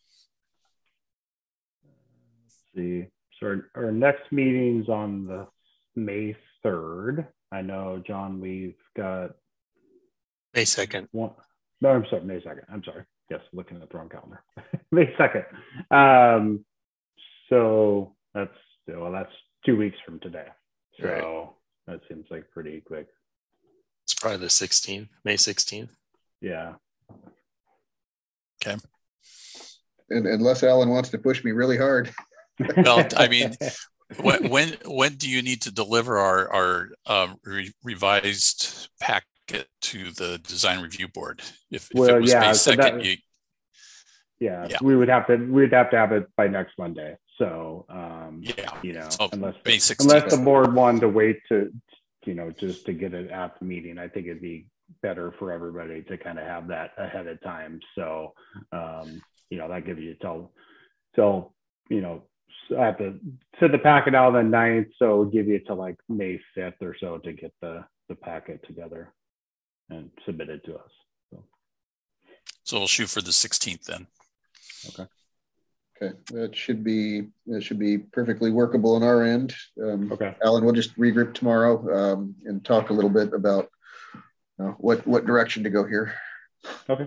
Let's see. So our, our next meeting's on the May third. I know, John, we've got May second. one. No, I'm sorry, May second. I'm sorry. Yes, looking at the wrong calendar. May second. Um, so that's, well, that's two weeks from today. So Right. that seems like pretty quick. It's probably the sixteenth, May sixteenth. Yeah. Okay. And unless Alan wants to push me really hard. Well, I mean, when when when do you need to deliver our our um, re- revised packet to the design review board? If, if Well, it was yeah, May so second, that- you, yeah, Yeah. we would have to we'd have to have it by next Monday. So um, yeah, you know, So, unless May unless sixteenth. the board wanted to wait to, you know, just to get it at the meeting, I think it'd be better for everybody to kind of have that ahead of time. So um, you know, that gives you till till you know, I have to send the packet out on the ninth, so it'll give you till like May fifth or so to get the the packet together and submit it to us. So So we'll shoot for the sixteenth then. Okay, that should be that should be perfectly workable on our end. Um, okay. Alan, we'll just regroup tomorrow um, and talk a little bit about uh, what what direction to go here. Okay.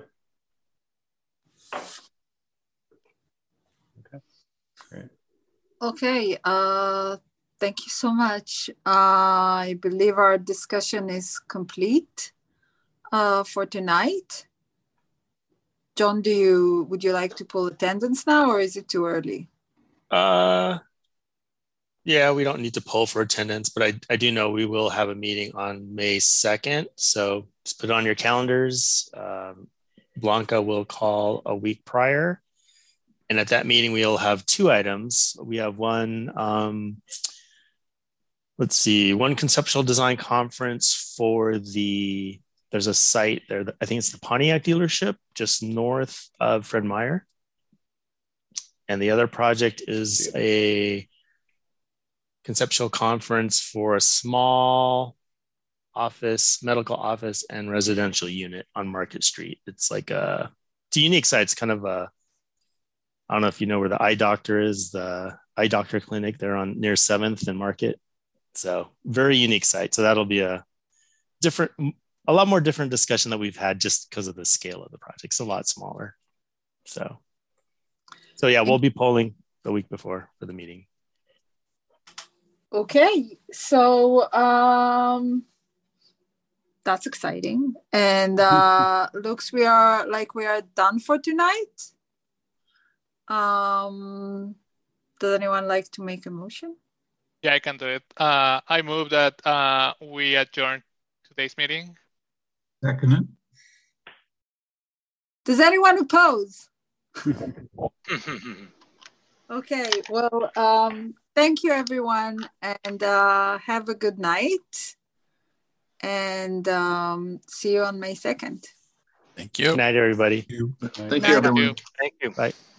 Okay. Great. Okay, uh, thank you so much. Uh, I believe our discussion is complete uh, for tonight. John, do you would you like to pull attendance now, or is it too early? Uh, yeah, we don't need to poll for attendance, but I, I do know we will have a meeting on May second. So just put it on your calendars. Um, Blanca will call a week prior. And at that meeting, we'll have two items. We have one, um, let's see, one conceptual design conference for the there's a site there. I think it's the Pontiac dealership just north of Fred Meyer. And the other project is a conceptual conference for a small office, medical office, and residential unit on Market Street. It's like a, it's a unique site. It's kind of a, I don't know if you know where the eye doctor is, the eye doctor clinic there on near seventh and Market. So very unique site. So that'll be a different, a lot more different discussion that we've had just because of the scale of the project. It's a lot smaller. So, so yeah, we'll be polling the week before for the meeting. Okay, so um, that's exciting. And uh, looks we are like we are done for tonight. Um, does anyone like to make a motion? Yeah, I can do it. Uh, I move that uh, we adjourn today's meeting. Second it. Does anyone oppose? Okay, well, um, thank you everyone, and uh, have a good night, and um, see you on May second. Thank you. Good night, everybody. Thank you, Night. everyone. Thank you. Bye.